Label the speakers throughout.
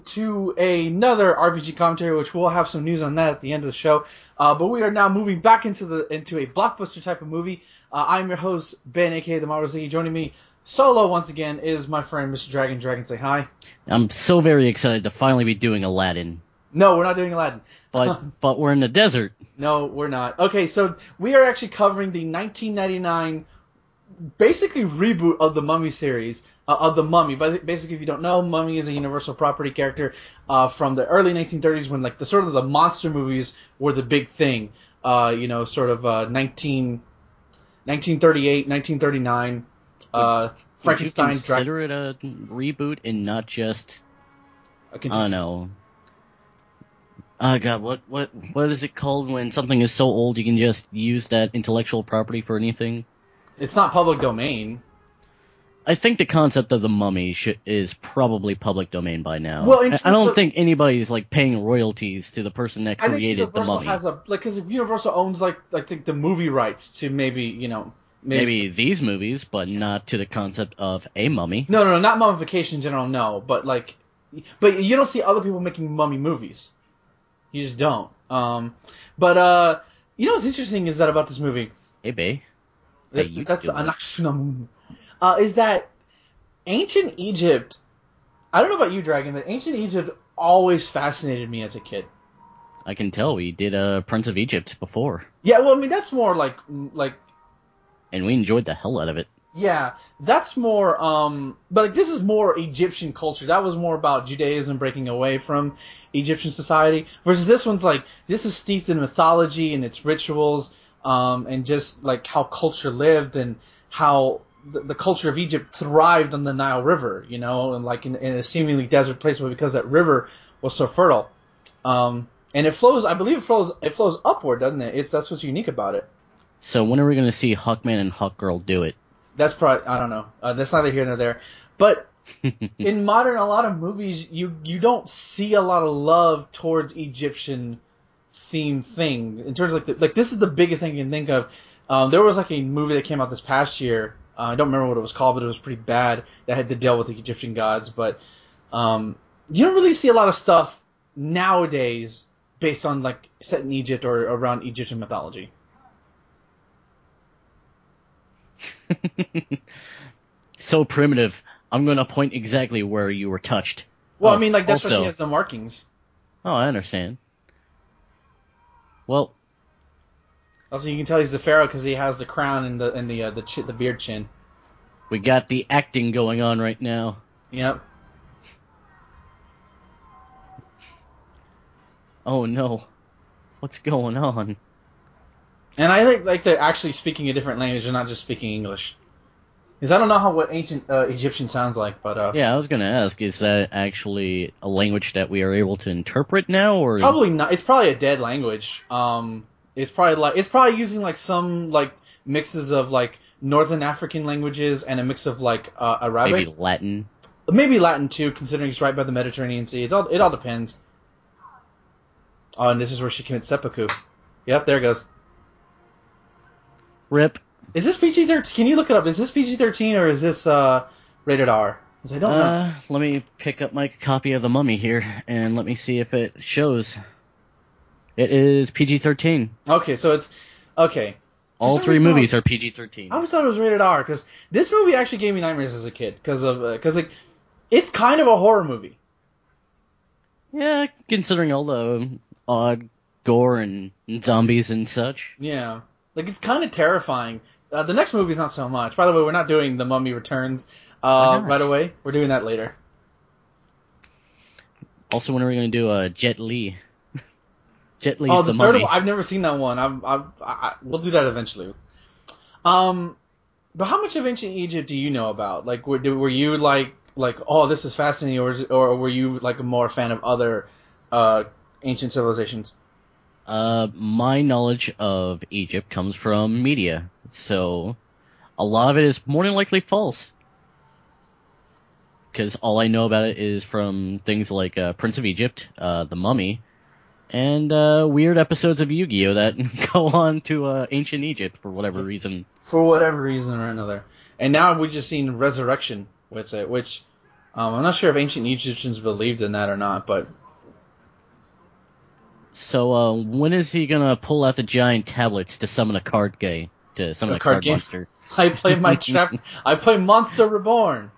Speaker 1: to another RPG commentary, which we'll have some news on that at the end of the show. But we are now moving back into a blockbuster type of movie. I'm your host, Ben, aka The Marvel Z. Joining me solo once again is my friend, Mr. Dragon. Dragon, say hi.
Speaker 2: I'm so very excited to finally be doing Aladdin.
Speaker 1: No, we're not doing Aladdin.
Speaker 2: But we're in the desert.
Speaker 1: No, we're not. Okay, so we are actually covering the 1999 basically reboot of the Mummy series, of the Mummy. But basically, if you don't know, Mummy is a Universal property character from the early 1930s when like the monster movies were the big thing. 1938, 1939. Frankenstein.
Speaker 2: Would you consider it a reboot and not just I don't know. Oh god, what is it called when something is so old you can just use that intellectual property for anything?
Speaker 1: It's not public domain.
Speaker 2: I think the concept of the Mummy is probably public domain by now.
Speaker 1: Well,
Speaker 2: I don't think anybody's like paying royalties to the person that created the Mummy.
Speaker 1: Has because Universal owns the movie rights to maybe
Speaker 2: these movies, but not to the concept of a mummy.
Speaker 1: No, not mummification in general, no. But you don't see other people making mummy movies. You just don't. What's interesting is that about this movie.
Speaker 2: Hey, bae.
Speaker 1: That's Anaxunamun. Is that ancient Egypt? I don't know about you, Dragon, but ancient Egypt always fascinated me as a kid.
Speaker 2: I can tell. We did Prince of Egypt before.
Speaker 1: Yeah, well, I mean that's more like.
Speaker 2: And we enjoyed the hell out of it. Yeah,
Speaker 1: that's more, but this is more Egyptian culture. That was more about Judaism breaking away from Egyptian society, versus this one's this is steeped in mythology and its rituals, and just like how culture lived and how the culture of Egypt thrived on the Nile River, and in a seemingly desert place, but because that river was so fertile. And it flows, I believe it flows upward, doesn't it? That's what's unique about it.
Speaker 2: So when are we going to see Hawkman and Hawkgirl do it?
Speaker 1: That's probably, I don't know. That's neither here nor there. But in a lot of movies, you don't see a lot of love towards Egyptian themed thing. In terms of this is the biggest thing you can think of. There was a movie that came out this past year. I don't remember what it was called, but it was pretty bad. That had to deal with the Egyptian gods. But you don't really see a lot of stuff nowadays based on set in Egypt or around Egyptian mythology.
Speaker 2: So primitive. I'm going to point exactly where you were touched.
Speaker 1: Well, that's why she has the markings.
Speaker 2: Oh, I understand. Well,
Speaker 1: also you can tell he's the pharaoh because he has the crown and the beard chin.
Speaker 2: We got the acting going on right now.
Speaker 1: Yep.
Speaker 2: Oh no, what's going on?
Speaker 1: And I like they're actually speaking a different language and not just speaking English. Because I don't know what ancient Egyptian sounds like, but...
Speaker 2: Yeah, I was going to ask, is that actually a language that we are able to interpret now, or...
Speaker 1: Probably not. It's probably a dead language. It's probably using, some, mixes of, Northern African languages and a mix of, Arabic.
Speaker 2: Maybe Latin.
Speaker 1: Maybe Latin, too, considering it's right by the Mediterranean Sea. It all depends. Oh, and this is where she commits seppuku. Yep, there it goes.
Speaker 2: Rip.
Speaker 1: Is this PG-13? Can you look it up? Is this PG-13 or is this rated R? Because I don't know.
Speaker 2: Let me pick up my copy of The Mummy here, and let me see if it shows. It is PG-13.
Speaker 1: Okay, so it's... Okay.
Speaker 2: All three movies are PG-13.
Speaker 1: I always thought it was rated R, because this movie actually gave me nightmares as a kid, because it's kind of a horror movie.
Speaker 2: Yeah, considering all the odd gore and zombies and such.
Speaker 1: Yeah. It's kind of terrifying. The next movie's not so much. By the way, we're not doing The Mummy Returns. By the way, we're doing that later.
Speaker 2: Also, when are we going to do Jet Li? Jet Li's The Mummy.
Speaker 1: Third one. I've never seen that one. We'll do that eventually. But how much of ancient Egypt do you know about? Were you oh, this is fascinating, or were you more a fan of other ancient civilizations?
Speaker 2: My knowledge of Egypt comes from media, so a lot of it is more than likely false. Because all I know about it is from things like Prince of Egypt, The Mummy, and weird episodes of Yu-Gi-Oh! That go on to ancient Egypt for whatever reason.
Speaker 1: For whatever reason or another. And now we've just seen Resurrection with it, which I'm not sure if ancient Egyptians believed in that or not, but
Speaker 2: So, when is he gonna pull out the giant tablets to summon a card game? To summon
Speaker 1: a
Speaker 2: a
Speaker 1: card
Speaker 2: card
Speaker 1: game.
Speaker 2: monster?
Speaker 1: I play my trap. I play Monster Reborn.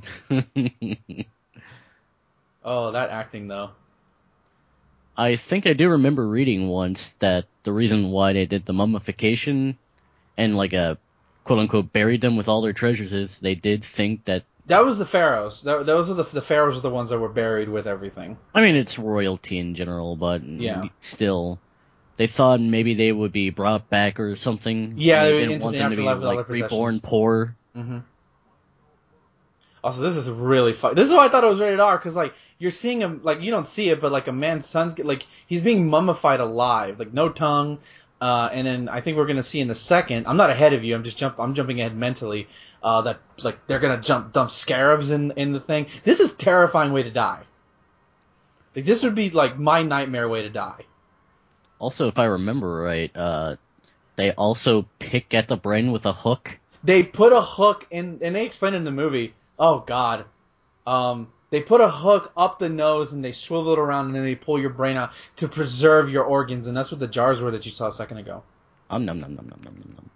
Speaker 1: Oh, that acting though.
Speaker 2: I think I do remember reading once that the reason why they did the mummification and like quote unquote buried them with all their treasures is they did think that.
Speaker 1: That was the pharaohs. Those are the pharaohs are the ones that were buried with everything.
Speaker 2: I mean, it's royalty in general, but
Speaker 1: Yeah.
Speaker 2: still, they thought maybe they would be brought back or something.
Speaker 1: Yeah,
Speaker 2: and they didn't
Speaker 1: into
Speaker 2: want
Speaker 1: the
Speaker 2: them to be
Speaker 1: afterlife with all their
Speaker 2: like reborn
Speaker 1: possessions.
Speaker 2: poor.
Speaker 1: Mm-hmm. Also, this is really fun. This is why I thought it was rated R, because like you're seeing him, like you don't see it, but like a man's son's like he's being mummified alive, like no tongue. And then I think we're gonna see in the second. I'm not ahead of you. I'm jumping ahead mentally. That like they're gonna dump scarabs in the thing. This is a terrifying way to die. Like this would be like my nightmare way to die.
Speaker 2: Also, if I remember right, they also pick at the brain with a hook.
Speaker 1: They put a hook in, and they explain it in the movie. Oh God. They put a hook up the nose and they swivel it around and then they pull your brain out to preserve your organs, and that's what the jars were that you saw a second ago.
Speaker 2: Nom nom nom nom nom nom nom.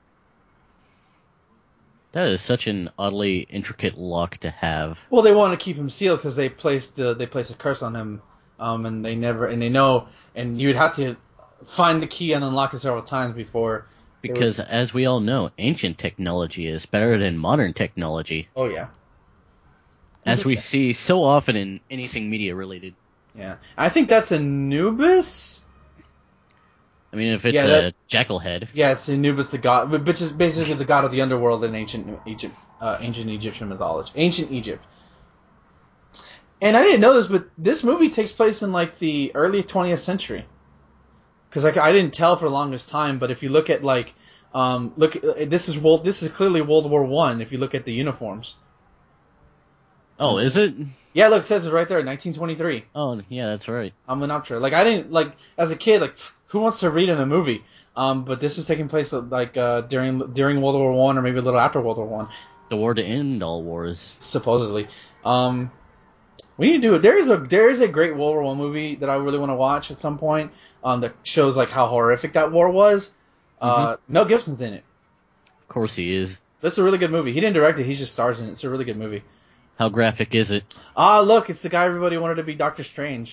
Speaker 2: That is such an oddly intricate lock to have.
Speaker 1: Well, they want to keep him sealed because they place a curse on him, and they know, and you'd have to find the key and unlock it several times before.
Speaker 2: Because, as we all know, ancient technology is better than modern technology.
Speaker 1: Oh yeah.
Speaker 2: As we see so often in anything media related.
Speaker 1: Yeah, I think that's Anubis.
Speaker 2: I mean, if it's a jackal head.
Speaker 1: Yeah, it's Anubis the god, which is basically the god of the underworld in ancient Egypt, ancient Egyptian mythology, ancient Egypt. And I didn't know this, but this movie takes place in like the early 20th century. Because like I didn't tell for the longest time, but if you look at like, this is clearly World War I. If you look at the uniforms.
Speaker 2: Oh, is it?
Speaker 1: Yeah, look, it says it right there, 1923.
Speaker 2: Oh, yeah, that's right.
Speaker 1: Amenoptera. Like I didn't like as a kid, like who wants to read in a movie? But this is taking place like during World War I or maybe a little after World War I.
Speaker 2: The war to end all wars.
Speaker 1: Supposedly. We need to do it. There is a great World War I movie that I really want to watch at some point. That shows like how horrific that war was. Mel Gibson's in it.
Speaker 2: Of course he is.
Speaker 1: That's a really good movie. He didn't direct it. He just stars in it. It's a really good movie.
Speaker 2: How graphic is it?
Speaker 1: Look, it's the guy everybody wanted to be Doctor Strange.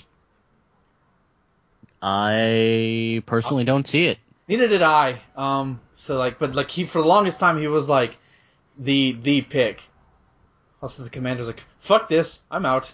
Speaker 2: I personally don't see it.
Speaker 1: Neither did I. But he for the longest time he was like the pick. Also, the commander's like, "Fuck this, I'm out."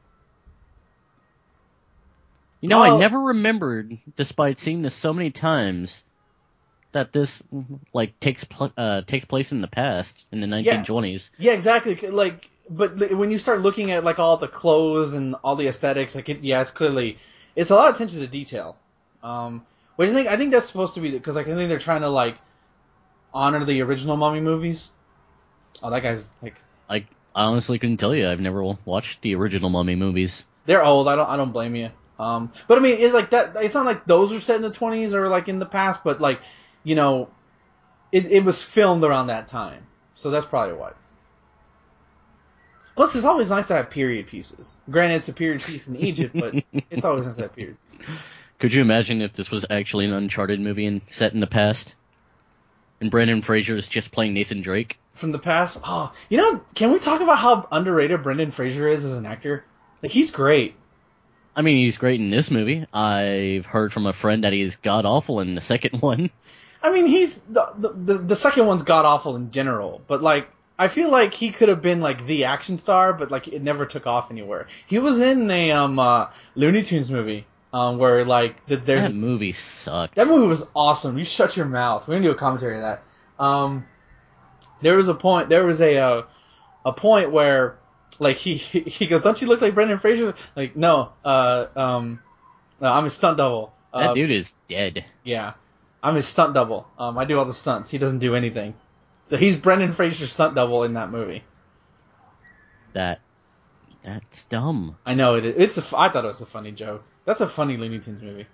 Speaker 2: You know, I never remembered, despite seeing this so many times, that this like takes place in the past, in the 1920s.
Speaker 1: Yeah, exactly. Like, but when you start looking at like all the clothes and all the aesthetics, like it's a lot of attention to detail. Which I think that's supposed to be because like I think they're trying to like honor the original Mummy movies. Oh, that guy's like.
Speaker 2: I honestly couldn't tell you. I've never watched the original Mummy movies.
Speaker 1: They're old. I don't blame you. But I mean, it's like that. It's not like those are set in the 20s or like in the past, but like, you know, it was filmed around that time, so that's probably what. Plus, it's always nice to have period pieces. Granted, it's a period piece in Egypt, but it's always nice to have period pieces.
Speaker 2: Could you imagine if this was actually an Uncharted movie and set in the past? And Brendan Fraser is just playing Nathan Drake?
Speaker 1: From the past? Oh, you know, can we talk about how underrated Brendan Fraser is as an actor? Like, he's great.
Speaker 2: I mean, he's great in this movie. I've heard from a friend that he's god-awful in the second one.
Speaker 1: I mean, he's the second one's god-awful in general, but like, I feel like he could have been like the action star, but like it never took off anywhere. He was in a Looney Tunes movie where like
Speaker 2: that movie sucked.
Speaker 1: That movie was awesome. You shut your mouth. We're gonna do a commentary of that. There was a point. There was a point where like he goes, "Don't you look like Brendan Fraser?" Like, no. I'm a stunt double.
Speaker 2: That dude is dead.
Speaker 1: Yeah, I'm his stunt double. I do all the stunts. He doesn't do anything. So he's Brendan Fraser's stunt double in that movie.
Speaker 2: That's dumb.
Speaker 1: I know it is. I thought it was a funny joke. That's a funny Looney Tunes movie.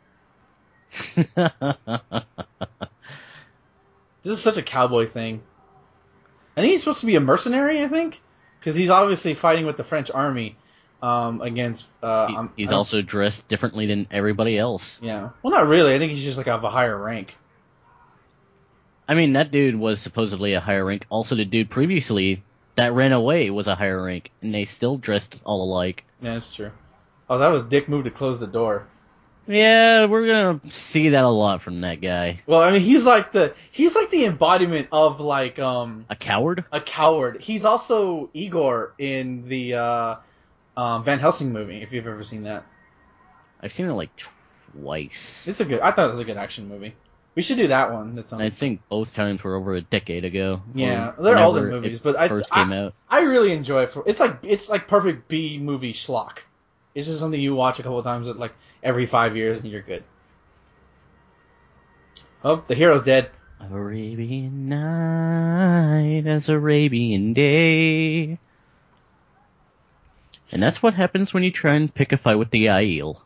Speaker 1: This is such a cowboy thing. I think he's supposed to be a mercenary, I think. because he's obviously fighting with the French army against.
Speaker 2: He's also dressed differently than everybody else.
Speaker 1: Yeah. Well, not really. I think he's just like of a higher rank.
Speaker 2: I mean, that dude was supposedly a higher rank. Also, the dude previously that ran away was a higher rank, and they still dressed all alike.
Speaker 1: Yeah, that's true. Oh, that was Dick move to close the door.
Speaker 2: Yeah, we're gonna see that a lot from that guy.
Speaker 1: Well, I mean, he's like the embodiment of like
Speaker 2: a coward.
Speaker 1: A coward. He's also Igor in the Van Helsing movie. If you've ever seen that,
Speaker 2: I've seen it like twice.
Speaker 1: I thought it was a good action movie. We should do that one.
Speaker 2: I think both times were over a decade ago.
Speaker 1: Yeah, they're older movies, but
Speaker 2: first came out.
Speaker 1: I really enjoy it. It's like perfect B movie schlock. It's just something you watch a couple of times, like every 5 years, and you're good. Oh, the hero's dead.
Speaker 2: Arabian night as Arabian day. And that's what happens when you try and pick a fight with the Aiel.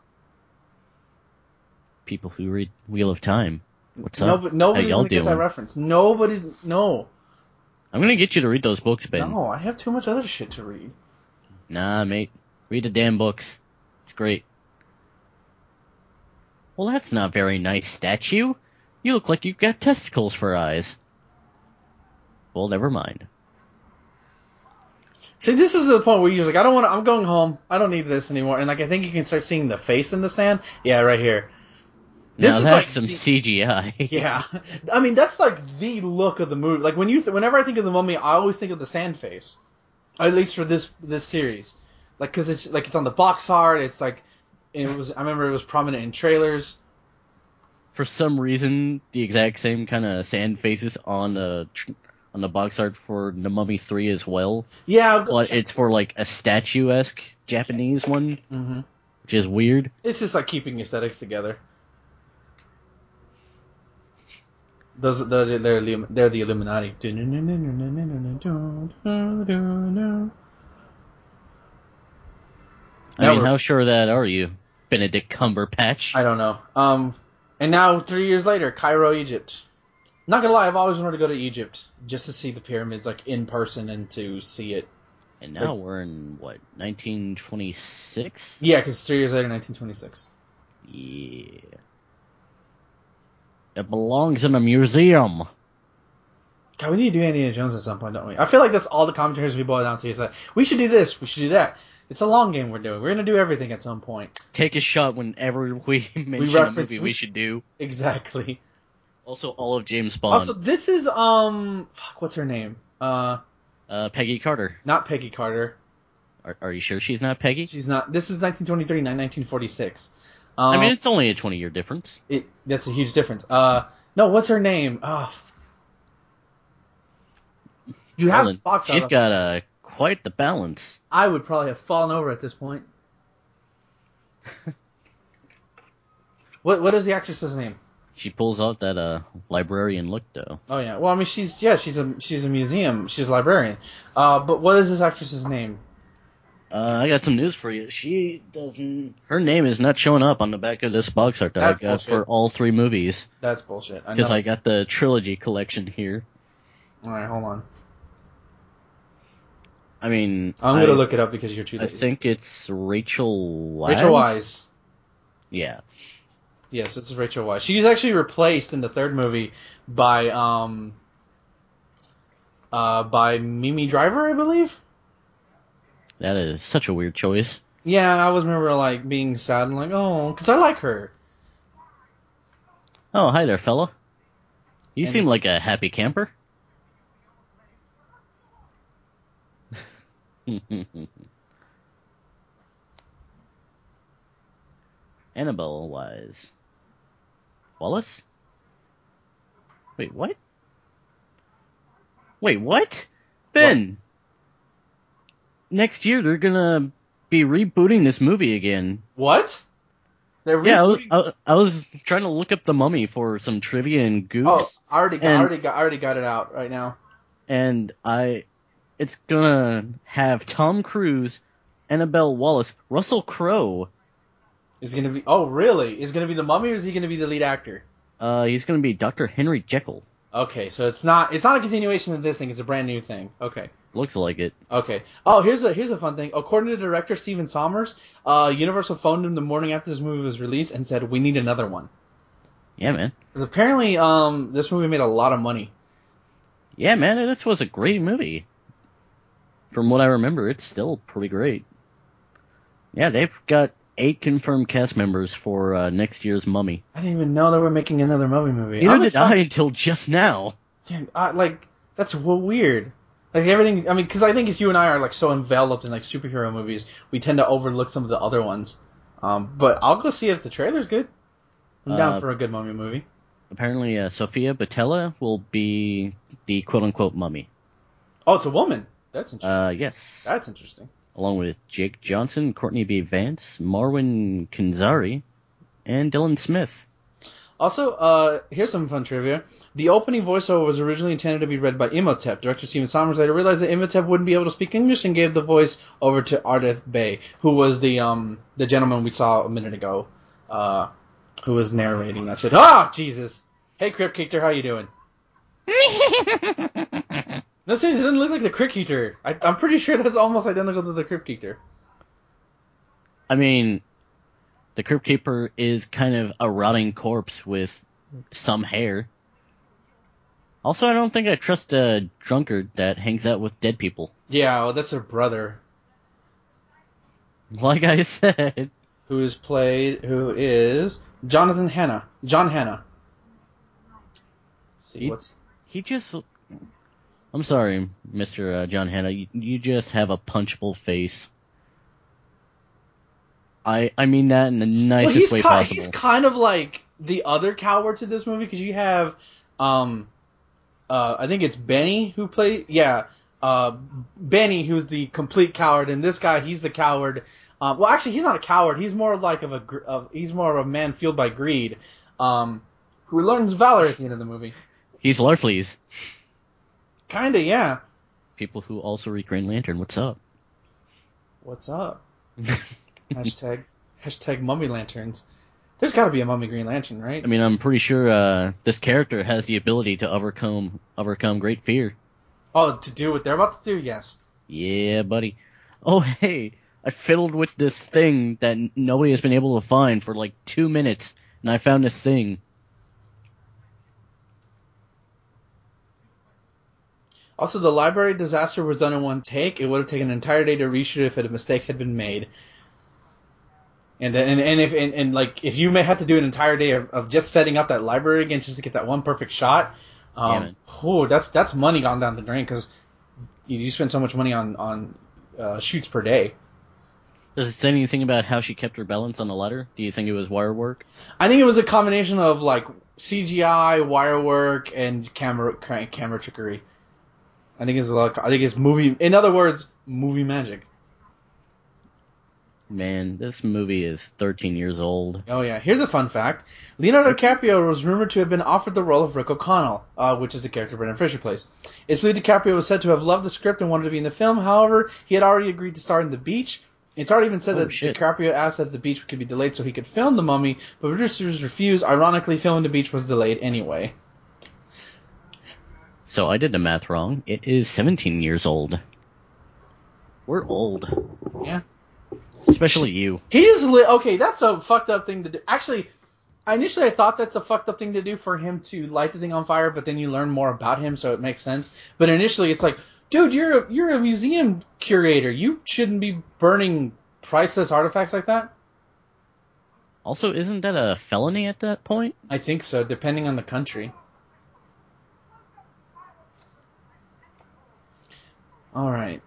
Speaker 2: People who read Wheel of Time. What's up?
Speaker 1: Nobody's gonna get that reference. No.
Speaker 2: I'm gonna get you to read those books, Ben.
Speaker 1: No, I have too much other shit to read.
Speaker 2: Nah, mate. Read the damn books. It's great. Well, that's not very nice, statue. You look like you've got testicles for eyes. Well, never mind.
Speaker 1: See, this is the point where you're like, I'm going home. I don't need this anymore. And like, I think you can start seeing the face in the sand. Yeah, right here.
Speaker 2: Now that's some CGI.
Speaker 1: Yeah. I mean, that's like the look of the movie. Like whenever I think of the Mummy, I always think of the sand face. At least for this series. Like, cause it's on the box art. It's like, I remember it was prominent in trailers.
Speaker 2: For some reason, the exact same kind of sand faces on the box art for The Mummy 3 as well.
Speaker 1: Yeah.
Speaker 2: But it's for like a statuesque Japanese one.
Speaker 1: Mm-hmm.
Speaker 2: Which is weird.
Speaker 1: It's just like keeping aesthetics together. They're the Illuminati.
Speaker 2: I mean, how sure of that are you, Benedict Cumberbatch?
Speaker 1: I don't know. And now 3 years later, Cairo, Egypt. Not gonna lie, I've always wanted to go to Egypt just to see the pyramids like in person and to see it.
Speaker 2: And now we're in what, 1926?
Speaker 1: Yeah, because 3 years later, 1926.
Speaker 2: Yeah. It belongs in a museum.
Speaker 1: God, we need to do Indiana Jones at some point, don't we? I feel like that's all the commentaries we boil down to. Is that we should do this, we should do that. It's a long game we're doing. We're going to do everything at some point.
Speaker 2: Take a shot whenever we mention a movie we should do.
Speaker 1: Exactly.
Speaker 2: Also, all of James Bond.
Speaker 1: Also, this is, what's her name?
Speaker 2: Peggy Carter.
Speaker 1: Not Peggy Carter.
Speaker 2: Are you sure she's not Peggy?
Speaker 1: She's not. This is 1923, not 1946.
Speaker 2: I mean, it's only a 20-year difference.
Speaker 1: That's a huge difference. No, what's her name? You have box
Speaker 2: She's got quite the balance.
Speaker 1: I would probably have fallen over at this point. What is the actress's name?
Speaker 2: She pulls out that librarian look, though.
Speaker 1: Oh yeah. Well, I mean, she's a museum. She's a librarian. But what is this actress's name?
Speaker 2: I got some news for you. She doesn't. Her name is not showing up on the back of this box art that I got for all 3 movies.
Speaker 1: That's bullshit.
Speaker 2: Because I got the trilogy collection here.
Speaker 1: All right, hold on.
Speaker 2: I mean,
Speaker 1: I'm gonna look it up because you're too lazy.
Speaker 2: I think it's Rachel Weisz.
Speaker 1: Rachel Weisz.
Speaker 2: Yeah.
Speaker 1: Yes, it's Rachel Weisz. She's actually replaced in the 3rd movie by Mimi Driver, I believe.
Speaker 2: That is such a weird choice.
Speaker 1: Yeah, I always remember like being sad and like, oh, because I like her.
Speaker 2: Oh, hi there, fella. You seem like a happy camper. Annabelle Weisz. Wallace? Wait, what? Ben! What? Next year they're gonna be rebooting this movie again.
Speaker 1: What? They're rebooting?
Speaker 2: Yeah, I was trying to look up The Mummy for some trivia and goofs.
Speaker 1: Oh, I already got it out right now.
Speaker 2: And it's gonna have Tom Cruise, Annabelle Wallace, Russell Crowe.
Speaker 1: Is gonna be? Oh, really? Is gonna be The Mummy, or is he gonna be the lead actor?
Speaker 2: He's gonna be Dr. Henry Jekyll.
Speaker 1: Okay, so it's not a continuation of this thing. It's a brand new thing. Okay.
Speaker 2: Looks like it.
Speaker 1: Okay. Oh, here's a fun thing. According to director Steven Sommers, Universal phoned him the morning after this movie was released and said, "We need another one."
Speaker 2: Yeah, man.
Speaker 1: Because apparently, this movie made a lot of money.
Speaker 2: Yeah, man, this was a great movie. From what I remember, it's still pretty great. Yeah, they've got 8 confirmed cast members for next year's Mummy.
Speaker 1: I didn't even know they were making another Mummy movie.
Speaker 2: Neither did I until just now.
Speaker 1: Yeah, that's weird. Like everything, I mean, because I think as you and I are like so enveloped in like superhero movies, we tend to overlook some of the other ones. But I'll go see if the trailer's good. I'm down for a good Mummy movie.
Speaker 2: Apparently, Sofia Boutella will be the quote-unquote Mummy.
Speaker 1: Oh, it's a woman. That's interesting.
Speaker 2: Yes.
Speaker 1: That's interesting.
Speaker 2: Along with Jake Johnson, Courtney B. Vance, Marwan Kenzari, and Dylan Smith.
Speaker 1: Also, here's some fun trivia. The opening voiceover was originally intended to be read by Imhotep. Director Steven Sommers later realized that Imhotep wouldn't be able to speak English and gave the voice over to Ardeth Bey, who was the gentleman we saw a minute ago, who was narrating that shit. Ah, Jesus! Hey, Crypt Keeper, how you doing? No, seriously, it doesn't look like the Crypt Keeper. I'm pretty sure that's almost identical to the Crypt Keeper.
Speaker 2: I mean, the Crypt Keeper is kind of a rotting corpse with some hair. Also, I don't think I trust a drunkard that hangs out with dead people.
Speaker 1: Yeah, well, that's her brother.
Speaker 2: Like I said.
Speaker 1: Who is Jonathan Hanna. John Hanna. See,
Speaker 2: He just... I'm sorry, Mr. John Hanna. You just have a punchable face. I mean that in the nicest way possible.
Speaker 1: He's kind of like the other coward to this movie, because you have, I think it's Benny who Benny, who's the complete coward, and this guy, he's the coward. Well, actually, he's not a coward. He's more like he's more of a man fueled by greed, who learns valor at the end of the movie.
Speaker 2: He's Larfleeze.
Speaker 1: Kinda, yeah.
Speaker 2: People who also read Green Lantern, what's up?
Speaker 1: What's up? Hashtag Mummy Lanterns. There's got to be a Mummy Green Lantern, right?
Speaker 2: I mean, I'm pretty sure this character has the ability to overcome great fear.
Speaker 1: Oh, to do what they're about to do? Yes.
Speaker 2: Yeah, buddy. Oh, hey, I fiddled with this thing that nobody has been able to find for like 2 minutes, and I found this thing.
Speaker 1: Also, the library disaster was done in one take. It would have taken an entire day to reshoot if a mistake had been made. And if you may have to do an entire day of just setting up that library again just to get that one perfect shot, that's money gone down the drain, because you spend so much money on shoots per day.
Speaker 2: Does it say anything about how she kept her balance on the ladder? Do you think it was wire work?
Speaker 1: I think it was a combination of like CGI, wire work, and camera trickery. I think it's movie. In other words, movie magic.
Speaker 2: Man, this movie is 13 years old.
Speaker 1: Oh yeah, here's a fun fact. Leonardo DiCaprio was rumored to have been offered the role of Rick O'Connell, which is the character Brendan Fraser plays. It's believed DiCaprio was said to have loved the script and wanted to be in the film. However, he had already agreed to star in The Beach. It's already been said that DiCaprio asked that The Beach could be delayed so he could film The Mummy, but producers refused. Ironically, filming The Beach was delayed anyway.
Speaker 2: So I did the math wrong. It is 17 years old. We're old.
Speaker 1: Yeah.
Speaker 2: Especially you.
Speaker 1: Okay, that's a fucked up thing to do. Actually, initially I thought that's a fucked up thing to do for him to light the thing on fire, but then you learn more about him, so it makes sense. But initially it's like, dude, you're a museum curator. You shouldn't be burning priceless artifacts like that.
Speaker 2: Also, isn't that a felony at that point?
Speaker 1: I think so, depending on the country. All right.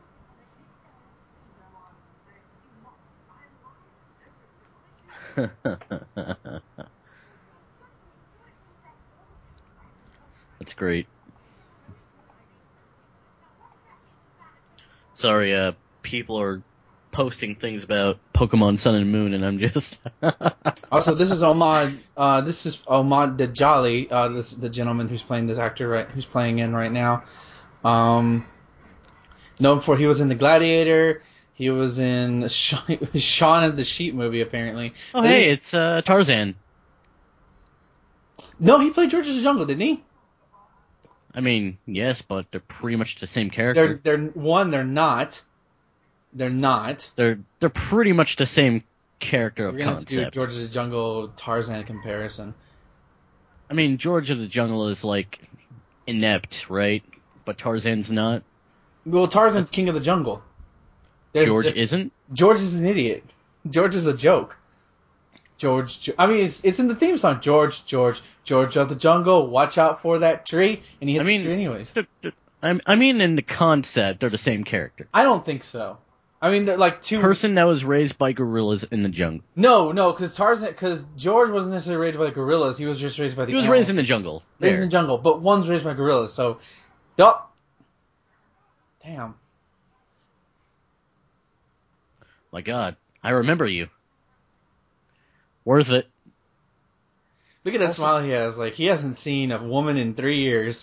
Speaker 2: That's great. Sorry, people are posting things about Pokemon Sun and Moon, and I'm just...
Speaker 1: Also, this is Ahmad Dajali, the gentleman who's playing this actor, who's playing in right now. Known for, he was in The Gladiator. He was in Shaun of the Sheep movie, apparently.
Speaker 2: Oh, hey, it's Tarzan.
Speaker 1: No, he played George of the Jungle, didn't he?
Speaker 2: I mean, yes, but they're pretty much the same character.
Speaker 1: They're not. They're not.
Speaker 2: They're pretty much the same character of
Speaker 1: We're gonna have to do
Speaker 2: concept.
Speaker 1: George of the Jungle Tarzan comparison.
Speaker 2: I mean, George of the Jungle is like inept, right? But Tarzan's not.
Speaker 1: Well, Tarzan's king of the jungle.
Speaker 2: George isn't?
Speaker 1: George is an idiot. George is a joke. I mean, it's in the theme song. George of the jungle, watch out for that tree, and he hits the tree anyways.
Speaker 2: I mean, in the concept, they're the same character.
Speaker 1: I don't think so. I mean, they're like two...
Speaker 2: Person that was raised by gorillas in the jungle.
Speaker 1: No, because George wasn't necessarily raised by gorillas. He was just raised by the
Speaker 2: He was
Speaker 1: animals.
Speaker 2: raised in the jungle.
Speaker 1: Raised in the jungle, but one's raised by gorillas, so... Yup. Damn.
Speaker 2: My God, I remember you. Worth it.
Speaker 1: Look at that smile he has. Like, he hasn't seen a woman in 3 years.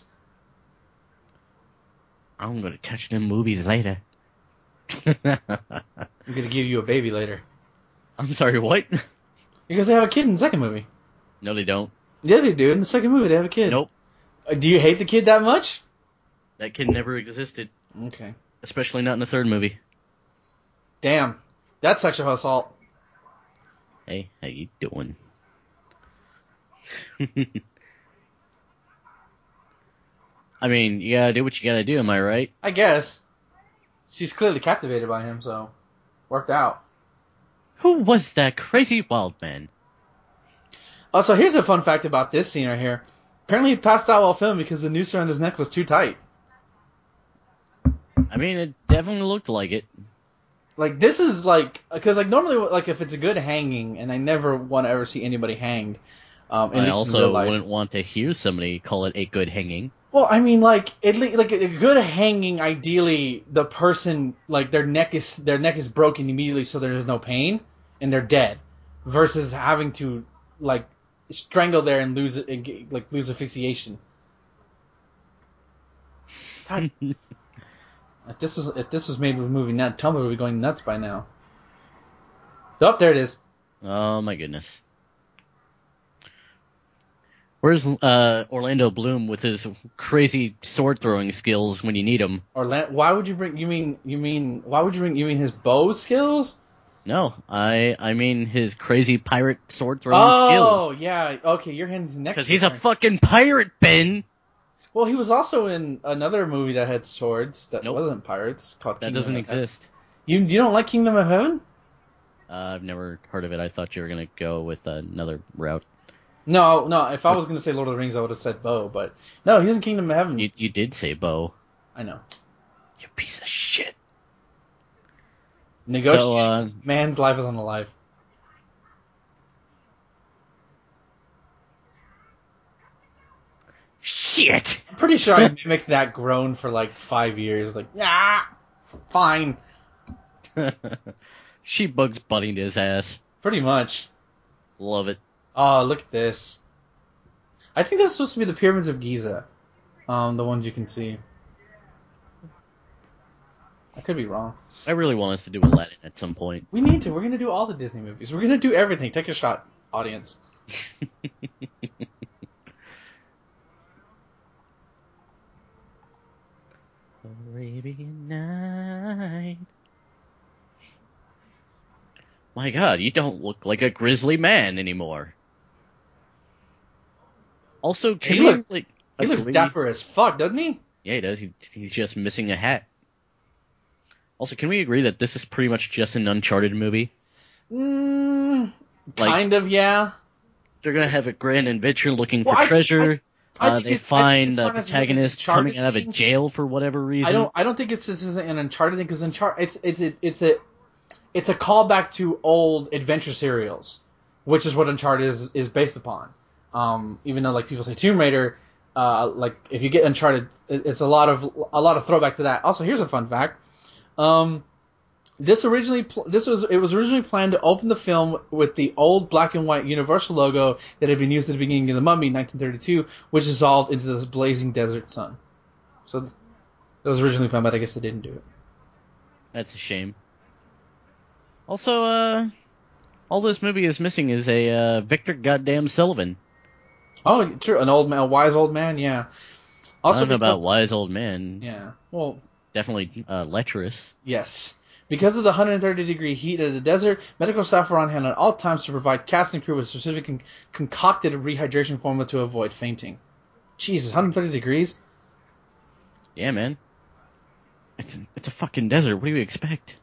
Speaker 2: I'm gonna touch them movies later.
Speaker 1: I'm gonna give you a baby later.
Speaker 2: I'm sorry, what?
Speaker 1: Because they have a kid in the second movie.
Speaker 2: No, they don't.
Speaker 1: Yeah, they do. In the second movie, they have a kid.
Speaker 2: Nope.
Speaker 1: Do you hate the kid that much?
Speaker 2: That kid never existed.
Speaker 1: Okay.
Speaker 2: Especially not in the third movie.
Speaker 1: Damn. That's sexual assault.
Speaker 2: Hey, how you doing? I mean, you gotta do what you gotta do, am I right?
Speaker 1: I guess. She's clearly captivated by him, so... Worked out.
Speaker 2: Who was that crazy wild man?
Speaker 1: Also, here's a fun fact about this scene right here. Apparently he passed out while filming because the noose around his neck was too tight.
Speaker 2: I mean, it definitely looked like it.
Speaker 1: Like, this is like... Because, like, normally, like, if it's a good hanging, and I never want to ever see anybody hanged,
Speaker 2: I also wouldn't want to hear somebody call it a good hanging.
Speaker 1: Well, I mean, like, like a good hanging, ideally, the person, like, their neck is broken immediately so there's no pain, and they're dead. Versus having to, like, strangle there and lose asphyxiation. God. If this was made with a movie, now Tumblr would be going nuts by now. Oh, there it is.
Speaker 2: Oh my goodness. Where's Orlando Bloom with his crazy sword throwing skills when you need him?
Speaker 1: Why would you bring? You mean his bow skills?
Speaker 2: No, I mean his crazy pirate sword throwing skills.
Speaker 1: Oh yeah, okay, you're heading to the next.
Speaker 2: Because he's a fucking pirate, Ben.
Speaker 1: Well, he was also in another movie that had swords that wasn't pirates called.
Speaker 2: That doesn't exist.
Speaker 1: You don't like Kingdom of Heaven?
Speaker 2: I've never heard of it. I thought you were gonna go with another route.
Speaker 1: No. If I was gonna say Lord of the Rings, I would have said bow, but no, he was in Kingdom of Heaven.
Speaker 2: You did say bow.
Speaker 1: I know.
Speaker 2: You piece of shit.
Speaker 1: Negotiate. Man's life is on the life.
Speaker 2: Shit.
Speaker 1: I'm pretty sure I mimicked that groan for like 5 years. Like, fine.
Speaker 2: She bugs butting to his ass.
Speaker 1: Pretty much.
Speaker 2: Love it.
Speaker 1: Oh, look at this. I think that's supposed to be the pyramids of Giza. The ones you can see. I could be wrong.
Speaker 2: I really want us to do Aladdin at some point.
Speaker 1: We need to. We're going to do all the Disney movies. We're going to do everything. Take a shot, audience.
Speaker 2: Arabian Night. My God, you don't look like a grizzly man anymore. Also,
Speaker 1: he looks dapper as fuck, doesn't he?
Speaker 2: Yeah, he does. He's just missing a hat. Also, can we agree that this is pretty much just an Uncharted movie?
Speaker 1: Kind of, yeah.
Speaker 2: They're gonna have a grand adventure looking for treasure. They find the protagonist coming out of a jail for whatever reason.
Speaker 1: I don't think this is an Uncharted thing because it's a callback to old adventure serials, which is what Uncharted is based upon. Even though like people say Tomb Raider, like if you get Uncharted, it's a lot of throwback to that. Also, here's a fun fact. It was originally planned to open the film with the old black and white Universal logo that had been used at the beginning of The Mummy in 1932, which dissolved into this blazing desert sun. So that was originally planned, but I guess they didn't do it.
Speaker 2: That's a shame. Also, all this movie is missing is a Victor goddamn Sullivan.
Speaker 1: Oh, true, an old man, a wise old man, yeah.
Speaker 2: I
Speaker 1: Also
Speaker 2: don't know about
Speaker 1: because
Speaker 2: wise old man.
Speaker 1: yeah, well,
Speaker 2: Definitely lecherous.
Speaker 1: yes. Because of the 130-degree heat of the desert, medical staff were on hand at all times to provide cast and crew with specific concocted rehydration formula to avoid fainting. Jesus, 130 degrees?
Speaker 2: Yeah, man. It's a fucking desert. What do you expect?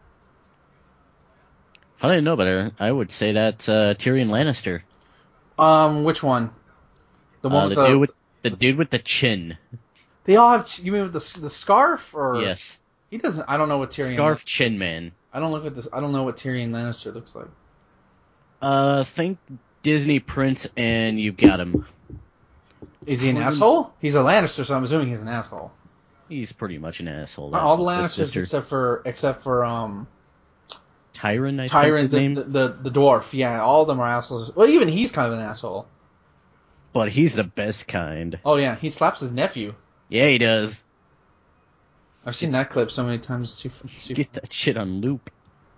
Speaker 2: If I didn't know better, I would say that's Tyrion Lannister.
Speaker 1: Which one? The one with
Speaker 2: The dude with the chin.
Speaker 1: They all have. You mean with the scarf or?
Speaker 2: Yes.
Speaker 1: He doesn't. I don't know what Tyrion.
Speaker 2: Scarf chin man.
Speaker 1: I don't look at this. I don't know what Tyrion Lannister looks like.
Speaker 2: Think Disney Prince and you've got him.
Speaker 1: Is he an asshole? He's a Lannister, so I'm assuming he's an asshole.
Speaker 2: He's pretty much an asshole.
Speaker 1: All the Lannisters except for
Speaker 2: Tyrion, I think
Speaker 1: Tyrion,
Speaker 2: his name.
Speaker 1: the dwarf. Yeah, all of them are assholes. Well, even he's kind of an asshole.
Speaker 2: But he's the best kind.
Speaker 1: Oh yeah, he slaps his nephew.
Speaker 2: Yeah, he does.
Speaker 1: I've seen that clip so many times.
Speaker 2: Get that shit on loop.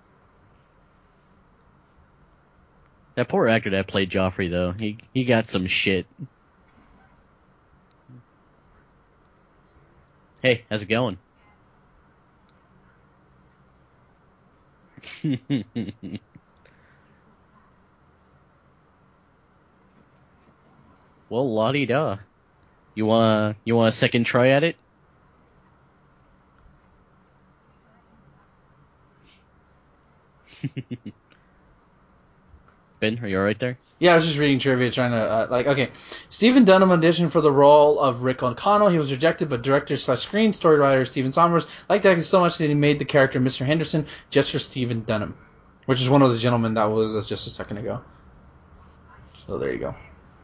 Speaker 2: That poor actor that played Joffrey, though, he got some shit. Hey, how's it going? Well, la-di-da. You want a second try at it? Ben, are you alright there?
Speaker 1: Yeah, I was just reading trivia, trying to okay. Stephen Dunham auditioned for the role of Rick O'Connell. He was rejected, but director/screen story writer Stephen Sommers liked the actor so much that he made the character Mr. Henderson just for Stephen Dunham, which is one of the gentlemen that was just a second ago. So there you go.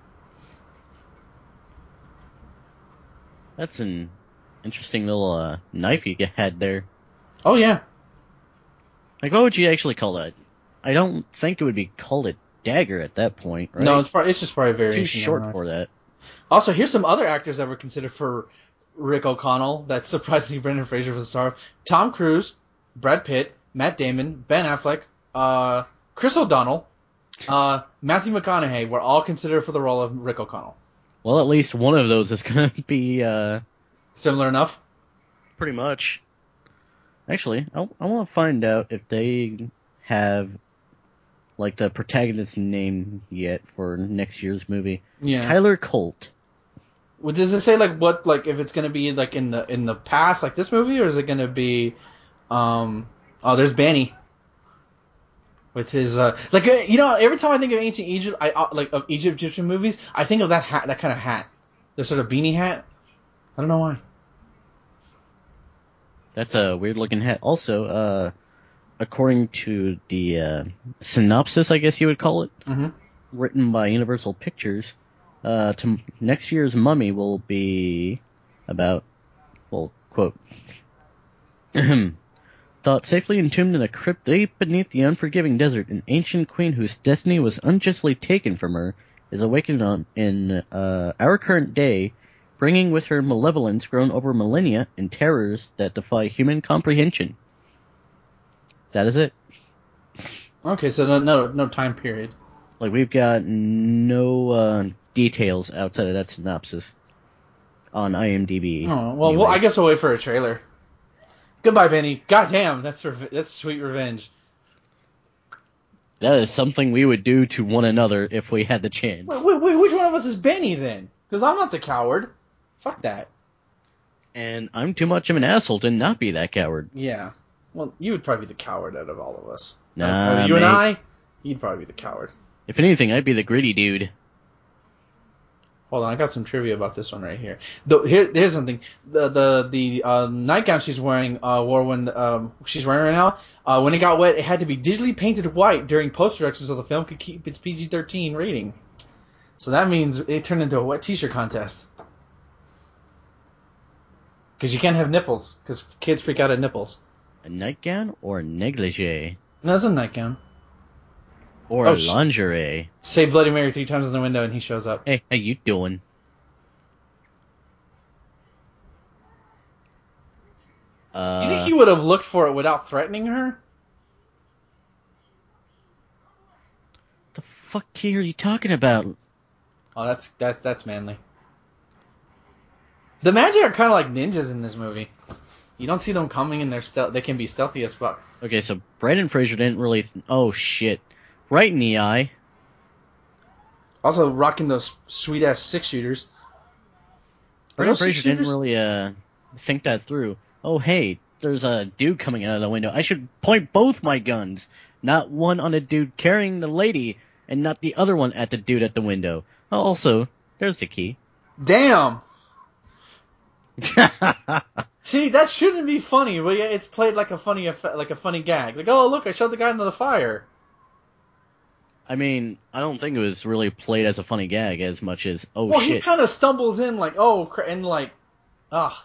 Speaker 2: That's an interesting little knife you had there.
Speaker 1: Oh yeah.
Speaker 2: Like, what would you actually call that? I don't think it would be called a dagger at that point, right?
Speaker 1: No, it's just probably a variation.
Speaker 2: It's too short for that.
Speaker 1: Also, here's some other actors that were considered for Rick O'Connell that surprisingly Brendan Fraser was the star of. Tom Cruise, Brad Pitt, Matt Damon, Ben Affleck, Chris O'Donnell, Matthew McConaughey were all considered for the role of Rick O'Connell.
Speaker 2: Well, at least one of those is gonna be
Speaker 1: similar enough.
Speaker 2: Pretty much. Actually, I want to find out if they have like the protagonist's name yet for next year's movie.
Speaker 1: Yeah.
Speaker 2: Tyler Colt.
Speaker 1: Well, does it say if it's gonna be like in the past like this movie, or is it gonna be there's Benny with his every time I think of ancient Egypt, of Egyptian movies, I think of that hat, that kind of hat, the sort of beanie hat. I don't know why.
Speaker 2: That's a weird looking hat. Also, according to the synopsis, I guess you would call it, written by Universal Pictures, next year's Mummy will be about, well, quote, thought safely entombed in a crypt deep beneath the unforgiving desert, an ancient queen whose destiny was unjustly taken from her is awakened in our current day, bringing with her malevolence grown over millennia and terrors that defy human comprehension. That is it.
Speaker 1: Okay, so no time period.
Speaker 2: Like, we've got no details outside of that synopsis on IMDb.
Speaker 1: Oh, well, I guess we'll wait for a trailer. Goodbye, Benny. Goddamn, that's sweet revenge.
Speaker 2: That is something we would do to one another if we had the chance.
Speaker 1: Wait, which one of us is Benny then? Because I'm not the coward. Fuck that.
Speaker 2: And I'm too much of an asshole to not be that coward.
Speaker 1: Yeah. Well, you would probably be the coward out of all of us.
Speaker 2: Nah,
Speaker 1: you mate. And I, you'd probably be the coward.
Speaker 2: If anything, I'd be the gritty dude.
Speaker 1: Hold on, I got some trivia about this one right here. Here's something. The nightgown she's wearing, she's wearing right now, when it got wet, it had to be digitally painted white during post-production so the film could keep its PG-13 rating. So that means it turned into a wet t-shirt contest. Because you can't have nipples, because kids freak out at nipples.
Speaker 2: A nightgown or a negligee?
Speaker 1: No, it's a nightgown.
Speaker 2: Or lingerie.
Speaker 1: Say Bloody Mary 3 times in the window and he shows up.
Speaker 2: Hey, how you doing?
Speaker 1: You think he would have looked for it without threatening her?
Speaker 2: The fuck are you talking about?
Speaker 1: Oh, that's manly. The Magi are kind of like ninjas in this movie. You don't see them coming in their stealth. They can be stealthy as fuck.
Speaker 2: Okay, so Brendan Fraser didn't really... oh, shit. Right in the eye.
Speaker 1: Also rocking those sweet-ass six-shooters.
Speaker 2: Brendan Fraser didn't really think that through. Oh, hey, there's a dude coming out of the window. I should point both my guns. Not one on the dude carrying the lady, and not the other one at the dude at the window. Oh, also, there's the key.
Speaker 1: Damn! See, that shouldn't be funny, but yeah, it's played like a funny gag. Like, oh, look, I shoved the guy into the fire.
Speaker 2: I mean, I don't think it was really played as a funny gag as much as, oh,
Speaker 1: well,
Speaker 2: shit.
Speaker 1: He kind of stumbles in like, oh, and like, ah.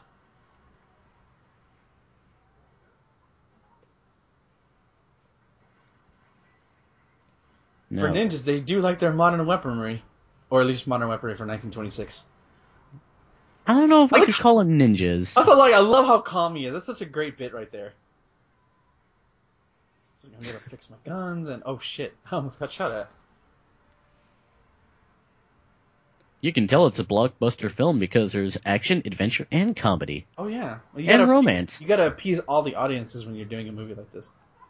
Speaker 1: No. For ninjas, they do like their modern weaponry. Or at least modern weaponry for 1926.
Speaker 2: I don't know if I could call them ninjas.
Speaker 1: Also, I love how calm he is. That's such a great bit right there. I'm gonna fix my guns, and oh shit, I almost got shot at.
Speaker 2: You can tell it's a blockbuster film because there's action, adventure, and comedy.
Speaker 1: Oh yeah. Well,
Speaker 2: and romance.
Speaker 1: You gotta appease all the audiences when you're doing a movie like this.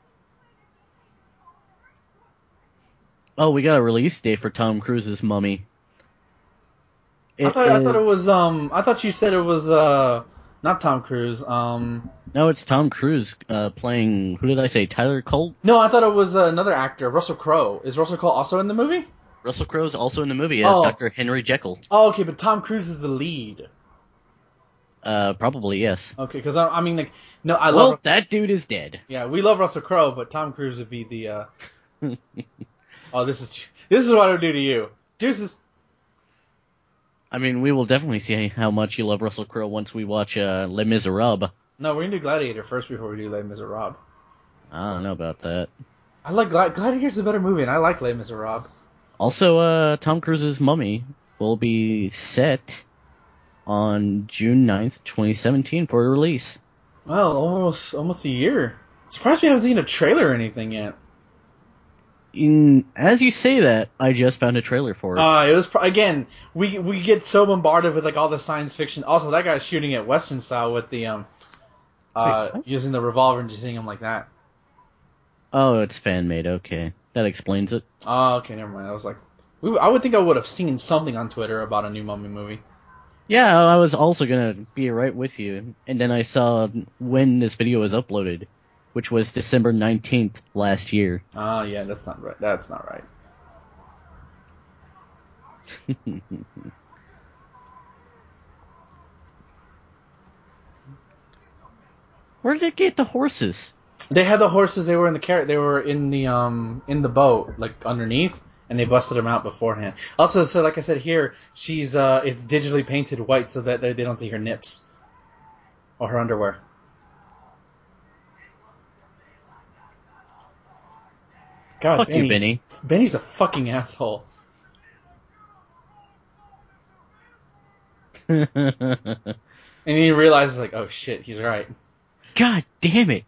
Speaker 2: Oh, we got a release date for Tom Cruise's Mummy.
Speaker 1: I thought it was I thought you said it was not Tom Cruise.
Speaker 2: No, it's Tom Cruise playing, who did I say, Tyler Colt?
Speaker 1: No, I thought it was another actor, Russell Crowe. Is Russell Crowe also in the movie?
Speaker 2: Russell Crowe's also in the movie as Dr. Henry Jekyll.
Speaker 1: Oh, okay, but Tom Cruise is the lead.
Speaker 2: Probably, yes.
Speaker 1: Okay, because I mean, like, no, I
Speaker 2: love...
Speaker 1: Well,
Speaker 2: that dude is dead.
Speaker 1: Yeah, we love Russell Crowe, but Tom Cruise would be the, Oh, this is what I would do to you. Deuces.
Speaker 2: I mean, we will definitely see how much you love Russell Crowe once we watch Les Miserables.
Speaker 1: No, we're gonna do Gladiator first before we do Les Miserables.
Speaker 2: I don't know about that.
Speaker 1: I like Gladiator's a better movie, and I like Les Miserables.
Speaker 2: Also, Tom Cruise's Mummy will be set on June 9th, 2017 for release.
Speaker 1: Well, almost a year. Surprised we haven't seen a trailer or anything yet.
Speaker 2: As you say that, I just found a trailer for it.
Speaker 1: It was again. We get so bombarded with like all the science fiction. Also, that guy's shooting at Western style with the using the revolver and just hitting him like that.
Speaker 2: Oh, it's fan made. Okay, that explains it.
Speaker 1: Oh, okay, never mind. I was like, I would think I would have seen something on Twitter about a new Mummy movie.
Speaker 2: Yeah, I was also gonna be right with you, and then I saw when this video was uploaded, which was December 19th last year.
Speaker 1: Yeah, that's not right. That's not right.
Speaker 2: Where did they get the horses?
Speaker 1: They had the horses. They were in the carrot. They were in the boat, like underneath, and they busted them out beforehand. Also, so like I said here, she's it's digitally painted white so that they don't see her nips or her underwear. God,
Speaker 2: fuck you, Benny.
Speaker 1: Benny's a fucking asshole. And he realizes, like, oh shit, he's right.
Speaker 2: God damn it.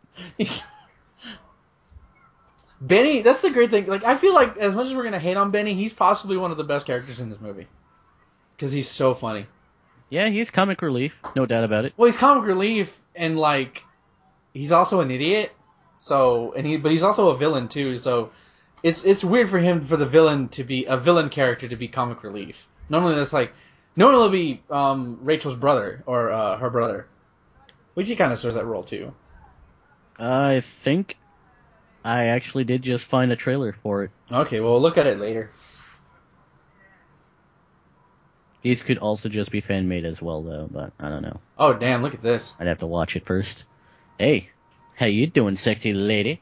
Speaker 1: Benny, that's the great thing. Like, I feel like as much as we're gonna hate on Benny, he's possibly one of the best characters in this movie. Because he's so funny.
Speaker 2: Yeah, he's comic relief. No doubt about it.
Speaker 1: Well, he's comic relief, and, like, he's also an idiot. So, but he's also a villain, too, so it's weird for him, for the villain to be, a villain character to be comic relief. Normally it'll be Rachel's brother, or her brother. Which he kind of serves that role, too.
Speaker 2: I think I actually did just find a trailer for it.
Speaker 1: Okay, well, look at it later.
Speaker 2: These could also just be fan-made as well, though, but I don't know.
Speaker 1: Oh, damn, look at this.
Speaker 2: I'd have to watch it first. Hey, how you doing, sexy lady?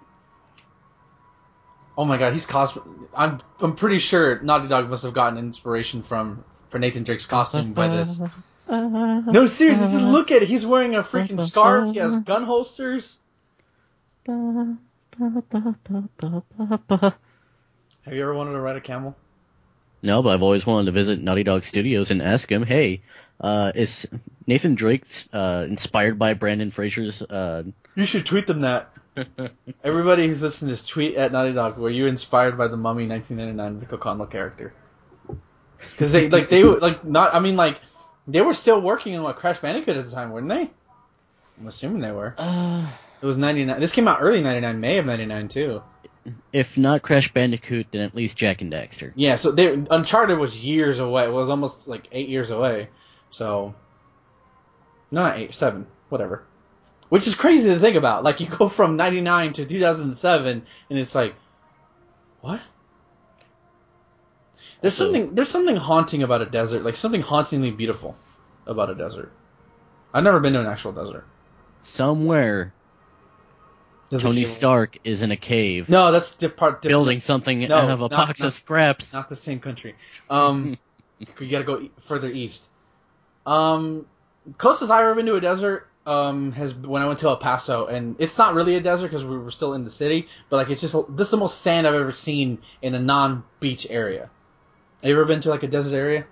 Speaker 1: Oh my god, he's I'm pretty sure Naughty Dog must have gotten inspiration for Nathan Drake's costume by this. No, seriously, just look at it. He's wearing a freaking scarf. He has gun holsters. Have you ever wanted to ride a camel?
Speaker 2: No, but I've always wanted to visit Naughty Dog Studios and ask him, hey, is Nathan Drake inspired by Brendan Fraser's...
Speaker 1: You should tweet them that. Everybody who's listening, just tweet at Naughty Dog, were you inspired by the Mummy 1999 Vic O'Connell character? Because They were still working on Crash Bandicoot at the time, weren't they? I'm assuming they were. It was 99. This came out early 99, May of 99 too.
Speaker 2: If not Crash Bandicoot, then at least Jak and Daxter.
Speaker 1: Yeah, so Uncharted was years away. It was almost like 8 years away. So, not 8, 7, whatever. Which is crazy to think about. Like, you go from 99 to 2007, and it's like, what? There's something haunting about a desert, like something hauntingly beautiful about a desert. I've never been to an actual desert.
Speaker 2: Somewhere, Tony Stark is in a cave.
Speaker 1: No, that's
Speaker 2: building something out of a box of scraps.
Speaker 1: Not the same country. You gotta go further east. Closest I've ever been to a desert has when I went to El Paso, and it's not really a desert because we were still in the city, but like this is the most sand I've ever seen in a non-beach area. Have you ever been to like a desert area?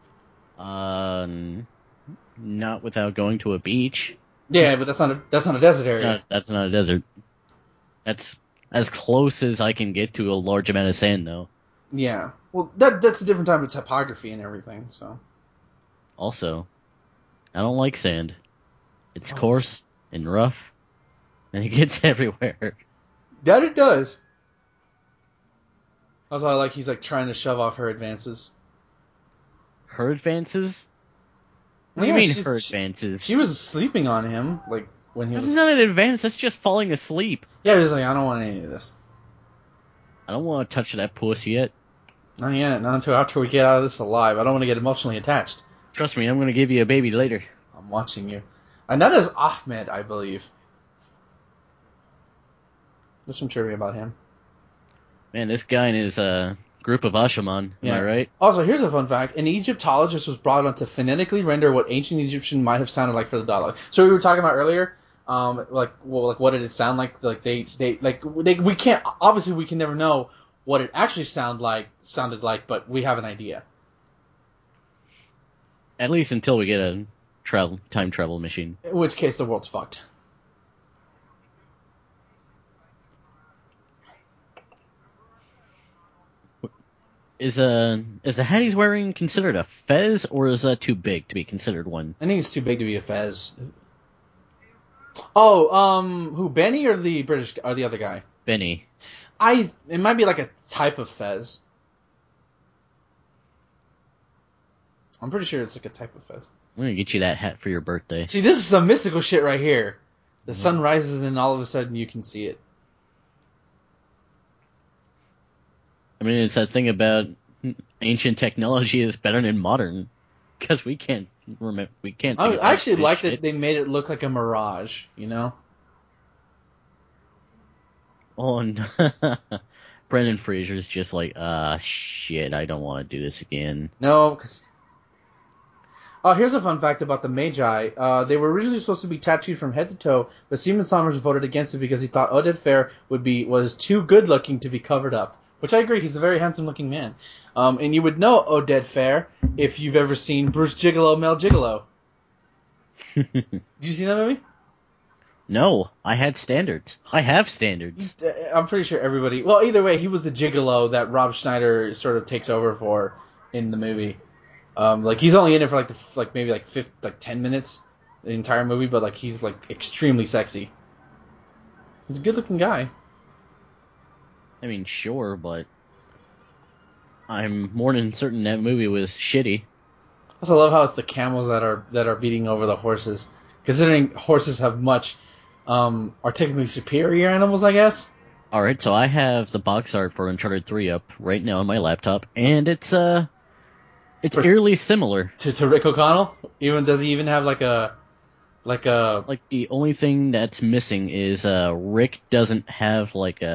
Speaker 2: Not without going to a beach.
Speaker 1: Yeah, but that's not a desert area.
Speaker 2: That's not a desert. That's as close as I can get to a large amount of sand, though.
Speaker 1: Yeah. Well, that's a different type of topography and everything, so.
Speaker 2: Also, I don't like sand. It's coarse and rough, and it gets everywhere.
Speaker 1: That it does. That's why I like he's like trying to shove off her advances.
Speaker 2: Her advances? What do you mean her advances?
Speaker 1: She was sleeping on him, like, when he was...
Speaker 2: That's not an advance, that's just falling asleep.
Speaker 1: Yeah, he was like, I don't want any of this.
Speaker 2: I don't want to touch that pussy yet.
Speaker 1: Not yet, not until after we get out of this alive. I don't want to get emotionally attached.
Speaker 2: Trust me, I'm going to give you a baby later.
Speaker 1: I'm watching you. And that is Ahmed, I believe. There's some trivia about him.
Speaker 2: Man, this guy and his group of Ashaman, am I right?
Speaker 1: Also, here's a fun fact. An Egyptologist was brought on to phonetically render what ancient Egyptian might have sounded like for the dialogue. So we were talking about earlier, what did it sound like? We can't, obviously we can never know what it actually sounded like, but we have an idea.
Speaker 2: At least until we get a time travel machine.
Speaker 1: In which case the world's fucked.
Speaker 2: Is a hat he's wearing considered a fez, or is that too big to be considered one?
Speaker 1: I think it's too big to be a fez. Oh, who, Benny or the British or the other guy?
Speaker 2: Benny.
Speaker 1: It might be like a type of fez. I'm pretty sure it's like a type of fez.
Speaker 2: I'm gonna get you that hat for your birthday.
Speaker 1: See, this is some mystical shit right here. The sun rises and then all of a sudden you can see it.
Speaker 2: I mean, it's that thing about ancient technology is better than modern, because we can't remember. We can't.
Speaker 1: I actually like that they made it look like a mirage. You know.
Speaker 2: Oh, and Brendan Fraser's just like, shit, I don't want to do this again.
Speaker 1: No, because... Oh, here's a fun fact about the Magi. They were originally supposed to be tattooed from head to toe, but Stephen Sommers voted against it because he thought Oded Fehr was too good looking to be covered up. Which I agree, he's a very handsome looking man. And you would know Oded Fehr if you've ever seen Bruce Gigolo, Mel Gigolo. Did you see that movie?
Speaker 2: No, I had standards. I have standards.
Speaker 1: I'm pretty sure everybody... Well, either way, he was the gigolo that Rob Schneider sort of takes over for in the movie. He's only in it for maybe 10 minutes, the entire movie, but he's extremely sexy. He's a good looking guy.
Speaker 2: I mean, sure, but I'm more than certain that movie was shitty.
Speaker 1: I also love how it's the camels that are beating over the horses, considering horses have are technically superior animals, I guess.
Speaker 2: All right, so I have the box art for Uncharted 3 up right now on my laptop, and it's eerily similar
Speaker 1: to Rick O'Connell. Does he even have the
Speaker 2: only thing that's missing is Rick doesn't have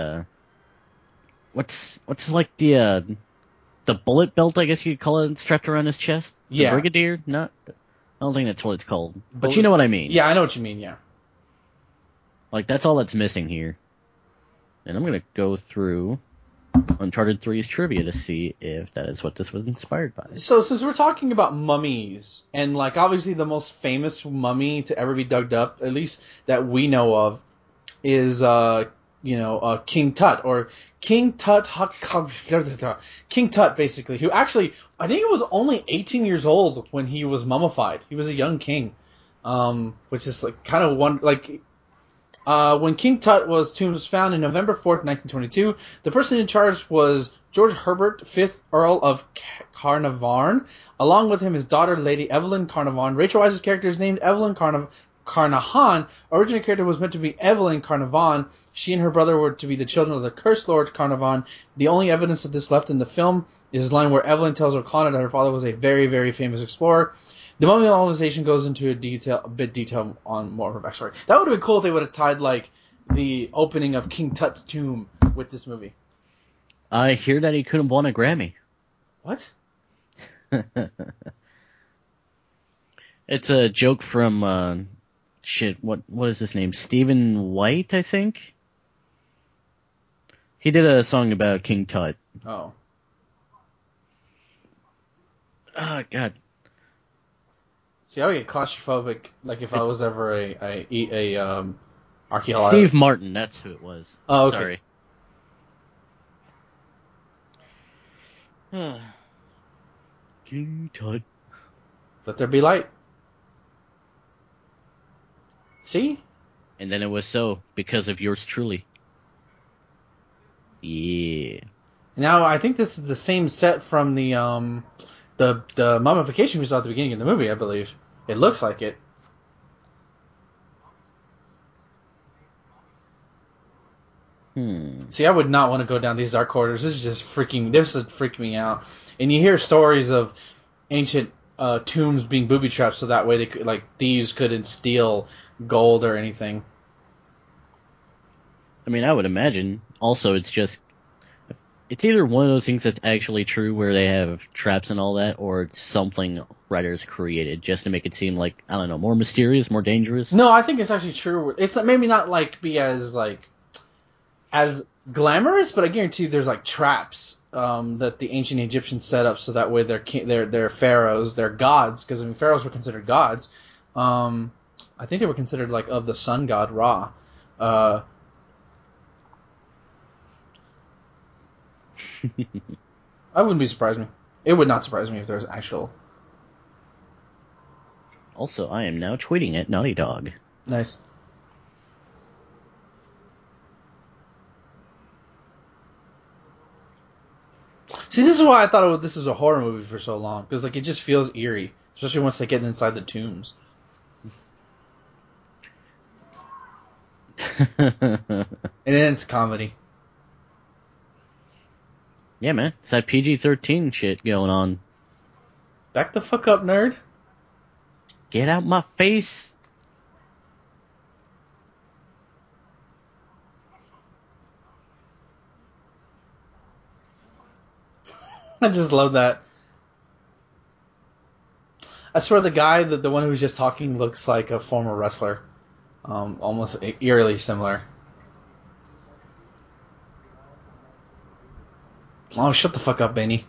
Speaker 2: what's the bullet belt, I guess you'd call it, strapped around his chest?
Speaker 1: Yeah.
Speaker 2: The Brigadier? I don't think that's what it's called. But you know what I mean.
Speaker 1: Yeah, I know what you mean, yeah.
Speaker 2: That's all that's missing here. And I'm going to go through Uncharted 3's trivia to see if that is what this was inspired by.
Speaker 1: So since we're talking about mummies, and obviously the most famous mummy to ever be dug up, at least that we know of, is King Tut, or King Tut, King Tut, basically, who actually, I think he was only 18 years old when he was mummified. He was a young king, which is like kind of when King Tut's tomb was found in November 4th, 1922, the person in charge was George Herbert, 5th Earl of Carnarvon. Along with him, his daughter, Lady Evelyn Carnarvon. Rachel Weisz's character is named Evelyn Carnahan. Original character was meant to be Evelyn Carnarvon. She and her brother were to be the children of the Cursed Lord Carnarvon. The only evidence of this left in the film is a line where Evelyn tells O'Connor that her father was a very, very famous explorer. The Mummy novelization goes into a bit detail on more of her backstory. That would have been cool if they would have tied like the opening of King Tut's tomb with this movie.
Speaker 2: I hear that he couldn't have won a Grammy.
Speaker 1: What?
Speaker 2: It's a joke from what is his name? Stephen White, I think. He did a song about King Tut.
Speaker 1: Oh.
Speaker 2: Oh God.
Speaker 1: See, I would get claustrophobic, like if I was ever a archaeologist.
Speaker 2: Steve Martin, that's who it was.
Speaker 1: Oh, okay.
Speaker 2: Sorry. King Tut.
Speaker 1: Let there be light. See?
Speaker 2: And then it was so, because of yours truly. Yeah.
Speaker 1: Now, I think this is the same set from the mummification we saw at the beginning of the movie, I believe. It looks like it. See, I would not want to go down these dark corridors. This would freak me out. And you hear stories of ancient tombs being booby trapped so that way they could, like, thieves couldn't steal gold or anything.
Speaker 2: I mean, I would imagine. Also, it's either one of those things that's actually true where they have traps and all that, or it's something writers created just to make it seem like, I don't know, more mysterious, more dangerous.
Speaker 1: No, I think it's actually true. It's maybe not be as glamorous, but I guarantee there's like traps that the ancient Egyptians set up so that way their pharaohs, their gods, because I mean pharaohs were considered gods. I think they were considered like of the sun god Ra. I wouldn't be surprised me. It would not surprise me if there's actual.
Speaker 2: Also, I am now tweeting at Naughty Dog.
Speaker 1: Nice. See, this is why I thought this was a horror movie for so long, because like it just feels eerie, especially once they get inside the tombs. And then it's comedy.
Speaker 2: Yeah, man. It's that PG-13 shit going on.
Speaker 1: Back the fuck up, nerd.
Speaker 2: Get out my face.
Speaker 1: I just love that. I swear the guy, the one who was just talking, looks like a former wrestler. Almost eerily similar. Oh, shut the fuck up, Benny.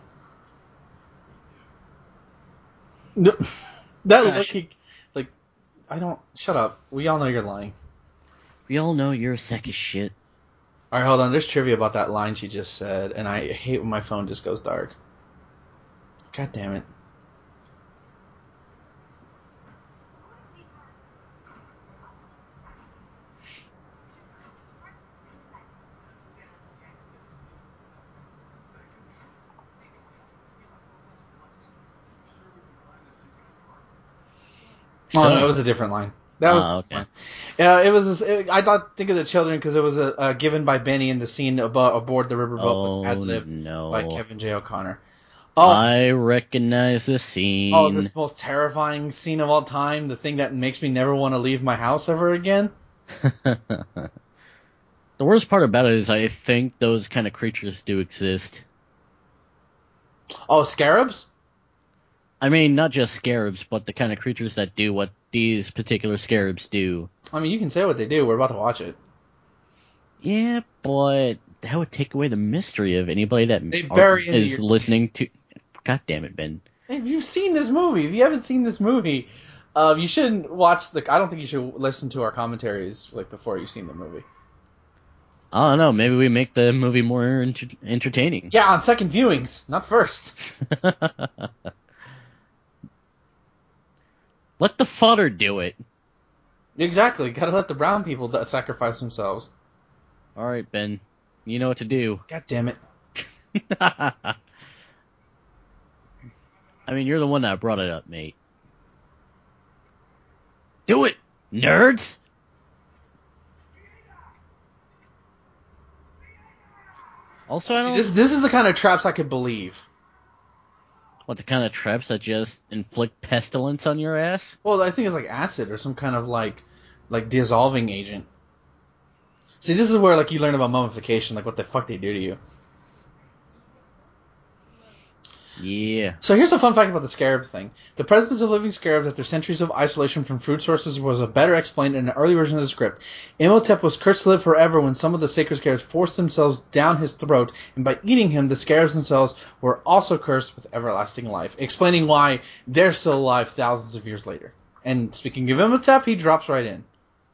Speaker 1: That
Speaker 2: Gosh.
Speaker 1: look, I don't. Shut up. We all know you're lying.
Speaker 2: We all know you're a sack of shit.
Speaker 1: Alright, hold on. There's trivia about that line she just said, and I hate when my phone just goes dark. God damn it.
Speaker 2: So,
Speaker 1: oh, no, it was a different line. That was
Speaker 2: okay.
Speaker 1: line. Yeah, it was. I thought think of the children because it was given by Benny in the scene aboard the riverboat was ad-libbed by Kevin J. O'Connor. Oh,
Speaker 2: I recognize the scene.
Speaker 1: Oh, this most terrifying scene of all time. The thing that makes me never want to leave my house ever again.
Speaker 2: The worst part about it is I think those kind of creatures do exist.
Speaker 1: Oh, scarabs?
Speaker 2: I mean, not just scarabs, but the kind of creatures that do what these particular scarabs do.
Speaker 1: I mean, you can say what they do. We're about to watch it.
Speaker 2: Yeah, but that would take away the mystery of anybody that is listening to... God damn it, Ben.
Speaker 1: Hey, if you've seen this movie, if you haven't seen this movie, you shouldn't watch I don't think you should listen to our commentaries before you've seen the movie.
Speaker 2: I don't know. Maybe we make the movie more entertaining.
Speaker 1: Yeah, on second viewings, not first.
Speaker 2: Let the fodder do it.
Speaker 1: Exactly. Gotta let the brown people sacrifice themselves.
Speaker 2: All right, Ben. You know what to do.
Speaker 1: God damn it.
Speaker 2: I mean, you're the one that brought it up, mate. Do it, nerds! Also, I don't...
Speaker 1: This is the kind of traps I could believe.
Speaker 2: What, the kind of traps that just inflict pestilence on your ass?
Speaker 1: Well, I think it's like acid or some kind of like dissolving agent. See, this is where like you learn about mummification, like what the fuck they do to you.
Speaker 2: Yeah.
Speaker 1: So here's a fun fact about the scarab thing. The presence of living scarabs after centuries of isolation from food sources was better explained in an early version of the script. Imhotep was cursed to live forever when some of the sacred scarabs forced themselves down his throat, and by eating him, the scarabs themselves were also cursed with everlasting life, explaining why they're still alive thousands of years later. And speaking of Imhotep, he drops right in.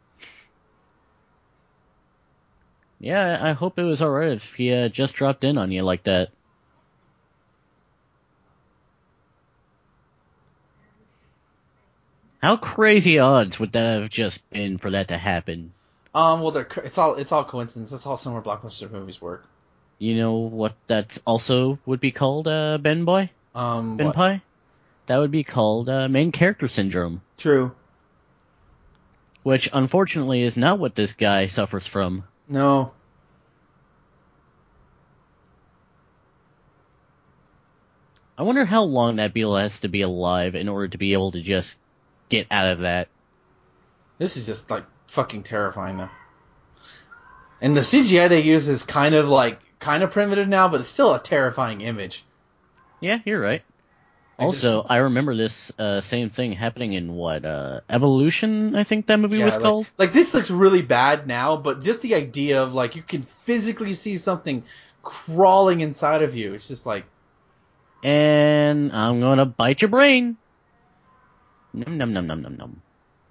Speaker 2: Yeah, I hope it was alright if he just dropped in on you like that. How crazy odds would that have just been for that to happen?
Speaker 1: Well, it's all coincidence. That's how summer blockbuster movies work.
Speaker 2: You know what that's also would be called, Ben Boy? Ben
Speaker 1: What?
Speaker 2: Pie? That would be called, main character syndrome.
Speaker 1: True.
Speaker 2: Which, unfortunately, is not what this guy suffers from.
Speaker 1: No.
Speaker 2: I wonder how long that Beetle has to be alive in order to be able to just get out of that.
Speaker 1: This is just, like, fucking terrifying, though. And the CGI they use is kind of primitive now, but it's still a terrifying image.
Speaker 2: Yeah, you're right.
Speaker 1: Like
Speaker 2: Also, I remember this same thing happening in Evolution, I think that movie was called?
Speaker 1: Like, this looks really bad now, but just the idea of, like, you can physically see something crawling inside of you. It's just like...
Speaker 2: And I'm gonna bite your brain. Num num num num num num.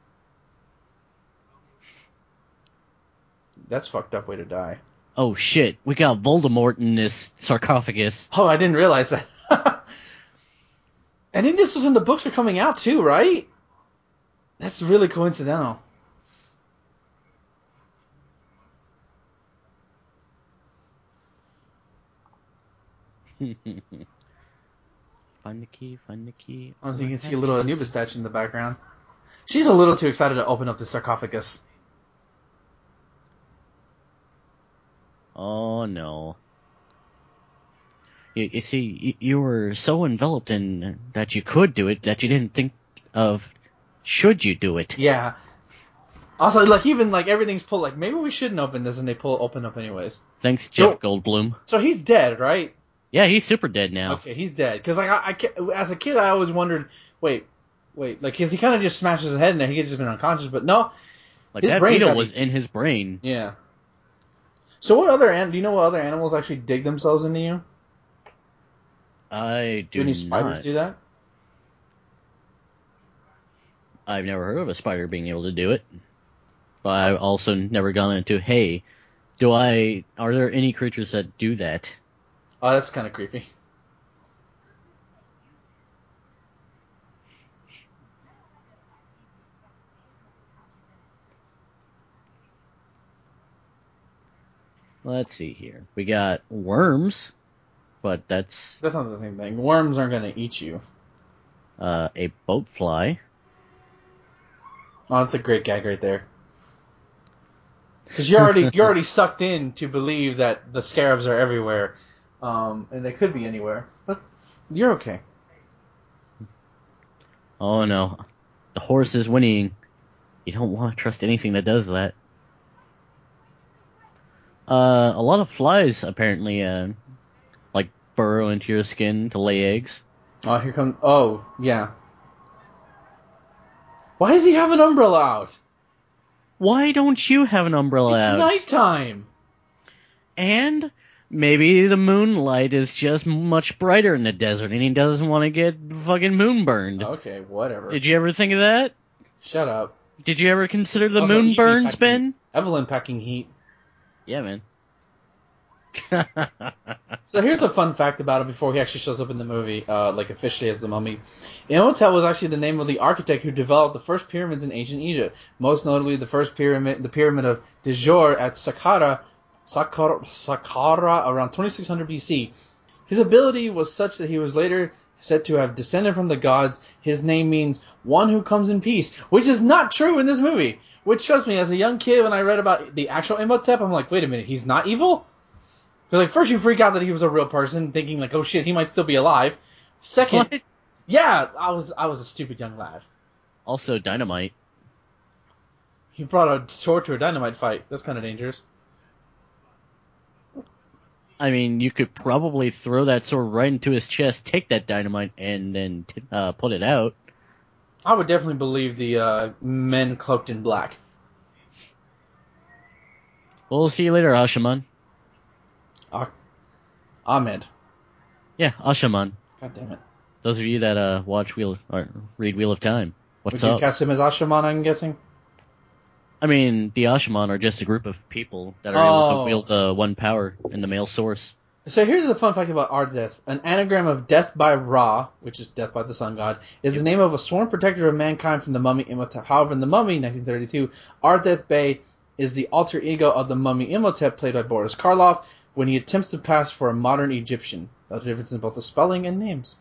Speaker 1: That's a fucked up way to die.
Speaker 2: Oh shit, we got Voldemort in this sarcophagus.
Speaker 1: Oh, I didn't realize that. And then this was when the books were coming out, too, right? That's really coincidental.
Speaker 2: Find the key, find the key.
Speaker 1: Honestly, you can see a little Anubis statue in the background. She's a little too excited to open up the sarcophagus.
Speaker 2: Oh no. You see, you were so enveloped in that you could do it that you didn't think of should you do it.
Speaker 1: Yeah. Also, like, even, like, everything's pulled, like, maybe we shouldn't open this, and they open up anyways.
Speaker 2: Thanks, Jeff Goldblum.
Speaker 1: So he's dead, right?
Speaker 2: Yeah, he's super dead now.
Speaker 1: Okay, he's dead. Because, like, as a kid, I always wondered, wait, like, because he kind of just smashes his head in there, he could just been unconscious, but no.
Speaker 2: Like, that beetle was in his brain.
Speaker 1: Yeah. So do you know what other animals actually dig themselves into you?
Speaker 2: I do
Speaker 1: any
Speaker 2: not.
Speaker 1: spiders do that?
Speaker 2: I've never heard of a spider being able to do it. But I've also never gone into, hey, are there any creatures that do that?
Speaker 1: Oh, that's kind of creepy.
Speaker 2: Let's see here. We got worms, but that's
Speaker 1: not the same thing. Worms aren't going to eat you.
Speaker 2: A boat fly.
Speaker 1: Oh, that's a great gag right there. Because you're already sucked in to believe that the scarabs are everywhere, and they could be anywhere. But you're okay.
Speaker 2: Oh no, the horse is whinnying. You don't want to trust anything that does that. A lot of flies apparently, like burrow into your skin to lay eggs.
Speaker 1: Oh, here comes. Oh, yeah. Why does he have an umbrella out?
Speaker 2: Why don't you have an umbrella out?
Speaker 1: It's nighttime.
Speaker 2: And maybe the moonlight is just much brighter in the desert, and he doesn't want to get fucking moonburned.
Speaker 1: Okay, whatever.
Speaker 2: Did you ever think of that?
Speaker 1: Shut up.
Speaker 2: Did you ever consider the moonburns, Ben?
Speaker 1: Evelyn packing heat.
Speaker 2: Yeah, man.
Speaker 1: So here's a fun fact about him before he actually shows up in the movie, like officially as the mummy. Imhotep was actually the name of the architect who developed the first pyramids in ancient Egypt. Most notably, the first pyramid, the pyramid of Djour at Saqqara around 2600 BC. His ability was such that he was later said to have descended from the gods. His name means one who comes in peace, which is not true in this movie. Which, trust me, as a young kid, when I read about the actual Imhotep, I'm like, wait a minute, he's not evil? Because, like, first you freak out that he was a real person, thinking, like, oh shit, he might still be alive. Second,
Speaker 2: What?
Speaker 1: yeah, I was a stupid young lad.
Speaker 2: Also, dynamite.
Speaker 1: He brought a sword to a dynamite fight. That's kind of dangerous.
Speaker 2: I mean, you could probably throw that sword right into his chest, take that dynamite, and then put it out.
Speaker 1: I would definitely believe the men cloaked in black.
Speaker 2: We'll see you later, Ashaman.
Speaker 1: Ahmed.
Speaker 2: Yeah, Ashaman.
Speaker 1: God damn it.
Speaker 2: Those of you that watch read Wheel of Time, what's
Speaker 1: Would you
Speaker 2: up?
Speaker 1: cast him as Ashaman, I'm guessing?
Speaker 2: I mean, the Ashaman are just a group of people that are able to wield the one power in the male source.
Speaker 1: So here's a fun fact about Ardeth. An anagram of death by Ra, which is death by the sun god, is the name of a sworn protector of mankind from the mummy Imhotep. However, in the Mummy, 1932, Ardeth Bey is the alter ego of the mummy Imhotep, played by Boris Karloff, when he attempts to pass for a modern Egyptian. That's the difference in both the spelling and names.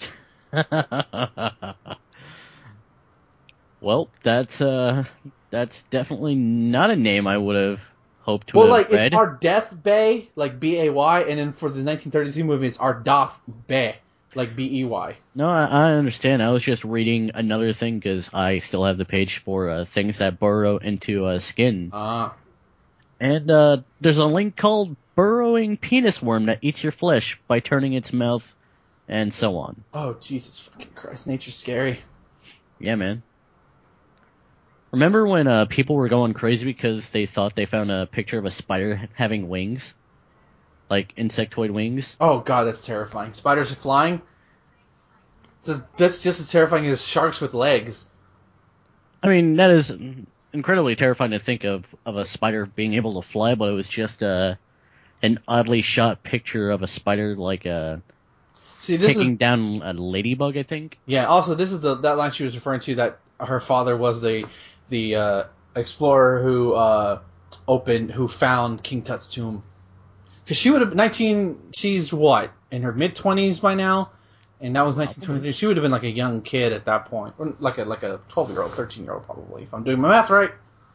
Speaker 2: Well, that's definitely not a name I would have hoped to
Speaker 1: Well,
Speaker 2: have
Speaker 1: like, it's
Speaker 2: read.
Speaker 1: Ardeth Bey, like B-A-Y, and then for the 1932 movie, it's Ardath Bey, like B-E-Y.
Speaker 2: No, I understand. I was just reading another thing because I still have the page for things that burrow into skin. And there's a link called Burrowing Penis Worm that eats your flesh by turning its mouth, and so on.
Speaker 1: Oh, Jesus fucking Christ. Nature's scary.
Speaker 2: Yeah, man. Remember when people were going crazy because they thought they found a picture of a spider having wings? Like insectoid wings?
Speaker 1: Oh, God, that's terrifying. Spiders are flying? That's just as terrifying as sharks with legs.
Speaker 2: I mean, that is incredibly terrifying to think of a spider being able to fly, but it was just an oddly shot picture of a spider taking down a ladybug, I think.
Speaker 1: Yeah, also, this is that line she was referring to, that her father was the explorer who found King Tut's tomb. Because she would have, she's what, in her mid-20s by now? And that was 1923. She would have been like a young kid at that point. Or like a 12-year-old, 13-year-old probably, if I'm doing my math right.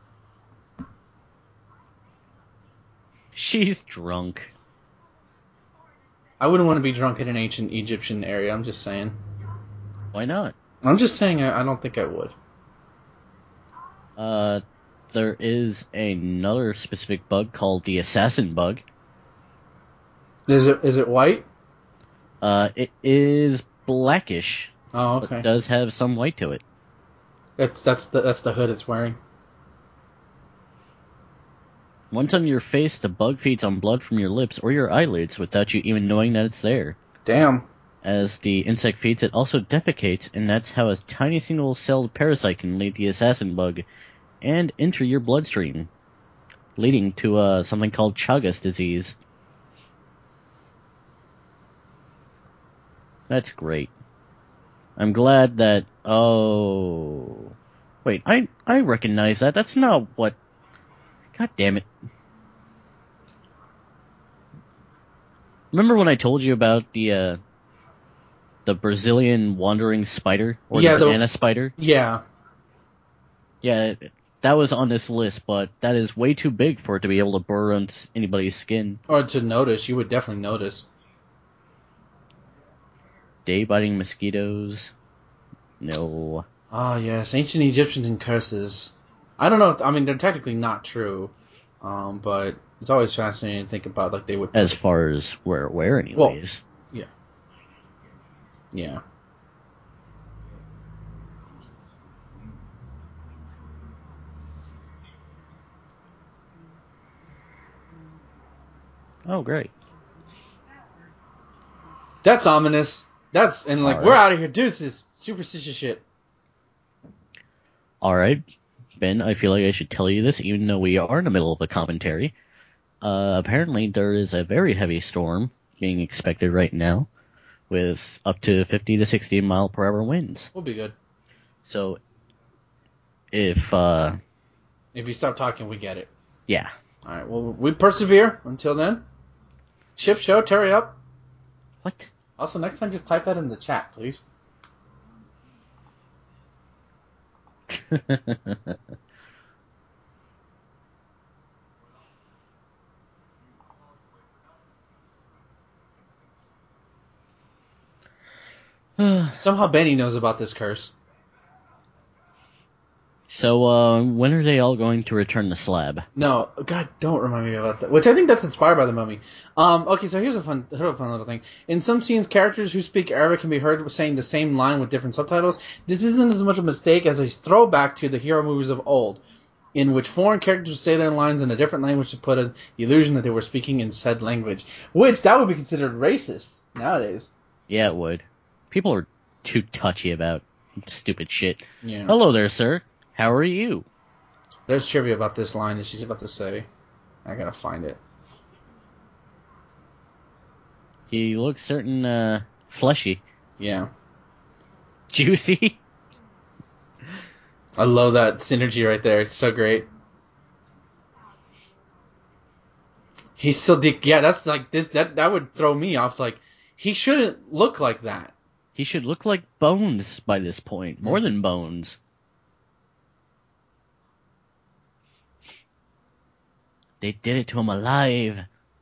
Speaker 2: She's drunk.
Speaker 1: I wouldn't want to be drunk in an ancient Egyptian area, I'm just saying.
Speaker 2: Why not?
Speaker 1: I'm just saying I don't think I would.
Speaker 2: There is another specific bug called the assassin bug.
Speaker 1: Is it white?
Speaker 2: It is blackish.
Speaker 1: Oh, okay.
Speaker 2: But does have some white to it.
Speaker 1: That's the hood it's wearing.
Speaker 2: Once on your face, the bug feeds on blood from your lips or your eyelids without you even knowing that it's there.
Speaker 1: Damn.
Speaker 2: As the insect feeds, it also defecates, and that's how a tiny single-celled parasite can lead the assassin bug and enter your bloodstream, leading to something called Chagas disease. That's great. I'm glad that... Oh... Wait, I recognize that. That's not what... God damn it. Remember when I told you about the Brazilian wandering spider? Or the banana spider?
Speaker 1: Yeah.
Speaker 2: Yeah, that was on this list, but that is way too big for it to be able to burrow into anybody's skin.
Speaker 1: Or to notice. You would definitely notice.
Speaker 2: Day-biting mosquitoes? No.
Speaker 1: Ah, yes. Ancient Egyptians and curses. I don't know. I mean, they're technically not true. But it's always fascinating to think about, like, they would...
Speaker 2: As far as where anyways.
Speaker 1: Well, yeah. Yeah.
Speaker 2: Oh, great.
Speaker 1: That's ominous. And like,
Speaker 2: All
Speaker 1: we're
Speaker 2: right.
Speaker 1: out of here. Deuces. Superstitious shit.
Speaker 2: Alright, Ben, I feel like I should tell you this, even though we are in the middle of a commentary. Apparently there is a very heavy storm being expected right now, with up to 50 to 60 mile per hour winds.
Speaker 1: We'll be good.
Speaker 2: So, if
Speaker 1: you stop talking, we get it.
Speaker 2: Yeah.
Speaker 1: Alright, well, we persevere until then. Ship show, Terry up.
Speaker 2: What?
Speaker 1: Also, next time, just type that in the chat, please. Somehow Benny knows about this curse.
Speaker 2: So, when are they all going to return the slab?
Speaker 1: No, God, don't remind me about that. Which I think that's inspired by the Mummy. Okay, so here's a fun little thing. In some scenes, characters who speak Arabic can be heard saying the same line with different subtitles. This isn't as much a mistake as a throwback to the hero movies of old, in which foreign characters say their lines in a different language to put the illusion that they were speaking in said language. Which, that would be considered racist nowadays.
Speaker 2: Yeah, it would. People are too touchy about stupid shit.
Speaker 1: Yeah.
Speaker 2: Hello there, sir. How are you?
Speaker 1: There's trivia about this line that she's about to say. I gotta find it.
Speaker 2: He looks certain, fleshy.
Speaker 1: Yeah.
Speaker 2: Juicy.
Speaker 1: I love that synergy right there. It's so great. He's still yeah, that's like this, that would throw me off. Like, he shouldn't look like that.
Speaker 2: He should look like Bones by this point. More than Bones. They did it to him alive.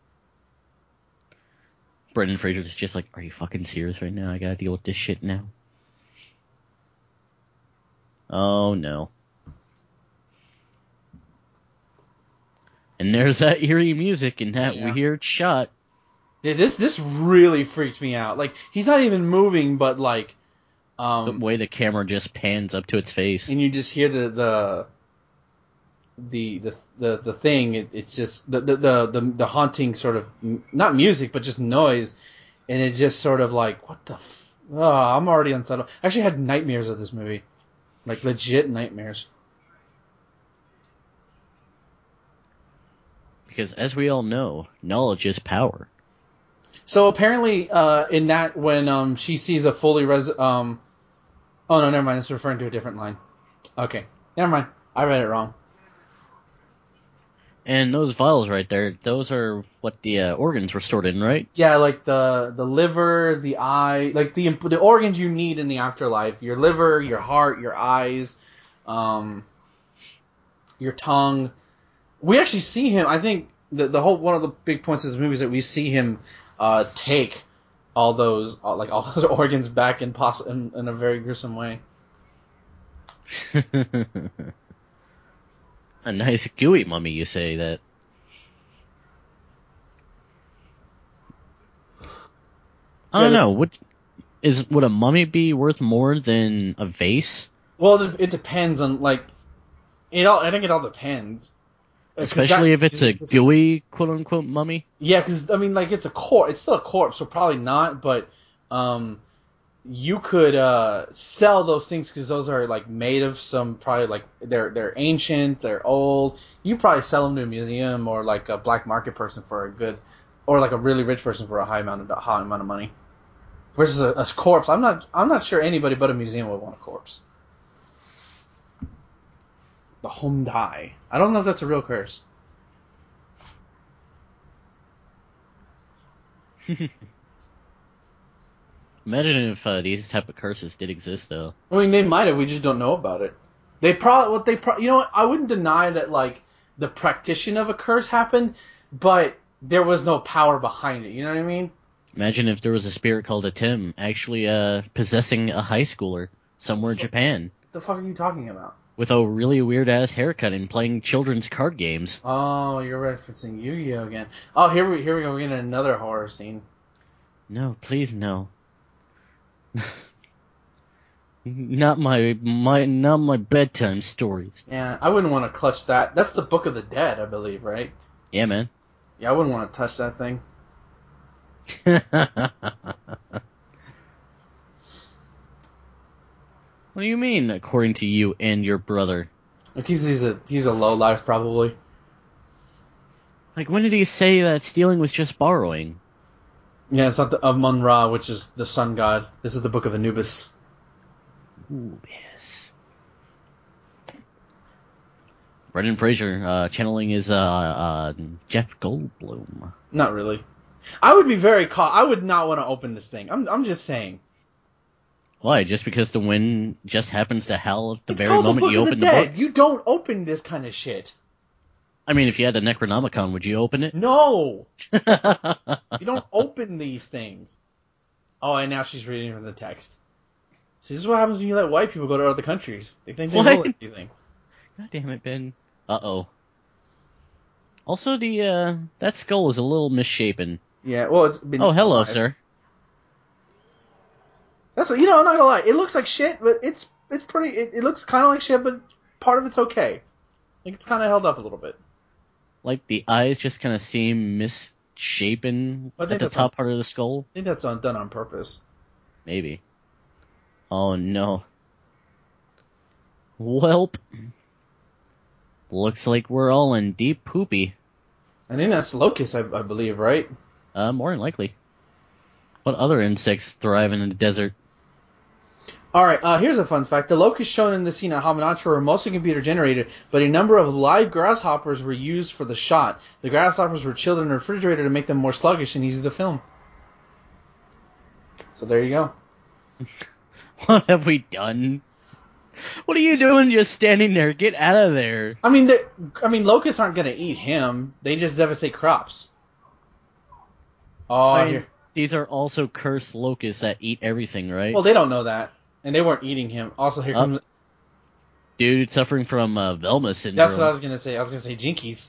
Speaker 2: Brendan Fraser's just like, are you fucking serious right now? I gotta deal with this shit now. Oh no. And there's that eerie music and that weird shot.
Speaker 1: Yeah, this really freaked me out. Like, he's not even moving, but like,
Speaker 2: the way the camera just pans up to its face,
Speaker 1: and you just hear the thing. It's just the haunting sort of, not music, but just noise, and it just sort of like, what the. Oh, I'm already unsettled. I actually had nightmares of this movie, like legit nightmares.
Speaker 2: Because as we all know, knowledge is power.
Speaker 1: So apparently, in that, when she sees a fully oh no, never mind. It's referring to a different line. Okay, never mind. I read it wrong.
Speaker 2: And those vials right there, those are what the organs were stored in, right?
Speaker 1: Yeah, like the liver, the eye, like the organs you need in the afterlife. Your liver, your heart, your eyes, your tongue. We actually see him. I think the whole one of the big points of this movie is that we see him take all those organs back in a very gruesome way.
Speaker 2: A nice gooey mummy, you say that? I don't know. Would a mummy be worth more than a vase?
Speaker 1: Well, it depends on, like, I think it all depends.
Speaker 2: Especially if it's a gooey, quote unquote, mummy.
Speaker 1: Yeah, because I mean, like, it's a corpse. It's still a corpse, so probably not. But you could sell those things because those are like made of some, probably, like, they're ancient, they're old. You probably sell them to a museum or like a black market person for a good, or like a really rich person for a high amount of money. Versus a corpse, I'm not sure anybody but a museum would want a corpse. The Home Die. I don't know if that's a real curse.
Speaker 2: Imagine if these type of curses did exist, though.
Speaker 1: I mean, they might have. We just don't know about it. You know what? I wouldn't deny that, like, the practitioner of a curse happened, but there was no power behind it. You know what I mean?
Speaker 2: Imagine if there was a spirit called a Tim actually possessing a high schooler somewhere in Japan.
Speaker 1: What the fuck are you talking about?
Speaker 2: With a really weird ass haircut and playing children's card games.
Speaker 1: Oh, you're referencing Yu-Gi-Oh again. Oh, here we go. We're getting another horror scene.
Speaker 2: No, please no. Not my bedtime stories.
Speaker 1: Yeah, I wouldn't want to clutch that. That's the Book of the Dead, I believe, right?
Speaker 2: Yeah, man.
Speaker 1: Yeah, I wouldn't want to touch that thing.
Speaker 2: What do you mean, according to you and your brother?
Speaker 1: Like, he's a low life, probably.
Speaker 2: Like, when did he say that stealing was just borrowing?
Speaker 1: Yeah, it's not the Amun-Ra, which is the sun god. This is the Book of Anubis.
Speaker 2: Ooh, yes. Brendan Fraser channeling his Jeff Goldblum.
Speaker 1: Not really. I would be very I would not want to open this thing. I'm just saying.
Speaker 2: Why? Just because the wind just happens to howl at the
Speaker 1: It's
Speaker 2: very
Speaker 1: called the
Speaker 2: moment
Speaker 1: Book
Speaker 2: you
Speaker 1: of the
Speaker 2: open the
Speaker 1: Dead.
Speaker 2: book?
Speaker 1: You don't open this kind of shit.
Speaker 2: I mean, if you had the Necronomicon, would you open it?
Speaker 1: No! You don't open these things. Oh, and now she's reading from the text. See, this is what happens when you let white people go to other countries. They think they know everything.
Speaker 2: God damn it, Ben. Uh-oh. Also, that skull is a little misshapen.
Speaker 1: Yeah, well, it's been...
Speaker 2: Oh, hello,
Speaker 1: alive.
Speaker 2: sir.
Speaker 1: I'm not gonna lie. It looks like shit, but it's pretty... It looks kind of like shit, but part of it's okay. Like, it's kind of held up a little bit.
Speaker 2: Like, the eyes just kind of seem misshapen at the top part of the skull?
Speaker 1: I think that's done on purpose.
Speaker 2: Maybe. Oh, no. Welp. Looks like we're all in deep poopy.
Speaker 1: I think that's locust, I believe, right?
Speaker 2: More than likely. What other insects thrive in the desert?
Speaker 1: Alright, here's a fun fact. The locusts shown in the scene at Hamanatra were mostly computer generated, but a number of live grasshoppers were used for the shot. The grasshoppers were chilled in a refrigerator to make them more sluggish and easy to film. So there you go.
Speaker 2: What have we done? What are you doing just standing there? Get out of there.
Speaker 1: I mean, locusts aren't going to eat him. They just devastate crops. Oh, here.
Speaker 2: These are also cursed locusts that eat everything, right?
Speaker 1: Well, they don't know that. And they weren't eating him. Also, here comes...
Speaker 2: Dude suffering from Velma syndrome.
Speaker 1: That's what I was going to say. I was going to say Jinkies.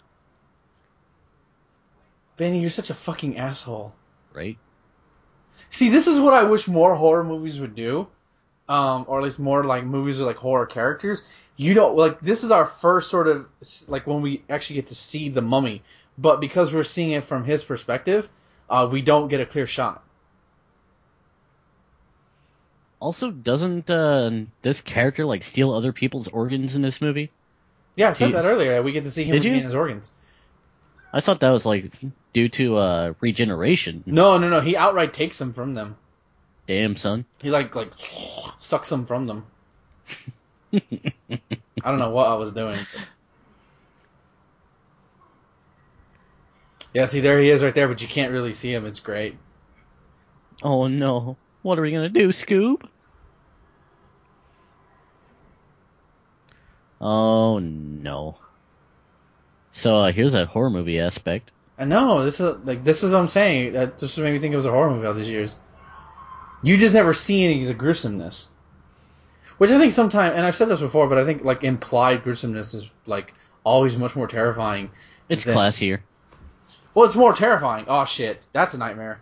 Speaker 1: Benny, you're such a fucking asshole.
Speaker 2: Right?
Speaker 1: See, this is what I wish more horror movies would do. Or at least more like movies with like horror characters. You don't like this is our first sort of like when we actually get to see the mummy, but because we're seeing it from his perspective, we don't get a clear shot.
Speaker 2: Also, doesn't this character like steal other people's organs in this movie?
Speaker 1: Yeah, I said that earlier. We get to see him regain his organs.
Speaker 2: I thought that was like due to regeneration.
Speaker 1: No. He outright takes them from them.
Speaker 2: Damn, son.
Speaker 1: He like sucks them from them. I don't know what I was doing. But... Yeah, see, there he is right there, but you can't really see him. It's great.
Speaker 2: Oh no. What are we gonna do, Scoob? Oh no. So here's a horror movie aspect.
Speaker 1: I know, this is what I'm saying. That just made me think it was a horror movie all these years. You just never see any of the gruesomeness. Which I think sometimes, and I've said this before, but I think like implied gruesomeness is like always much more terrifying.
Speaker 2: It's classier.
Speaker 1: Well, it's more terrifying. Oh shit, that's a nightmare.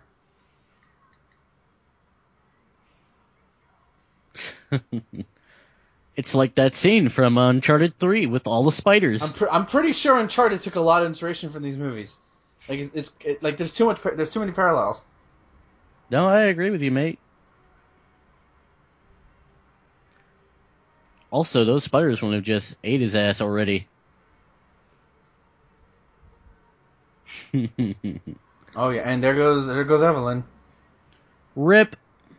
Speaker 2: It's like that scene from Uncharted 3 with all the spiders.
Speaker 1: I'm pretty sure Uncharted took a lot of inspiration from these movies. Like like there's too many parallels.
Speaker 2: No, I agree with you, mate. Also, those spiders wouldn't have just ate his ass already.
Speaker 1: Oh yeah, and there goes Evelyn.
Speaker 2: Rip.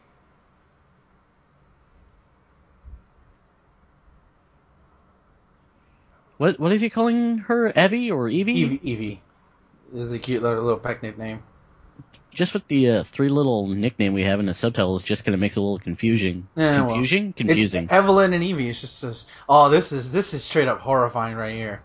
Speaker 2: What is he calling her? Evie or Evie?
Speaker 1: Evie. This is a cute little pet nickname.
Speaker 2: Just with the 3 little nickname we have in the subtitles, just kind of makes it a little confusing. Confusing? Confusing.
Speaker 1: It's Evelyn and Evie. It's just oh, this is straight up horrifying right here.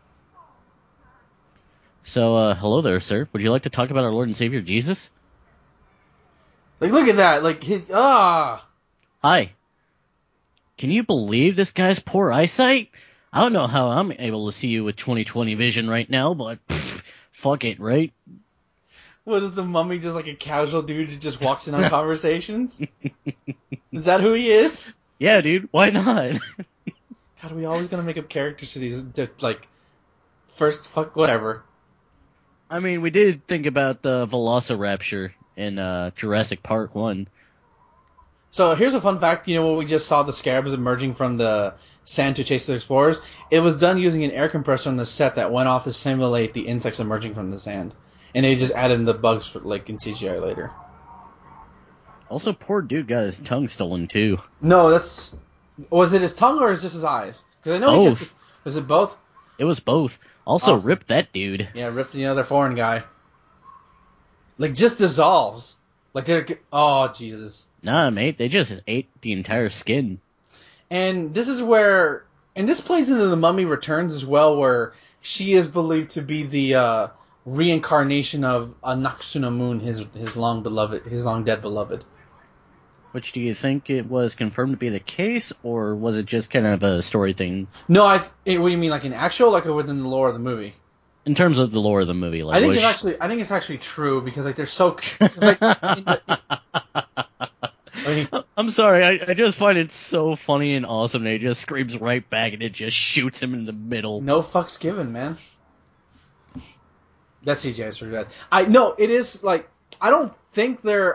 Speaker 2: So, hello there, sir. Would you like to talk about our Lord and Savior Jesus?
Speaker 1: Like, look at that. Like,
Speaker 2: Hi. Can you believe this guy's poor eyesight? I don't know how I'm able to see you with 20/20 vision right now, but fuck it, right?
Speaker 1: What is the mummy just like a casual dude who just walks in on conversations? Is that who he is?
Speaker 2: Yeah, dude. Why not?
Speaker 1: God, are we always gonna make up characters to these? Like, first, fuck whatever.
Speaker 2: I mean, we did think about the Velociraptor in Jurassic Park 1.
Speaker 1: So here's a fun fact. When we just saw the scarabs emerging from the sand to chase the explorers, it was done using an air compressor on the set that went off to simulate the insects emerging from the sand, and they just added in the bugs for, in CGI later.
Speaker 2: Also, poor dude got his tongue stolen too.
Speaker 1: No, was it his tongue or is just his eyes? Because I know
Speaker 2: both.
Speaker 1: Was it both?
Speaker 2: It was both. Also, rip that dude.
Speaker 1: Yeah, rip the other foreign guy. Just dissolves. Oh, Jesus.
Speaker 2: Nah, mate, they just ate the entire skin.
Speaker 1: And this is and this plays into The Mummy Returns as well, where she is believed to be the reincarnation of Anck-su-namun, his long dead beloved.
Speaker 2: Which, do you think it was confirmed to be the case, or was it just kind of a story thing?
Speaker 1: No, what do you mean, in actual, or within the lore of the movie?
Speaker 2: In terms of the lore of the movie,
Speaker 1: I think it's actually true because they're so.
Speaker 2: I'm sorry, I just find it so funny and awesome that he just screams right back and it just shoots him in the middle.
Speaker 1: No fucks given, man. That CGI is pretty bad. No, it is I don't think they're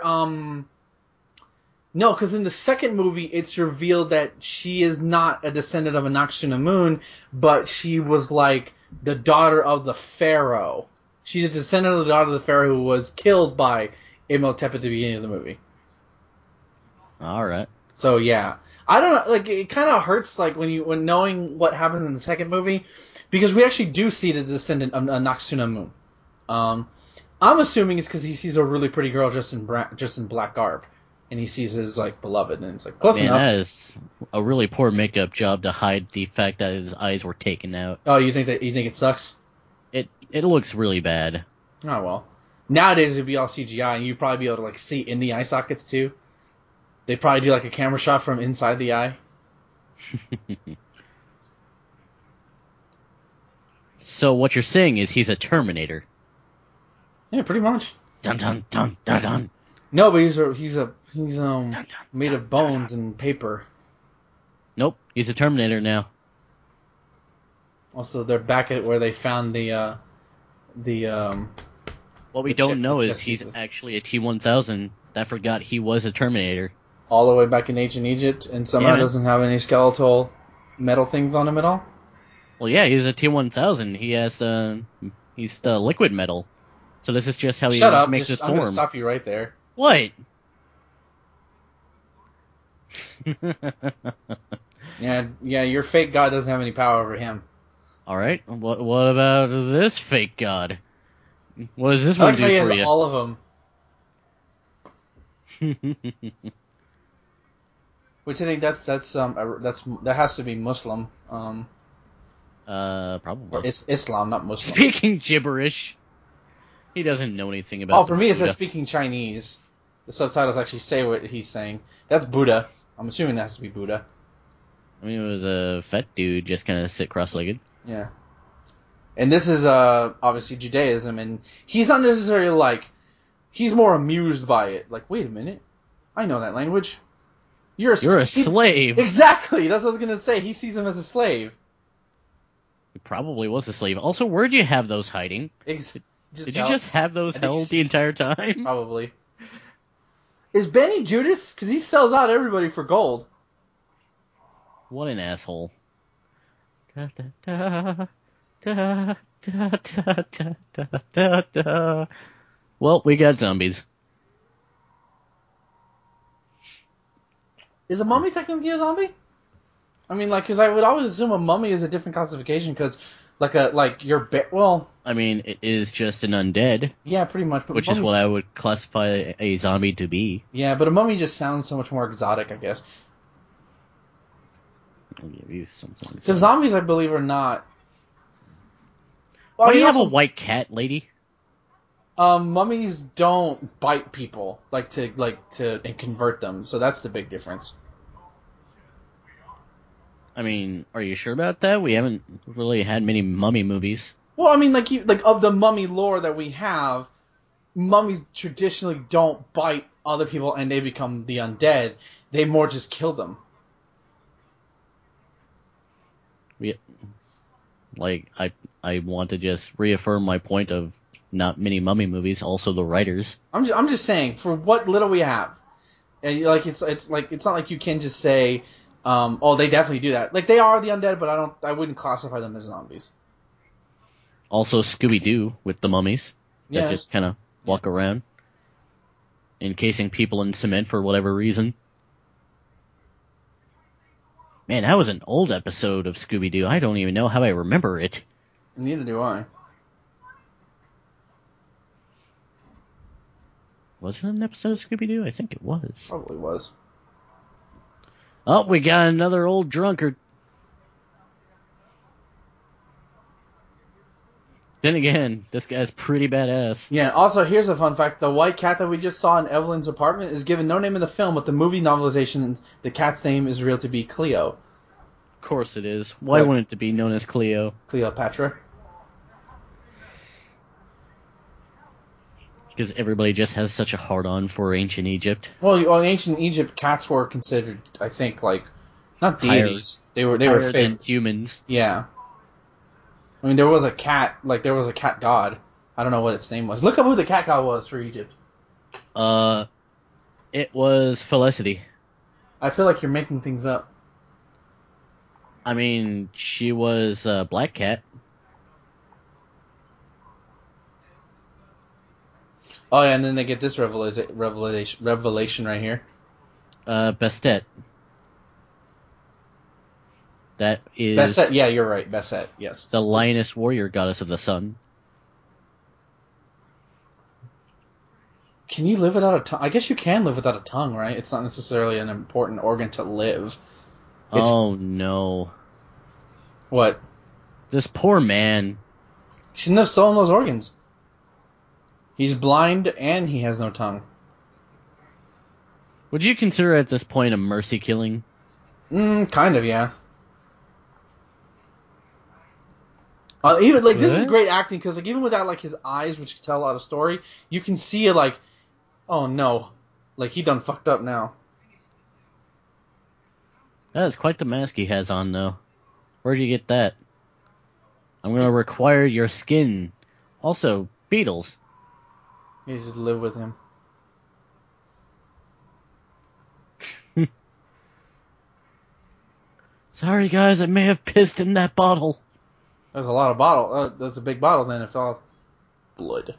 Speaker 1: No, because in the second movie, it's revealed that she is not a descendant of Anck-su-namun, but she was the daughter of the pharaoh. She's a descendant of the daughter of the pharaoh who was killed by Imhotep at the beginning of the movie.
Speaker 2: All right.
Speaker 1: So yeah, I don't know. It kind of hurts when knowing what happens in the second movie, because we actually do see the descendant of Anck-su-namun. I'm assuming it's because he sees a really pretty girl just in black garb. And he sees his beloved, and it's close enough.
Speaker 2: That is a really poor makeup job to hide the fact that his eyes were taken out.
Speaker 1: Oh, you think it sucks?
Speaker 2: It looks really bad.
Speaker 1: Oh well. Nowadays it'd be all CGI, and you'd probably be able to see in the eye sockets too. They probably do a camera shot from inside the eye.
Speaker 2: So what you're saying is he's a Terminator.
Speaker 1: Yeah, pretty much.
Speaker 2: Dun dun dun dun dun.
Speaker 1: No, but he's made of bones and paper.
Speaker 2: Nope, he's a Terminator now.
Speaker 1: Also, they're back at where they found the
Speaker 2: What we don't know is he's actually a T-1000 that forgot he was a Terminator.
Speaker 1: All the way back in ancient Egypt, and somehow doesn't have any skeletal metal things on him at all?
Speaker 2: Well, yeah, he's a T-1000. He has he's the liquid metal. So this is just how he makes his form.
Speaker 1: I'm going to stop you right there.
Speaker 2: What?
Speaker 1: Yeah, your fake god doesn't have any power over him.
Speaker 2: All right. What about this fake god? What does this one do for you?
Speaker 1: All of them. Which I think that has to be Muslim.
Speaker 2: Probably.
Speaker 1: Or it's Islam, not Muslim.
Speaker 2: Speaking gibberish. He doesn't know anything about.
Speaker 1: Oh, for me, it says speaking Chinese. The subtitles actually say what he's saying. That's Buddha. I'm assuming that has to be Buddha.
Speaker 2: I mean, it was a fat dude just kind of sit cross-legged.
Speaker 1: Yeah. And this is obviously Judaism, and he's not necessarily he's more amused by it. Wait a minute, I know that language. You're a
Speaker 2: slave.
Speaker 1: Exactly. That's what I was gonna say. He sees him as a slave.
Speaker 2: He probably was a slave. Also, where'd you have those hiding? Did you just have those held the entire time?
Speaker 1: Probably. Is Benny Judas? Because he sells out everybody for gold.
Speaker 2: What an asshole. Well, we got zombies.
Speaker 1: Is a mummy technically a zombie? I mean, because I would always assume a mummy is a different classification, because well...
Speaker 2: I mean, it is just an undead.
Speaker 1: Yeah, pretty much.
Speaker 2: But which is what I would classify a zombie to be.
Speaker 1: Yeah, but a mummy just sounds so much more exotic, I guess.
Speaker 2: I'll give you something.
Speaker 1: Because zombies, I believe, are not...
Speaker 2: Why do you have a white cat, lady?
Speaker 1: Mummies don't bite people, and convert them, so that's the big difference.
Speaker 2: I mean, are you sure about that? We haven't really had many mummy movies.
Speaker 1: Well, I mean, of the mummy lore that we have, mummies traditionally don't bite other people and they become the undead. They more just kill them.
Speaker 2: I want to just reaffirm my point of not many mummy movies, also the writers.
Speaker 1: I'm just saying, for what little we have, And like it's not like you can just say, oh, they definitely do that. Like they are the undead, but I wouldn't classify them as zombies.
Speaker 2: Also, Scooby-Doo with the mummies that
Speaker 1: Yeah.
Speaker 2: just kind of walk around, encasing people in cement for whatever reason. Man, that was an old episode of Scooby-Doo. I don't even know how I remember it.
Speaker 1: Neither do I.
Speaker 2: Was it an episode of Scooby-Doo? I think it was.
Speaker 1: Probably was.
Speaker 2: Oh, we got another old drunkard. Then again, this guy's pretty badass.
Speaker 1: Yeah, also, here's a fun fact. The white cat that we just saw in Evelyn's apartment is given no name in the film, but the movie novelization, the cat's name is real to be Cleo.
Speaker 2: Of course it is. Why wouldn't it be known as Cleo?
Speaker 1: Cleopatra.
Speaker 2: Because everybody just has such a hard-on for ancient Egypt.
Speaker 1: Well, in ancient Egypt, cats were considered, I think, like, not deities. They were
Speaker 2: higher than
Speaker 1: favored.
Speaker 2: humans.
Speaker 1: Yeah. I mean, there was a cat god. I don't know what its name was. Look up who the cat god was for Egypt.
Speaker 2: It was Felicity.
Speaker 1: I feel like you're making things up.
Speaker 2: I mean, she was a black cat.
Speaker 1: Oh yeah, and then they get this revelation right here.
Speaker 2: Bastet. That is...
Speaker 1: Bastet, yeah, you're right. Bastet, yes.
Speaker 2: The lioness warrior goddess of the sun.
Speaker 1: Can you live without a tongue? I guess you can live without a tongue, right? It's not necessarily an important organ to live.
Speaker 2: Oh no.
Speaker 1: What?
Speaker 2: This poor man.
Speaker 1: Shouldn't have stolen those organs. He's blind and he has no tongue.
Speaker 2: Would you consider at this point a mercy killing?
Speaker 1: Kind of, yeah. Even like this is great acting because like even without like his eyes, which tell a lot of story, you can see it like, oh no, like he done fucked up now.
Speaker 2: That is quite the mask he has on, though. Where'd you get that? I'm gonna require your skin. Also, beetles.
Speaker 1: You just live with him.
Speaker 2: Sorry, guys, I may have pissed in that bottle.
Speaker 1: There's a lot of bottle. That's a big bottle then if all blood.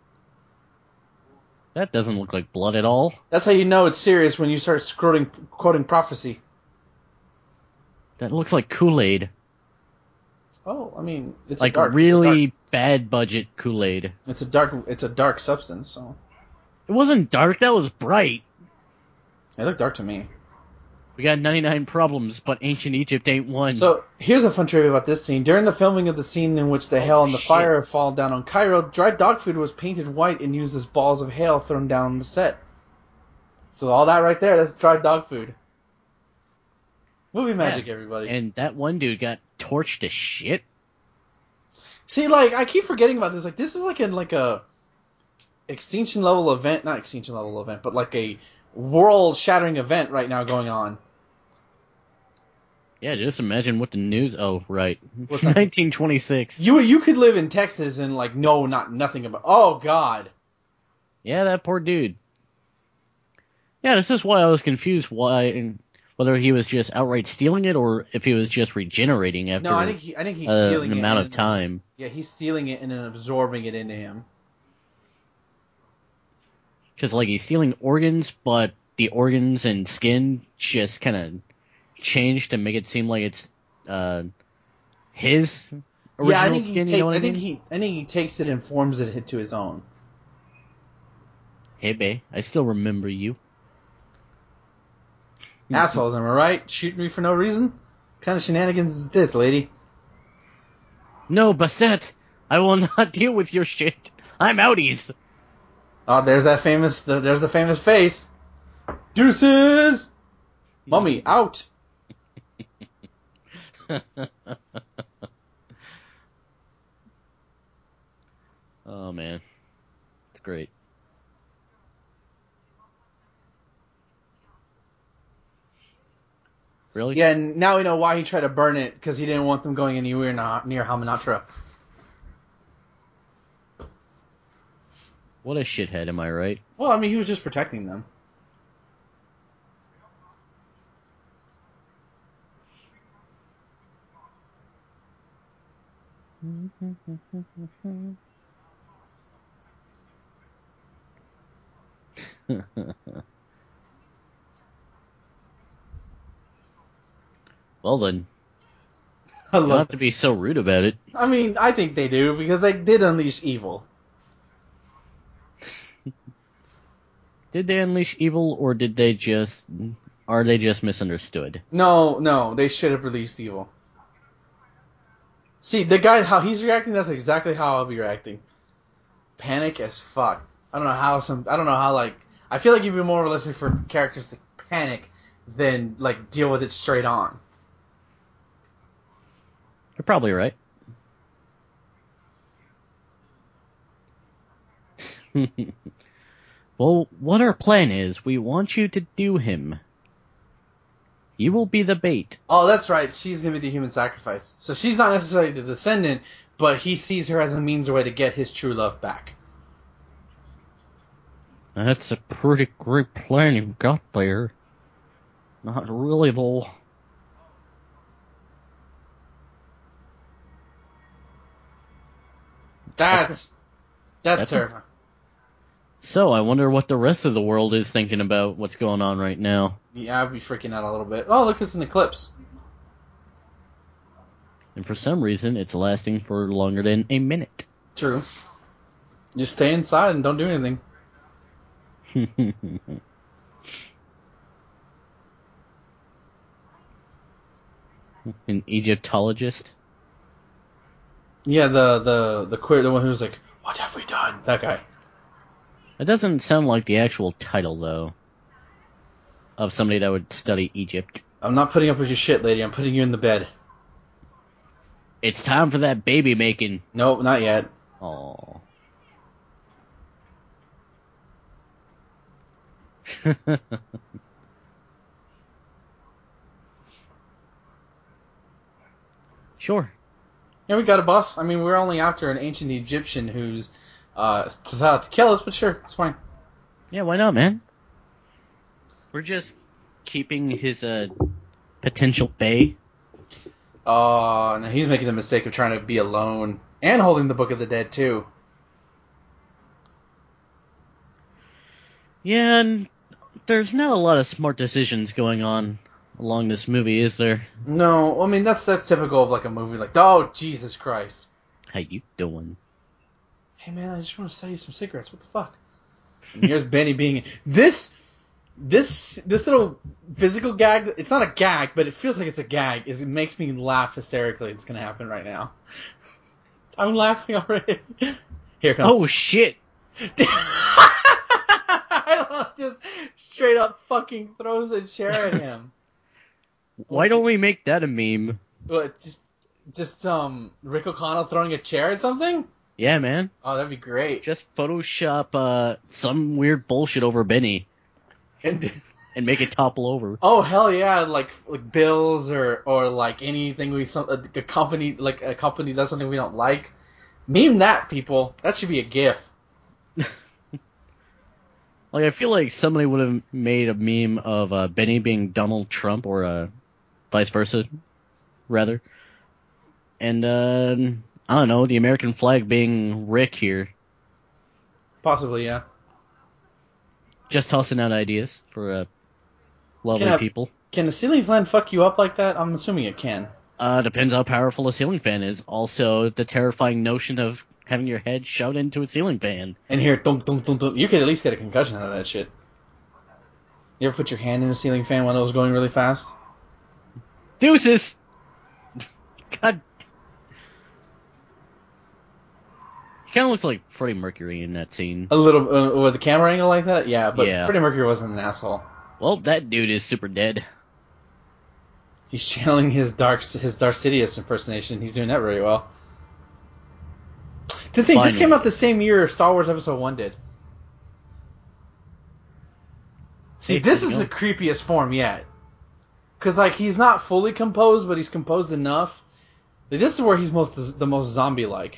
Speaker 2: That doesn't look like blood at all.
Speaker 1: That's how you know it's serious when you start quoting prophecy.
Speaker 2: That looks like Kool-Aid.
Speaker 1: Oh, I mean, it's
Speaker 2: like
Speaker 1: dark,
Speaker 2: really bad budget Kool-Aid.
Speaker 1: It's a dark substance, so.
Speaker 2: It wasn't dark, that was bright.
Speaker 1: It looked dark to me.
Speaker 2: We got 99 problems, but ancient Egypt ain't one.
Speaker 1: So, here's a fun trivia about this scene. During the filming of the scene in which the hail and the fire have fallen down on Cairo, dried dog food was painted white and used as balls of hail thrown down on the set. So all that right there, that's dried dog food. Movie magic, everybody.
Speaker 2: And that one dude got torched to shit.
Speaker 1: See, like, I keep forgetting about this. Like, this is like a extinction level event. Not extinction level event, but like a world-shattering event right now going on.
Speaker 2: Yeah, just imagine what the news... Oh, right. 1926.
Speaker 1: You could live in Texas and, like, nothing about... Oh, God.
Speaker 2: Yeah, that poor dude. Yeah, this is why I was confused whether he was just outright stealing it or if he was just regenerating after
Speaker 1: I think he's stealing
Speaker 2: an amount of time.
Speaker 1: Yeah, he's stealing it and then absorbing it into him.
Speaker 2: Because, like, he's stealing organs, but the organs and skin just kind of change to make it seem like it's his original skin.
Speaker 1: I think he takes it and forms it into his own.
Speaker 2: Hey, bae, I still remember you.
Speaker 1: Assholes, am I right? Shooting me for no reason? What kind of shenanigans is this, lady?
Speaker 2: No, Bastet! I will not deal with your shit. I'm outies.
Speaker 1: Oh, there's the famous face. Deuces! Mummy, out!
Speaker 2: Oh, man. It's great. Really?
Speaker 1: Yeah, and now we know why he tried to burn it, because he didn't want them going anywhere near Hamunaptra.
Speaker 2: What a shithead, am I right?
Speaker 1: Well, I mean, he was just protecting them.
Speaker 2: Well then,
Speaker 1: I
Speaker 2: you don't
Speaker 1: love
Speaker 2: have to be so rude about it.
Speaker 1: I mean, I think they do, because they did unleash evil.
Speaker 2: Did they unleash evil, or are they just misunderstood?
Speaker 1: No, they should have released evil. See, the guy, how he's reacting, that's exactly how I'll be reacting. Panic as fuck. I don't know how, like, I feel like it'd be more realistic for characters to panic than, like, deal with it straight on.
Speaker 2: You're probably right. Well, what our plan is, we want you to do him. You will be the bait.
Speaker 1: Oh, that's right. She's gonna be the human sacrifice. So she's not necessarily the descendant, but he sees her as a means or way to get his true love back.
Speaker 2: That's a pretty great plan you've got there. Not really, though.
Speaker 1: That's terrifying.
Speaker 2: So, I wonder what the rest of the world is thinking about what's going on right now.
Speaker 1: Yeah, I'd be freaking out a little bit. Oh, look, it's an eclipse.
Speaker 2: And for some reason, it's lasting for longer than a minute.
Speaker 1: True. Just stay inside and don't do anything.
Speaker 2: An Egyptologist?
Speaker 1: Yeah, the queer, the one who's like, "What have we done?" That guy.
Speaker 2: That doesn't sound like the actual title, though, of somebody that would study Egypt.
Speaker 1: I'm not putting up with your shit, lady. I'm putting you in the bed.
Speaker 2: It's time for that baby making.
Speaker 1: Nope, not yet.
Speaker 2: Aww. Sure.
Speaker 1: Yeah, we got a boss. I mean, we're only after an ancient Egyptian who's out to kill us, but sure, it's fine.
Speaker 2: Yeah, why not, man? We're just keeping his potential bay.
Speaker 1: Oh, no, he's making the mistake of trying to be alone and holding the Book of the Dead too.
Speaker 2: Yeah, and there's not a lot of smart decisions going on along this movie, is there?
Speaker 1: No, I mean that's typical of like a movie. Like, oh Jesus Christ!
Speaker 2: How you doing?
Speaker 1: Hey man, I just want to sell you some cigarettes. What the fuck? And here's Benny being this little physical gag. It's not a gag, but it feels like it's a gag. It makes me laugh hysterically. It's gonna happen right now. I'm laughing already. Here it comes.
Speaker 2: Oh shit!
Speaker 1: I don't know, just straight up fucking throws a chair at him.
Speaker 2: Why don't we make that a meme?
Speaker 1: What, just Rick O'Connell throwing a chair at something?
Speaker 2: Yeah, man.
Speaker 1: Oh, that'd be great.
Speaker 2: Just Photoshop some weird bullshit over Benny
Speaker 1: And
Speaker 2: make it topple over.
Speaker 1: oh hell yeah, like bills or like anything a company does something we don't like. Meme that, people. That should be a GIF.
Speaker 2: Like, I feel like somebody would have made a meme of Benny being Donald Trump, or vice versa, rather. And, I don't know, the American flag being Rick here.
Speaker 1: Possibly, yeah.
Speaker 2: Just tossing out ideas for lovely people.
Speaker 1: Can a ceiling fan fuck you up like that? I'm assuming it can.
Speaker 2: Depends how powerful a ceiling fan is. Also, the terrifying notion of having your head shoved into a ceiling fan.
Speaker 1: And here, dunk, dunk, dunk, dunk. You could at least get a concussion out of that shit. You ever put your hand in a ceiling fan when it was going really fast?
Speaker 2: Deuces! God. He kind of looks like Freddie Mercury in that scene.
Speaker 1: A little, with the camera angle like that? Yeah, but
Speaker 2: Yeah.
Speaker 1: Freddie Mercury wasn't an asshole.
Speaker 2: Well, that dude is super dead.
Speaker 1: He's channeling his Darth Sidious impersonation. He's doing that very well. To think, this came out the same year Star Wars Episode 1 did. See, this is the creepiest form yet. Because, like, he's not fully composed, but he's composed enough. Like, this is where he's the most zombie-like.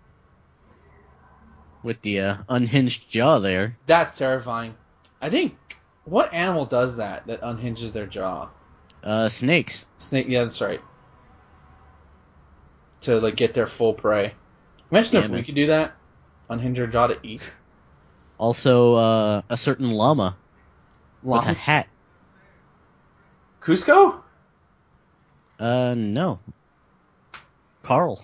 Speaker 2: With the unhinged jaw there.
Speaker 1: That's terrifying. I think, what animal does that unhinges their jaw?
Speaker 2: Snakes.
Speaker 1: Snake, yeah, that's right. to like get their full prey. Imagine if we could do that. Unhinge our jaw to eat.
Speaker 2: Also, a certain llama with a hat.
Speaker 1: Cusco?
Speaker 2: No. Carl.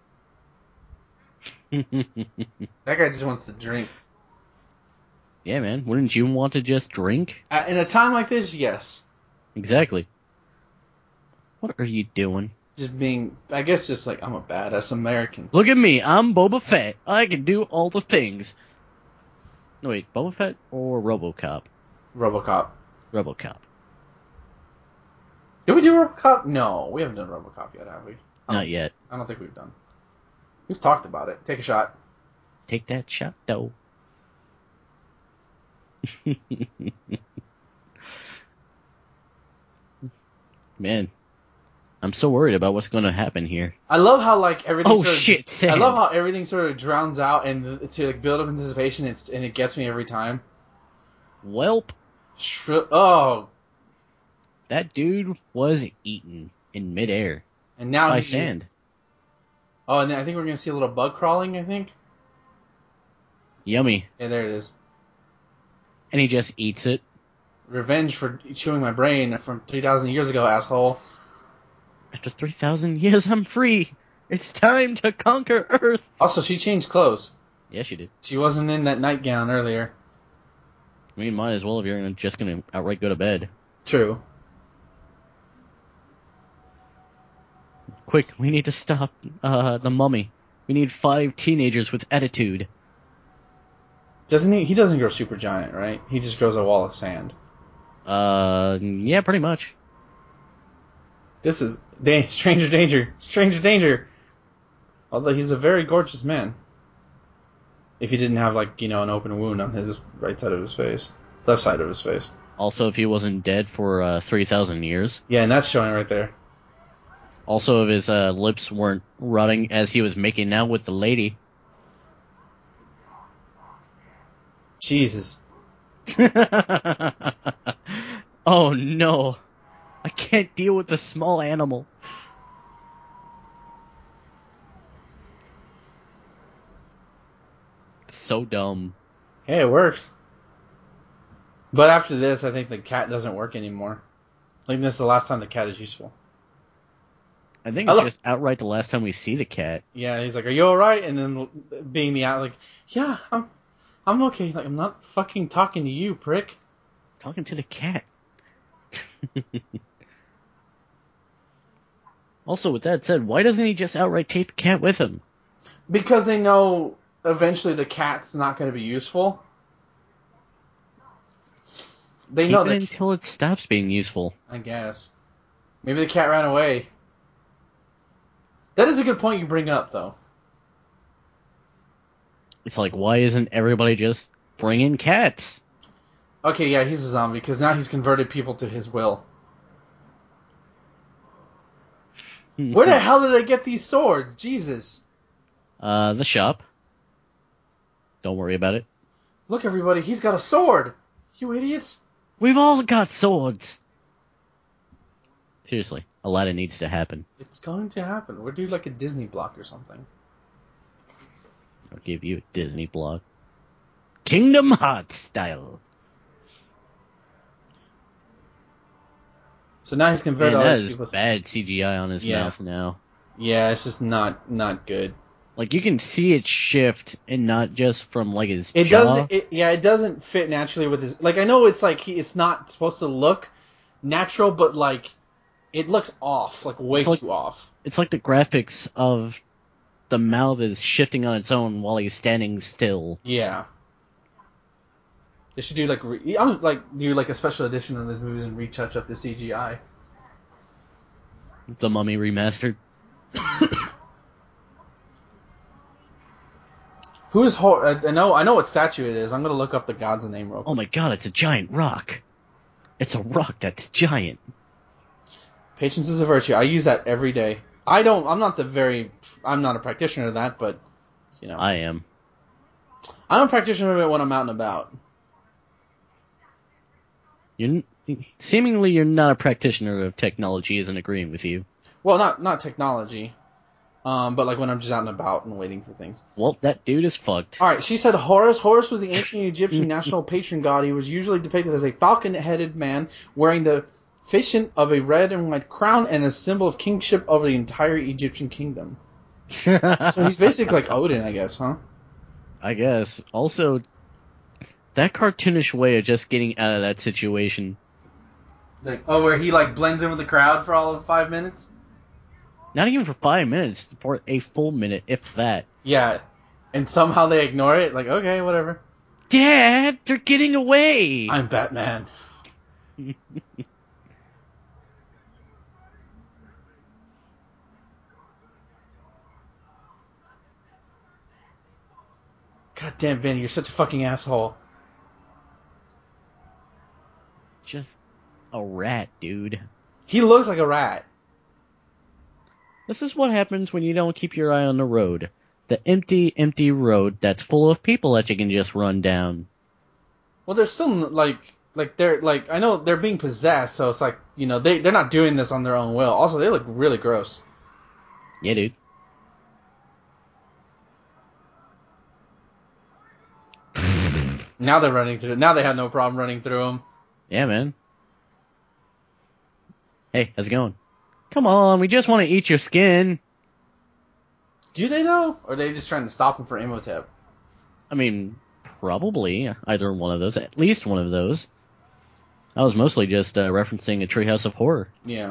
Speaker 1: That guy just wants to drink.
Speaker 2: Yeah, man. Wouldn't you want to just drink?
Speaker 1: In a time like this, yes.
Speaker 2: Exactly. What are you doing?
Speaker 1: Just being, I guess, just like I'm a badass American.
Speaker 2: Look at me. I'm Boba Fett. I can do all the things. No, wait. Boba Fett or RoboCop?
Speaker 1: RoboCop.
Speaker 2: RoboCop.
Speaker 1: Did we do RoboCop? No, we haven't done RoboCop yet, have we?
Speaker 2: Not yet.
Speaker 1: I don't think we've done. We've talked about it. Take a shot.
Speaker 2: Take that shot, though. Man, I'm so worried about what's going to happen here.
Speaker 1: I love how like everything.
Speaker 2: Oh shit! Sand.
Speaker 1: I love how everything sort of drowns out and to like build up anticipation. And it gets me every time.
Speaker 2: Welp.
Speaker 1: Oh.
Speaker 2: That dude was eaten in midair.
Speaker 1: And now
Speaker 2: by sand.
Speaker 1: Oh, and then I think we're gonna see a little bug crawling. I think.
Speaker 2: Yummy.
Speaker 1: Yeah, there it is.
Speaker 2: And he just eats it.
Speaker 1: Revenge for chewing my brain from 3,000 years ago, asshole.
Speaker 2: After 3,000 years, I'm free. It's time to conquer Earth.
Speaker 1: Also, she changed clothes.
Speaker 2: Yeah, she did.
Speaker 1: She wasn't in that nightgown earlier.
Speaker 2: I mean, might as well if you're just gonna outright go to bed.
Speaker 1: True.
Speaker 2: Quick, we need to stop the mummy. We need 5 teenagers with attitude.
Speaker 1: Doesn't he? He doesn't grow super giant, right? He just grows a wall of sand.
Speaker 2: Yeah, pretty much.
Speaker 1: This is stranger danger, stranger danger. Although he's a very gorgeous man. If he didn't have like an open wound on his right side of his face, left side of his face.
Speaker 2: Also, if he wasn't dead for 3,000 years.
Speaker 1: Yeah, and that's showing right there.
Speaker 2: Also, if his lips weren't rotting as he was making out with the lady.
Speaker 1: Jesus.
Speaker 2: Oh no. I can't deal with a small animal. So dumb.
Speaker 1: Hey, it works. But after this, I think the cat doesn't work anymore. I think this is the last time the cat is useful.
Speaker 2: I think it's just outright the last time we see the cat.
Speaker 1: Yeah, he's like, "Are you alright?" And then being the out, like, "Yeah, I'm okay." Like, I'm not fucking talking to you, prick.
Speaker 2: Talking to the cat. Also, with that said, why doesn't he just outright take the cat with him?
Speaker 1: Because they know eventually the cat's not going to be useful. They know
Speaker 2: that until it stops being useful.
Speaker 1: I guess. Maybe the cat ran away. That is a good point you bring up, though.
Speaker 2: It's like, why isn't everybody just bringing cats?
Speaker 1: Okay, yeah, he's a zombie, because now he's converted people to his will. Where the hell did I get these swords? Jesus.
Speaker 2: The shop. Don't worry about it.
Speaker 1: Look, everybody, he's got a sword! You idiots!
Speaker 2: We've all got swords! Seriously, Aladdin needs to happen.
Speaker 1: It's going to happen. We'll do like a Disney block or something.
Speaker 2: I'll give you a Disney block. Kingdom Hearts style.
Speaker 1: So now he's converted all these people.
Speaker 2: Bad CGI on his mouth now.
Speaker 1: Yeah, it's just not good.
Speaker 2: Like, you can see it shift, and not just from, like, his jaw.
Speaker 1: It doesn't fit naturally with his... Like, I know it's like, it's not supposed to look natural, but, like, it looks off. Like, way too off.
Speaker 2: It's like the graphics of the mouth is shifting on its own while he's standing still.
Speaker 1: Yeah. They should do, like, a special edition of these movies and retouch up the CGI.
Speaker 2: The Mummy Remastered.
Speaker 1: I know what statue it is. I'm gonna look up the god's name real quick.
Speaker 2: Oh my god, it's a giant rock. It's a rock that's giant.
Speaker 1: Patience is a virtue. I use that every day. I'm not a practitioner of that, but,
Speaker 2: I am.
Speaker 1: I'm a practitioner of it when I'm out and about.
Speaker 2: Seemingly you're not a practitioner of technology, isn't agreeing with you.
Speaker 1: Well, not technology. But like when I'm just out and about and waiting for things.
Speaker 2: Well, that dude is fucked.
Speaker 1: Alright, she said Horus. Horus was the ancient Egyptian national patron god. He was usually depicted as a falcon-headed man wearing the fashion of a red and white crown and a symbol of kingship over the entire Egyptian kingdom. So he's basically like Odin, I guess, huh?
Speaker 2: I guess. Also, that cartoonish way of just getting out of that situation.
Speaker 1: Like, oh, where he like blends in with the crowd for all of 5 minutes?
Speaker 2: Not even for 5 minutes, for a full minute, if that.
Speaker 1: Yeah. And somehow they ignore it? Like, okay, whatever.
Speaker 2: Dad, they're getting away!
Speaker 1: I'm Batman. God damn, Benny, you're such a fucking asshole.
Speaker 2: Just a rat, dude.
Speaker 1: He looks like a rat.
Speaker 2: This is what happens when you don't keep your eye on the road. The empty road that's full of people that you can just run down.
Speaker 1: Well, they're still, they're, I know they're being possessed, so it's like, they're not doing this on their own will. Also, they look really gross.
Speaker 2: Yeah, dude.
Speaker 1: Now they're running through. Now they have no problem running through them.
Speaker 2: Yeah, man. Hey, how's it going? Come on, we just want to eat your skin.
Speaker 1: Do they though? Or are they just trying to stop him for Imhotep?
Speaker 2: I mean, probably either one of those. At least one of those. I was mostly just referencing a Treehouse of Horror.
Speaker 1: Yeah.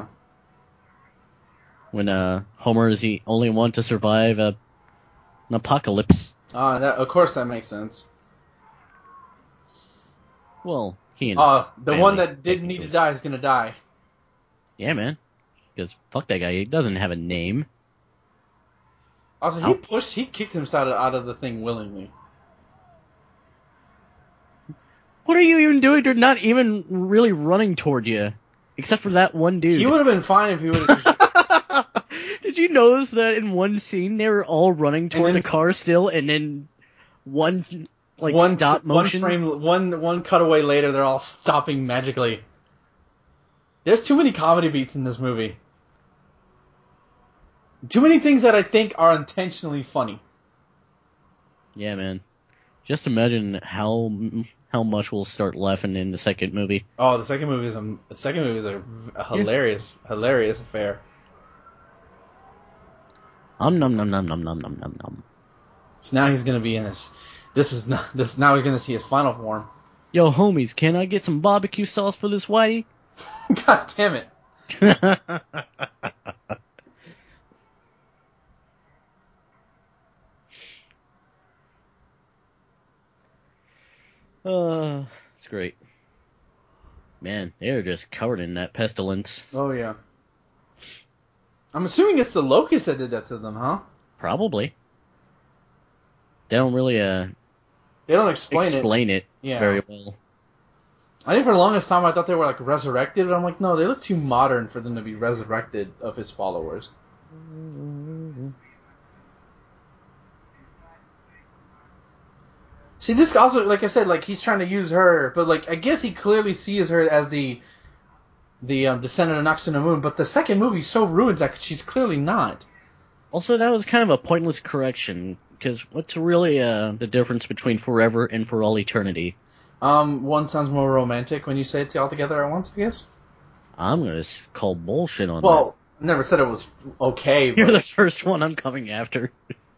Speaker 2: When Homer is the only one to survive an apocalypse.
Speaker 1: Of course that makes sense.
Speaker 2: Well, he and
Speaker 1: the one that didn't need to die is gonna die.
Speaker 2: Yeah, man. Because fuck that guy. He doesn't have a name.
Speaker 1: Also, he kicked himself out of the thing willingly.
Speaker 2: What are you even doing? They're not even really running toward you. Except for that one dude.
Speaker 1: He would have been fine if he would have just...
Speaker 2: Did you notice that in one scene they were all running toward the car still, and then one stop motion?
Speaker 1: One cutaway later, they're all stopping magically. There's too many comedy beats in this movie. Too many things that I think are intentionally funny.
Speaker 2: Yeah, man. Just imagine how much we'll start laughing in the second movie.
Speaker 1: Oh, the second movie is a hilarious affair.
Speaker 2: Nom nom nom nom nom nom nom nom.
Speaker 1: So now he's gonna be in this. Now he's gonna see his final form.
Speaker 2: Yo, homies, can I get some barbecue sauce for this whitey?
Speaker 1: God damn it.
Speaker 2: It's great. Man, they're just covered in that pestilence.
Speaker 1: Oh, yeah. I'm assuming it's the locust that did that to them, huh?
Speaker 2: Probably. They don't really,
Speaker 1: They don't
Speaker 2: explain it very well.
Speaker 1: I think for the longest time I thought they were, like, resurrected, but I'm like, no, they look too modern for them to be resurrected of his followers. See, this also, like I said, like, he's trying to use her, but, like, I guess he clearly sees her as the descendant of Noxunamun, but the second movie so ruins that she's clearly not.
Speaker 2: Also, that was kind of a pointless correction, because what's really the difference between forever and for all eternity?
Speaker 1: One sounds more romantic when you say it all together at once, I guess.
Speaker 2: I'm gonna call bullshit on that.
Speaker 1: Well, never said it was okay, but...
Speaker 2: You're the first one I'm coming after.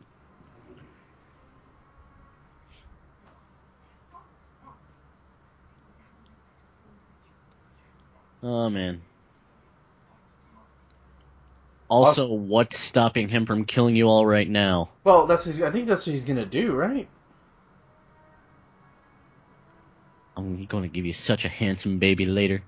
Speaker 2: Oh, man. Also, what's stopping him from killing you all right now?
Speaker 1: Well, I think that's what he's gonna do, right?
Speaker 2: I'm gonna give you such a handsome baby later.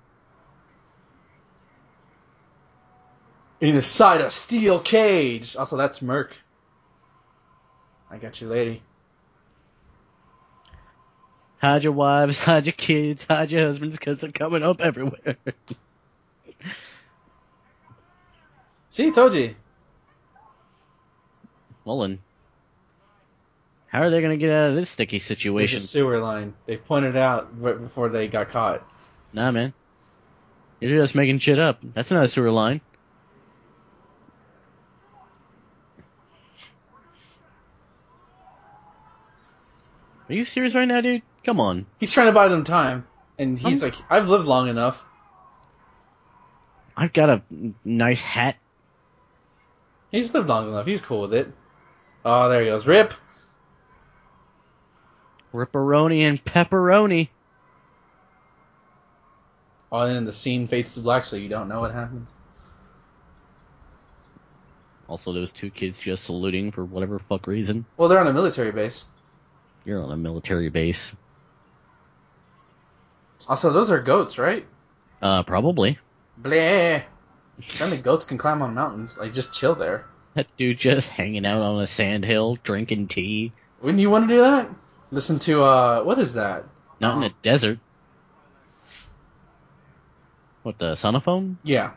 Speaker 1: Inside a steel cage! Also, that's Merc. I got you, lady.
Speaker 2: Hide your wives, hide your kids, hide your husbands, because they're coming up everywhere.
Speaker 1: See, told you.
Speaker 2: Well then, how are they going to get out of this sticky situation?
Speaker 1: There's a sewer line. They pointed out right before they got caught.
Speaker 2: Nah, man. You're just making shit up. That's not a sewer line. Are you serious right now, dude? Come on.
Speaker 1: He's trying to buy them time, and he's like, I've lived long enough.
Speaker 2: I've got a nice hat.
Speaker 1: He's lived long enough. He's cool with it. Oh, there he goes. Rip.
Speaker 2: Ripperoni and pepperoni.
Speaker 1: Oh, and then the scene fades to black, so you don't know what happens.
Speaker 2: Also, those two kids just saluting for whatever fuck reason.
Speaker 1: Well, they're on a military base.
Speaker 2: You're on a military base.
Speaker 1: Also, those are goats, right?
Speaker 2: Probably.
Speaker 1: Bleh. Apparently goats can climb on mountains. Like, just chill there.
Speaker 2: That dude just hanging out on a sandhill, drinking tea.
Speaker 1: Wouldn't you want to do that? Listen to, what is that?
Speaker 2: Not in a desert. What, the sonophone?
Speaker 1: Yeah.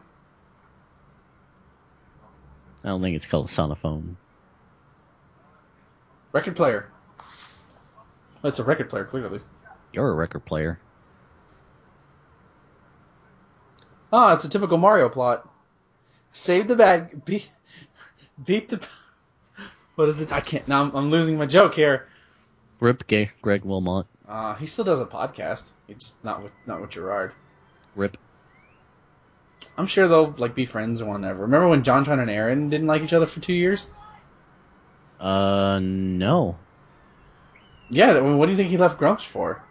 Speaker 2: I don't think it's called a sonophone.
Speaker 1: Record player. Well, it's a record player, clearly.
Speaker 2: You're a record player.
Speaker 1: Oh, it's a typical Mario plot. Save the bad... Beat the... What is it? I can't... Now I'm losing my joke here.
Speaker 2: Rip Greg Wilmot.
Speaker 1: He still does a podcast. It's not with Gerard.
Speaker 2: Rip.
Speaker 1: I'm sure they'll like be friends or whatever. Remember when John and Aaron didn't like each other for 2 years?
Speaker 2: No.
Speaker 1: Yeah, what do you think he left Grumps for?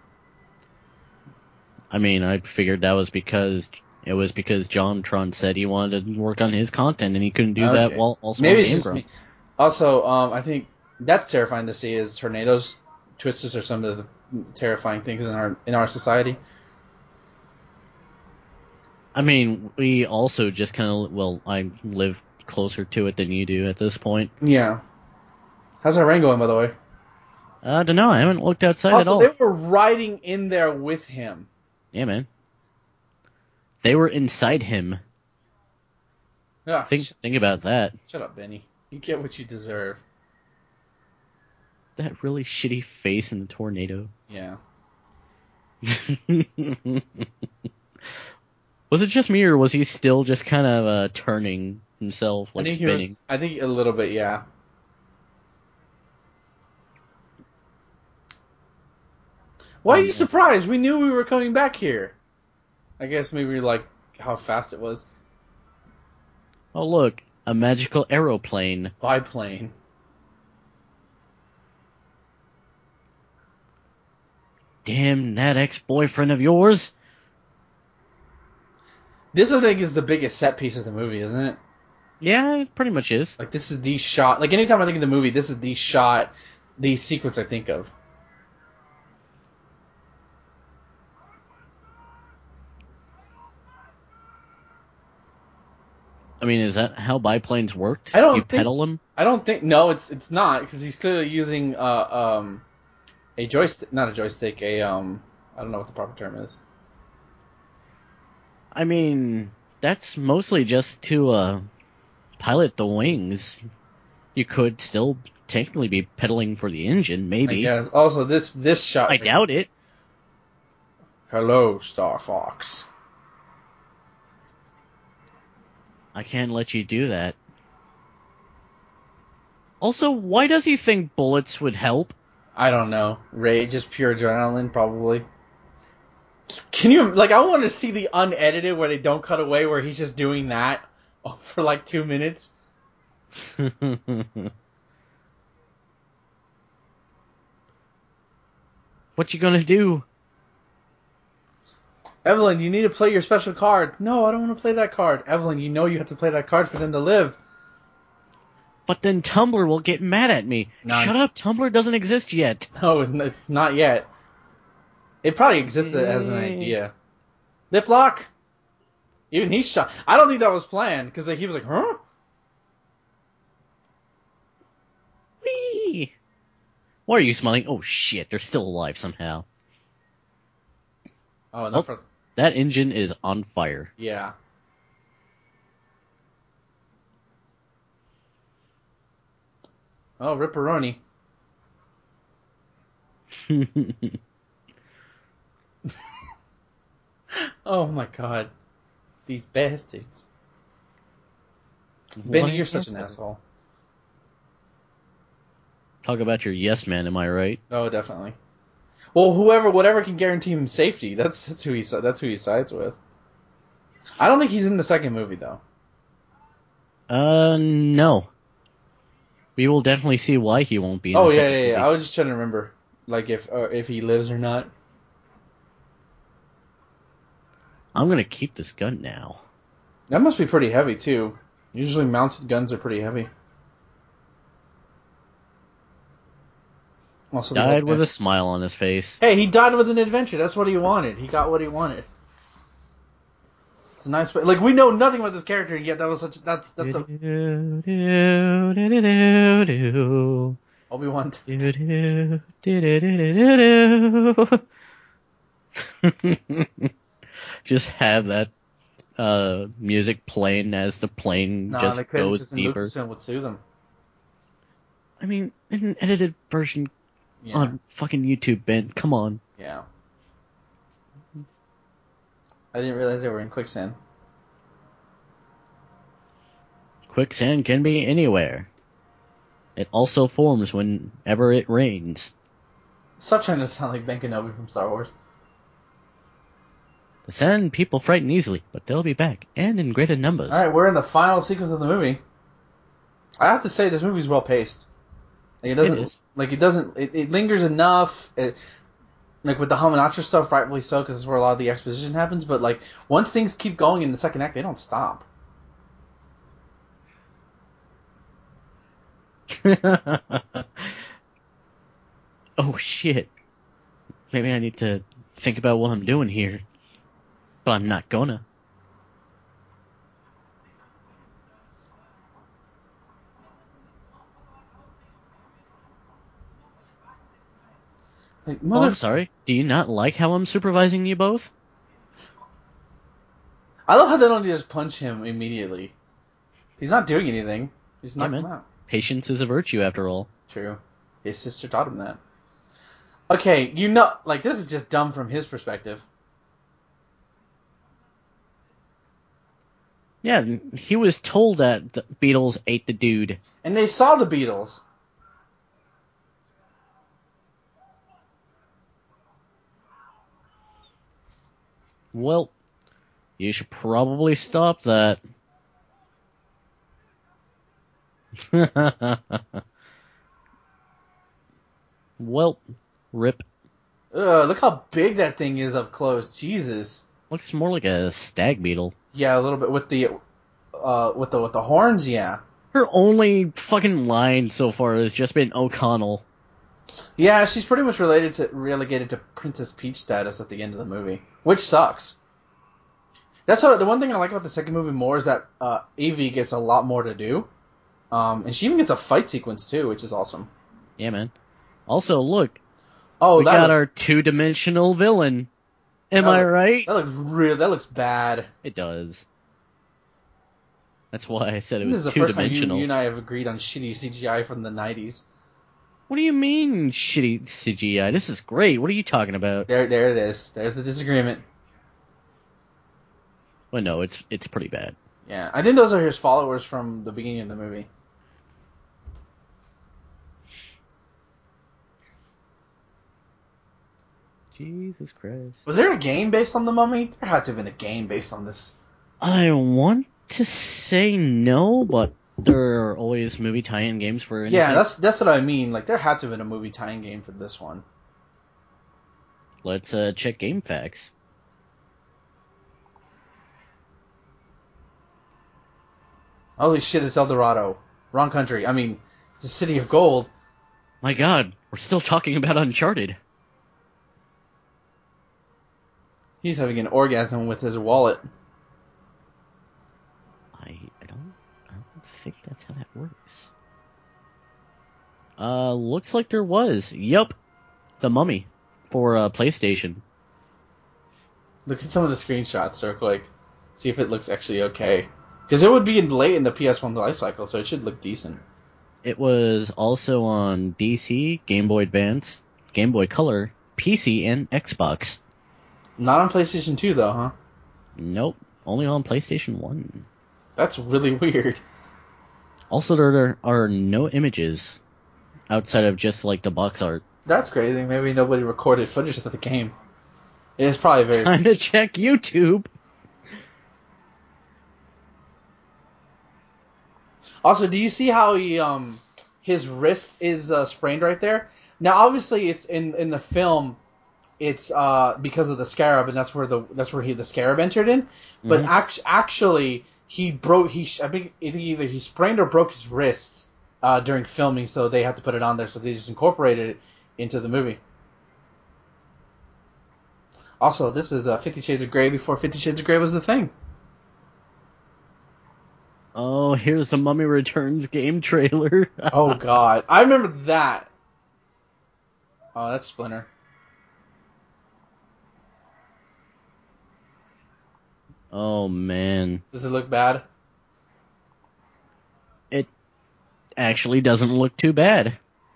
Speaker 2: I mean, I figured that was because JonTron said he wanted to work on his content and he couldn't do that while also
Speaker 1: maybe
Speaker 2: on Game Grumps.
Speaker 1: Also, I think that's terrifying to see is tornadoes. Twisters are some of the terrifying things in our society.
Speaker 2: I mean, we also just kind of, I live closer to it than you do at this point.
Speaker 1: Yeah. How's our rain going, by the way?
Speaker 2: I don't know. I haven't looked outside at all.
Speaker 1: Also, they were riding in there with him.
Speaker 2: Yeah, man. They were inside him.
Speaker 1: Yeah.
Speaker 2: Think about that.
Speaker 1: Shut up, Benny. You get what you deserve.
Speaker 2: That really shitty face in the tornado.
Speaker 1: Yeah.
Speaker 2: Was it just me, or was he still just kind of turning himself, spinning?
Speaker 1: I think a little bit, yeah. Why are you surprised? We knew we were coming back here. I guess maybe like how fast it was.
Speaker 2: Oh look, a magical aeroplane.
Speaker 1: Biplane.
Speaker 2: Damn, that ex-boyfriend of yours.
Speaker 1: This, I think, is the biggest set piece of the movie, isn't it?
Speaker 2: Yeah, it pretty much is.
Speaker 1: Like, this is the shot. Like, anytime I think of the movie, this is the shot, the sequence I think of.
Speaker 2: I mean, is that how biplanes worked?
Speaker 1: I don't
Speaker 2: you
Speaker 1: think
Speaker 2: pedal them?
Speaker 1: I don't think... No, it's not, because he's clearly using a joystick... Not a joystick, I don't know what the proper term is.
Speaker 2: I mean, that's mostly just to pilot the wings. You could still technically be pedaling for the engine, maybe.
Speaker 1: Yes. Also, this shot...
Speaker 2: I doubt it.
Speaker 1: Hello, Star Fox.
Speaker 2: I can't let you do that. Also, why does he think bullets would help?
Speaker 1: I don't know. Just pure adrenaline, probably. Can you, like, I want to see the unedited where they don't cut away, where he's just doing that for like 2 minutes.
Speaker 2: What you gonna do?
Speaker 1: Evelyn, you need to play your special card. No, I don't want to play that card. Evelyn, you know you have to play that card for them to live.
Speaker 2: But then Tumblr will get mad at me. Shut up, Tumblr doesn't exist yet.
Speaker 1: No, it's not yet. It probably existed as an idea. Lip lock? Even he's shocked. I don't think that was planned, because he was like, huh?
Speaker 2: Whee! Why are you smiling? Oh shit, they're still alive somehow.
Speaker 1: Oh,
Speaker 2: that engine is on fire.
Speaker 1: Yeah. Oh, Ripperoni. Oh my god. These bastards. Benny, you're such an asshole.
Speaker 2: Talk about your yes man, am I right?
Speaker 1: Oh, definitely. Well, whatever can guarantee him safety. That's who he sides with. I don't think he's in the second movie though.
Speaker 2: No. We will definitely see why he won't be in the second movie.
Speaker 1: I was just trying to remember, like if he lives or not.
Speaker 2: I'm gonna keep this gun now.
Speaker 1: That must be pretty heavy too. Usually mounted guns are pretty heavy. Also,
Speaker 2: Died with a smile on his face.
Speaker 1: Hey, he died with an adventure. That's what he wanted. He got what he wanted. It's a nice, like we know nothing about this character yet. That was such. That's a. Obi-Wan.
Speaker 2: Just have that music playing as the plane just goes deeper.
Speaker 1: Lucasfilm would sue them.
Speaker 2: I mean, in an edited version on fucking YouTube, Ben. Come on.
Speaker 1: Yeah. I didn't realize they were in quicksand.
Speaker 2: Quicksand can be anywhere. It also forms whenever it rains.
Speaker 1: Stop trying to sound like Ben Kenobi from Star Wars.
Speaker 2: The sand people frighten easily, but they'll be back, and in greater numbers.
Speaker 1: Alright, we're in the final sequence of the movie. I have to say, this movie's well paced. Like, it lingers enough. Like with the Hamanatra stuff, rightfully so, because that's where a lot of the exposition happens. But like once things keep going in the second act, they don't stop.
Speaker 2: Oh shit! Maybe I need to think about what I'm doing here, but I'm not gonna.
Speaker 1: Like,
Speaker 2: I'm sorry. Do you not like how I'm supervising you both?
Speaker 1: I love how they don't just punch him immediately. He's not doing anything. Just knock him out.
Speaker 2: Patience is a virtue, after all.
Speaker 1: True. His sister taught him that. Okay, like, this is just dumb from his perspective.
Speaker 2: Yeah, he was told that the Beatles ate the dude.
Speaker 1: And they saw the Beatles.
Speaker 2: Well, you should probably stop that. Well, rip.
Speaker 1: Ugh, look how big that thing is up close. Jesus.
Speaker 2: Looks more like a stag beetle.
Speaker 1: Yeah, a little bit with the horns. Yeah.
Speaker 2: Her only fucking line so far has just been O'Connell.
Speaker 1: Yeah, she's pretty much relegated to Princess Peach status at the end of the movie, which sucks. That's the one thing I like about the second movie more is that Evie gets a lot more to do, and she even gets a fight sequence too, which is awesome.
Speaker 2: Yeah, man. Also, look.
Speaker 1: Oh,
Speaker 2: we got our two-dimensional villain. Am I right?
Speaker 1: That looks bad.
Speaker 2: It does. That's why I said it was two-dimensional.
Speaker 1: This is the first time you and I have agreed on shitty CGI from the 90s.
Speaker 2: What do you mean, shitty CGI? This is great. What are you talking about?
Speaker 1: There it is. There's the disagreement.
Speaker 2: Well, no, it's pretty bad.
Speaker 1: Yeah, I think those are his followers from the beginning of the movie.
Speaker 2: Jesus Christ.
Speaker 1: Was there a game based on The Mummy? There had to have been a game based on this.
Speaker 2: I want to say no, but there are always movie tie-in games for anything.
Speaker 1: Yeah, that's what I mean. Like, there had to have been a movie tie-in game for this one.
Speaker 2: Let's check GameFAQs.
Speaker 1: Holy shit, it's El Dorado. Wrong country. I mean, it's a city of gold.
Speaker 2: My god, we're still talking about Uncharted.
Speaker 1: He's having an orgasm with his wallet.
Speaker 2: I don't think that's how that works. Looks like there was. Yup. The Mummy for PlayStation.
Speaker 1: Look at some of the screenshots real quick. See if it looks actually okay. Because it would be late in the PS1 life cycle, so it should look decent.
Speaker 2: It was also on DC, Game Boy Advance, Game Boy Color, PC, and Xbox.
Speaker 1: Not on PlayStation 2, though, huh?
Speaker 2: Nope. Only on PlayStation 1.
Speaker 1: That's really weird.
Speaker 2: Also, there are no images outside of just, like, the box art.
Speaker 1: That's crazy. Maybe nobody recorded footage of the game. It's probably very...
Speaker 2: Time to check YouTube.
Speaker 1: Also, do you see how his wrist is sprained right there? Now, obviously, it's in the film. It's because of the scarab, and that's where the scarab entered in. But actually, I think either he sprained or broke his wrist during filming, so they had to put it on there. So they just incorporated it into the movie. Also, this is 50 Shades of Grey before 50 Shades of Grey was the thing.
Speaker 2: Oh, here's the Mummy Returns game trailer.
Speaker 1: Oh God, I remember that. Oh, that's Splinter.
Speaker 2: Oh man.
Speaker 1: Does it look bad?
Speaker 2: It actually doesn't look too bad.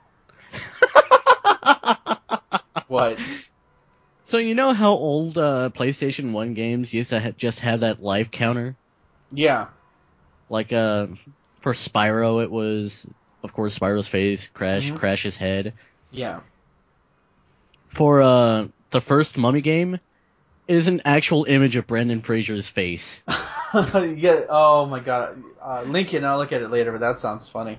Speaker 1: What?
Speaker 2: So you know how old PlayStation 1 games used to just have that life counter?
Speaker 1: Yeah.
Speaker 2: Like for Spyro, it was, of course, Spyro's face, Crash's head.
Speaker 1: Yeah.
Speaker 2: For the first Mummy game, it is an actual image of Brendan Fraser's face.
Speaker 1: Yeah. Oh my God. Link it and I'll look at it later, but that sounds funny.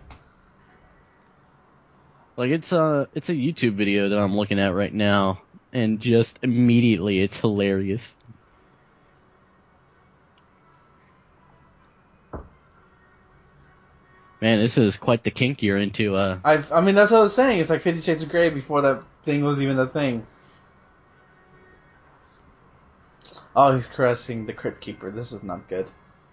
Speaker 2: Like it's a YouTube video that I'm looking at right now, and just immediately it's hilarious. Man, this is quite the kink you're into.
Speaker 1: I mean, that's what I was saying. It's like 50 Shades of Grey before that thing was even a thing. Oh, he's caressing the Crypt Keeper. This is not good.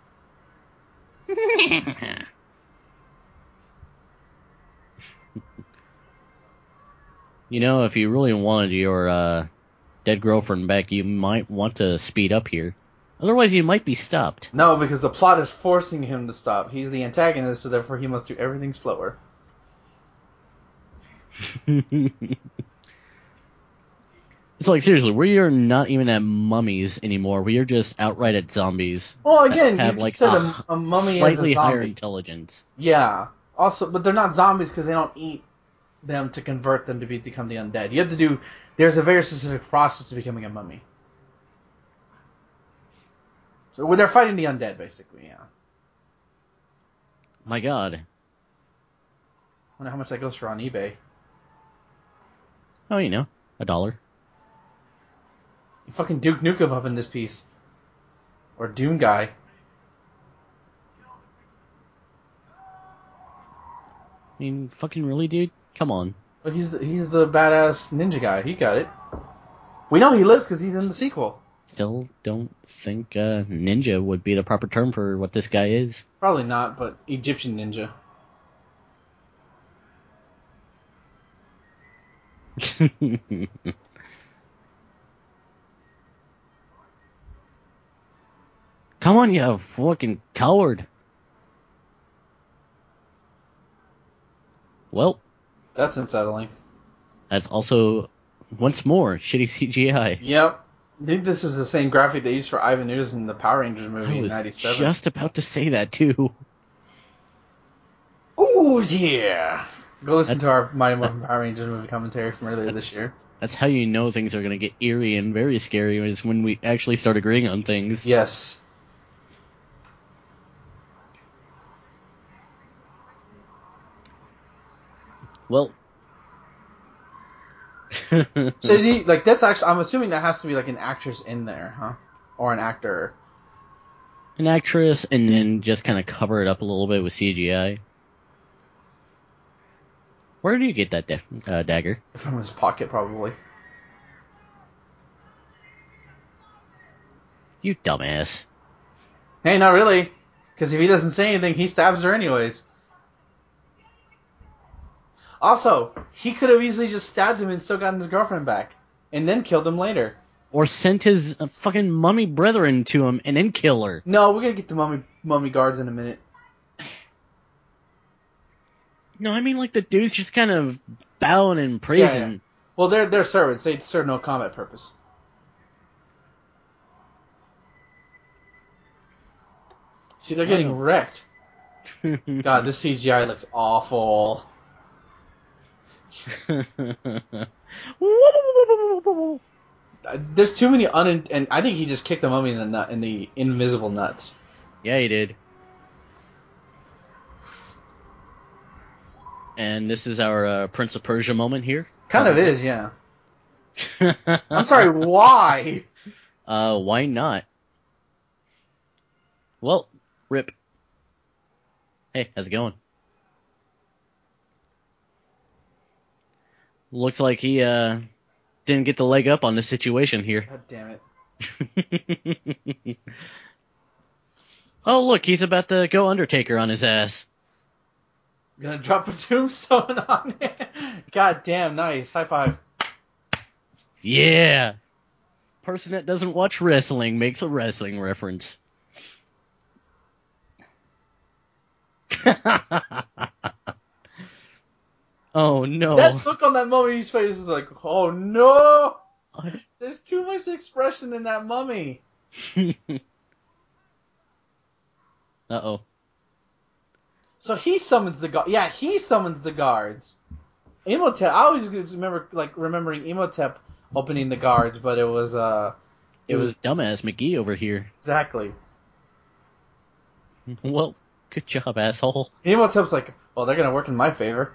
Speaker 2: You know, if you really wanted your dead girlfriend back, you might want to speed up here. Otherwise, you might be stopped.
Speaker 1: No, because the plot is forcing him to stop. He's the antagonist, so therefore he must do everything slower.
Speaker 2: It's like, seriously, we are not even at mummies anymore. We are just outright at zombies.
Speaker 1: Well, again,
Speaker 2: Have
Speaker 1: you
Speaker 2: like
Speaker 1: said a mummy is a
Speaker 2: slightly higher
Speaker 1: zombie.
Speaker 2: intelligence.
Speaker 1: Yeah. Also, but they're not zombies because they don't eat them to convert them to become the undead. You have to do. There's a very specific process to becoming a mummy. So they're fighting the undead, basically. Yeah.
Speaker 2: My God.
Speaker 1: I wonder how much that goes for on eBay.
Speaker 2: Oh, you know, $1.
Speaker 1: You fucking Duke Nukem up in this piece, or Doom guy.
Speaker 2: I mean, fucking really, dude? Come on.
Speaker 1: But he's the badass ninja guy. He got it. We know he lives because he's in the sequel.
Speaker 2: Still don't think ninja would be the proper term for what this guy is.
Speaker 1: Probably not, but Egyptian ninja.
Speaker 2: Come on, you fucking coward. Well,
Speaker 1: That's unsettling.
Speaker 2: that's also, once more, shitty CGI.
Speaker 1: Yep. I think this is the same graphic they used for Ivan Ooze in the Power Rangers movie
Speaker 2: I
Speaker 1: in
Speaker 2: was
Speaker 1: '97.
Speaker 2: just about to say that, too.
Speaker 1: Ooze here! Go listen to our Mighty Morphin Power Rangers movie commentary from earlier this year.
Speaker 2: That's how you know things are going to get eerie and very scary, is when we actually start agreeing on things.
Speaker 1: Yes.
Speaker 2: Well.
Speaker 1: So that's actually, I'm assuming that has to be like an actress in there, huh? Or an actor.
Speaker 2: An actress, and then just kind of cover it up a little bit with CGI. Where do you get that dagger?
Speaker 1: From his pocket, probably.
Speaker 2: You dumbass.
Speaker 1: Hey, not really. Because if he doesn't say anything, he stabs her anyways. Also, he could have easily just stabbed him and still gotten his girlfriend back. And then killed him later.
Speaker 2: Or sent his fucking mummy brethren to him and then kill her.
Speaker 1: No, we're gonna get the mummy guards in a minute.
Speaker 2: No, I mean like the dude's just kind of bowing and praising.
Speaker 1: Yeah. Well, they're servants. They serve no combat purpose. See, they're getting wrecked. God, this CGI looks awful. There's too many and I think he just kicked the mummy in the nut in the invisible nuts.
Speaker 2: Yeah, he did. And this is our Prince of Persia moment here.
Speaker 1: Kind of is, yeah. I'm sorry, why?
Speaker 2: Why not? Well, rip. Hey, how's it going? Looks like he, didn't get the leg up on this situation here.
Speaker 1: God damn
Speaker 2: it. Oh, look, he's about to go Undertaker on his ass.
Speaker 1: Gonna drop a tombstone on it. God damn, nice. High five.
Speaker 2: Yeah. Person that doesn't watch wrestling makes a wrestling reference. Oh no.
Speaker 1: That look on that mummy's face is like, oh no! There's too much expression in that mummy.
Speaker 2: Uh-oh.
Speaker 1: So he summons the guard. Yeah, he summons the guards. Imhotep. I always remember remembering Imhotep opening the guards, but it was
Speaker 2: It was dumbass McGee over here.
Speaker 1: Exactly.
Speaker 2: Well, good job, asshole.
Speaker 1: Imhotep's like, well, they're gonna work in my favor.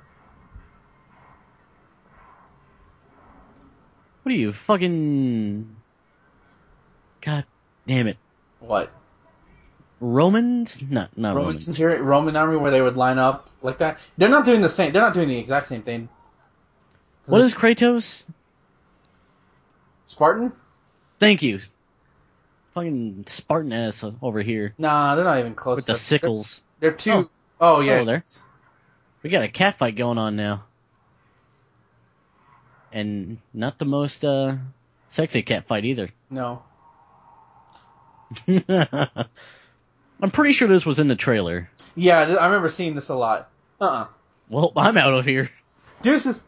Speaker 2: What are you, fucking... God damn it.
Speaker 1: What?
Speaker 2: Romans? Not Romans.
Speaker 1: Roman army where they would line up like that. They're not doing the same. They're not doing the exact same thing.
Speaker 2: What is Kratos?
Speaker 1: Spartan?
Speaker 2: Thank you. Fucking Spartan ass over here.
Speaker 1: Nah, they're not even close.
Speaker 2: With the sickles.
Speaker 1: They're too... Oh, yeah.
Speaker 2: Hello there. We got a cat fight going on now. And not the most, sexy cat fight either.
Speaker 1: No.
Speaker 2: I'm pretty sure this was in the trailer.
Speaker 1: Yeah, I remember seeing this a lot.
Speaker 2: Well, I'm out of here.
Speaker 1: Deuces.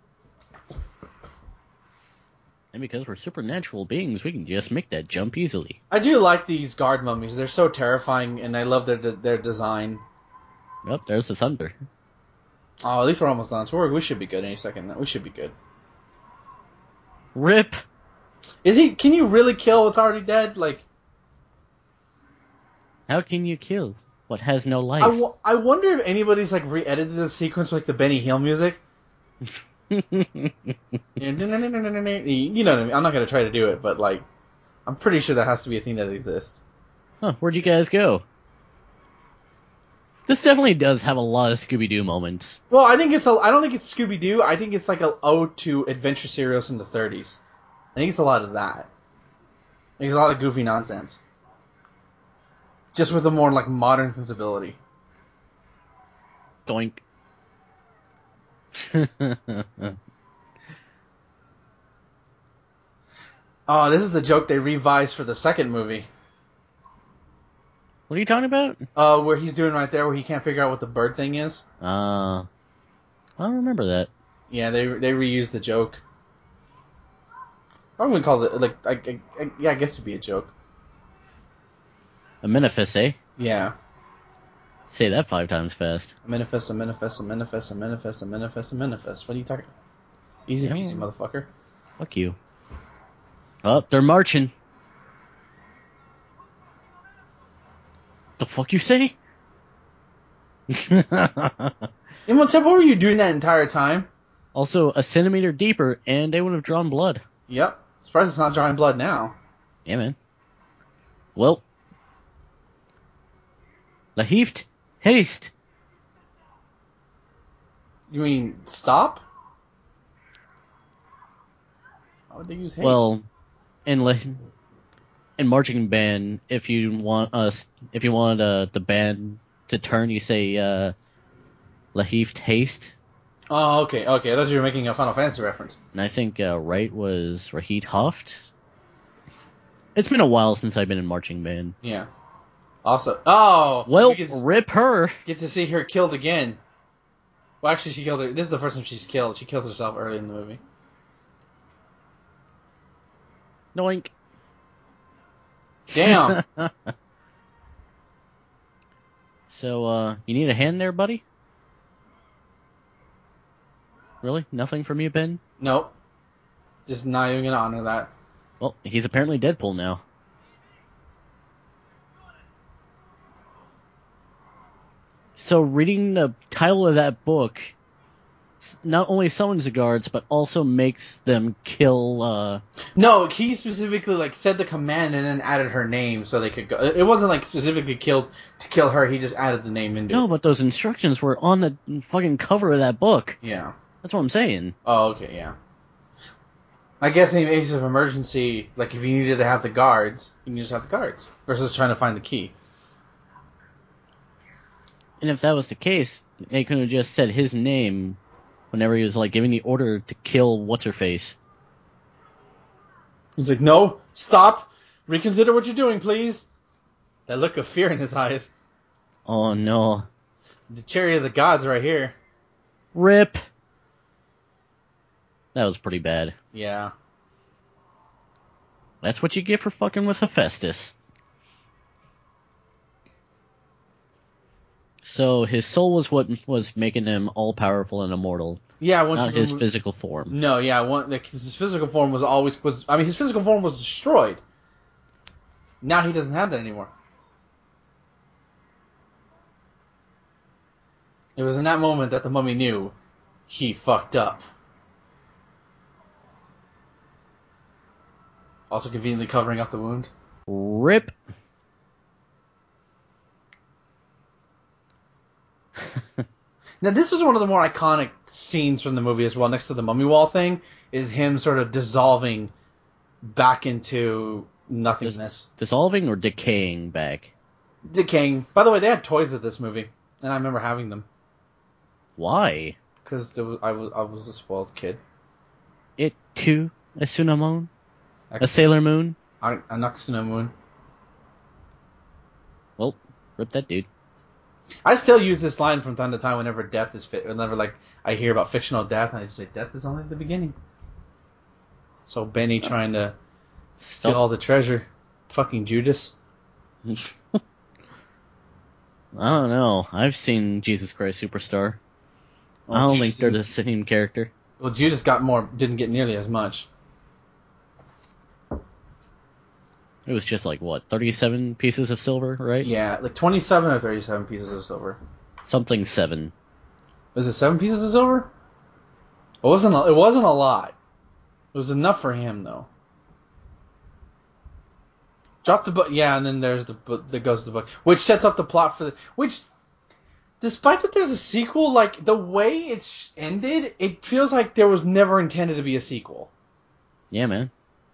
Speaker 2: And because we're supernatural beings, we can just make that jump easily.
Speaker 1: I do like these guard mummies. They're so terrifying, and I love their design.
Speaker 2: Yep, there's the thunder.
Speaker 1: Oh, at least we're almost done. So we should be good any second. We should be good.
Speaker 2: Rip.
Speaker 1: Is he? Can you really kill what's already dead? Like,
Speaker 2: how can you kill what has no life?
Speaker 1: I wonder if anybody's like re-edited the sequence with like the Benny Hill music. You know what I mean? I'm not gonna try to do it, but like, I'm pretty sure that has to be a thing that exists.
Speaker 2: Huh? Where'd you guys go? This definitely does have a lot of Scooby-Doo moments.
Speaker 1: Well, I don't think it's Scooby-Doo. I think it's like an ode to adventure serials in the 30s. I think it's a lot of that. I think it's a lot of goofy nonsense. Just with a more like modern sensibility.
Speaker 2: Doink.
Speaker 1: Oh, this is the joke they revised for the second movie.
Speaker 2: What are you talking about?
Speaker 1: Where he's doing right there, where he can't figure out what the bird thing is.
Speaker 2: I don't remember that.
Speaker 1: Yeah, they reused the joke. I wouldn't call it like I guess it'd be a joke.
Speaker 2: A manifest, eh?
Speaker 1: Yeah.
Speaker 2: Say that 5 times fast.
Speaker 1: A manifest. What are you talking? Easy peasy, motherfucker.
Speaker 2: Fuck you. Oh, they're marching. The fuck you say?
Speaker 1: Imhotep, what were you doing that entire time?
Speaker 2: Also, a centimeter deeper, and they would have drawn blood.
Speaker 1: Yep. Surprised it's not drawing blood now.
Speaker 2: Yeah, man. Well. Lahift, haste.
Speaker 1: You mean stop? How would they use haste?
Speaker 2: Well, in marching band, if you want the band to turn, you say Lahift haste.
Speaker 1: Oh, okay. I thought you were making a Final Fantasy reference.
Speaker 2: And I think right was Rahid Hoft. It's been a while since I've been in marching band.
Speaker 1: Yeah. Also, well,
Speaker 2: rip her.
Speaker 1: Get to see her killed again. Well, actually, she killed her. This is the first time she's killed. She kills herself early in the movie.
Speaker 2: Noink.
Speaker 1: Damn.
Speaker 2: So, you need a hand there, buddy? Really? Nothing from you, Ben?
Speaker 1: Nope. Just not even gonna honor that.
Speaker 2: Well, he's apparently Deadpool now. So reading the title of that book not only summons the guards, but also makes them kill,
Speaker 1: No, he specifically, like, said the command and then added her name so they could go. It wasn't, like, specifically to kill her, he just added the name into it.
Speaker 2: No, but those instructions were on the fucking cover of that book.
Speaker 1: Yeah.
Speaker 2: That's what I'm saying.
Speaker 1: Oh, okay, yeah. I guess in case of emergency, like, if you needed to have the guards, you can just have the guards, versus trying to find the key.
Speaker 2: And if that was the case, they could have just said his name whenever he was, like, giving the order to kill What's-Her-Face.
Speaker 1: He's like, no, stop, reconsider what you're doing, please. That look of fear in his eyes.
Speaker 2: Oh, no.
Speaker 1: The chariot of the gods right here.
Speaker 2: RIP! That was pretty bad.
Speaker 1: Yeah.
Speaker 2: That's what you get for fucking with Hephaestus. So his soul was what was making him all-powerful and immortal.
Speaker 1: Yeah,
Speaker 2: not his physical form.
Speaker 1: No, yeah, his physical form his physical form was destroyed. Now he doesn't have that anymore. It was in that moment that the mummy knew he fucked up. Also conveniently covering up the wound.
Speaker 2: RIP.
Speaker 1: Now, this is one of the more iconic scenes from the movie as well, next to the mummy wall thing, is him sort of dissolving back into nothingness.
Speaker 2: Dissolving or decaying back?
Speaker 1: Decaying. By the way, they had toys at this movie, and I remember having them.
Speaker 2: Why?
Speaker 1: Because I was a spoiled kid.
Speaker 2: It too, a Tsunamon? A Sailor Moon?
Speaker 1: A Naxuna Moon.
Speaker 2: Well, rip that dude.
Speaker 1: I still use this line from time to time whenever death is whenever like I hear about fictional death, and I just say death is only the beginning. So Benny trying to steal all the treasure, fucking Judas.
Speaker 2: I don't know. I've seen Jesus Christ Superstar. I don't think they're the same character.
Speaker 1: Well, Judas didn't get nearly as much.
Speaker 2: It was just like, what, 37 pieces of silver, right?
Speaker 1: Yeah, like 27 or 37 pieces of silver.
Speaker 2: Something 7.
Speaker 1: Was it 7 pieces of silver? It wasn't a lot. It was enough for him, though. Drop the book, yeah, and then there's the book that goes to the book, which sets up the plot for which, despite that there's a sequel, like, the way it's ended, it feels like there was never intended to be a sequel.
Speaker 2: Yeah, man.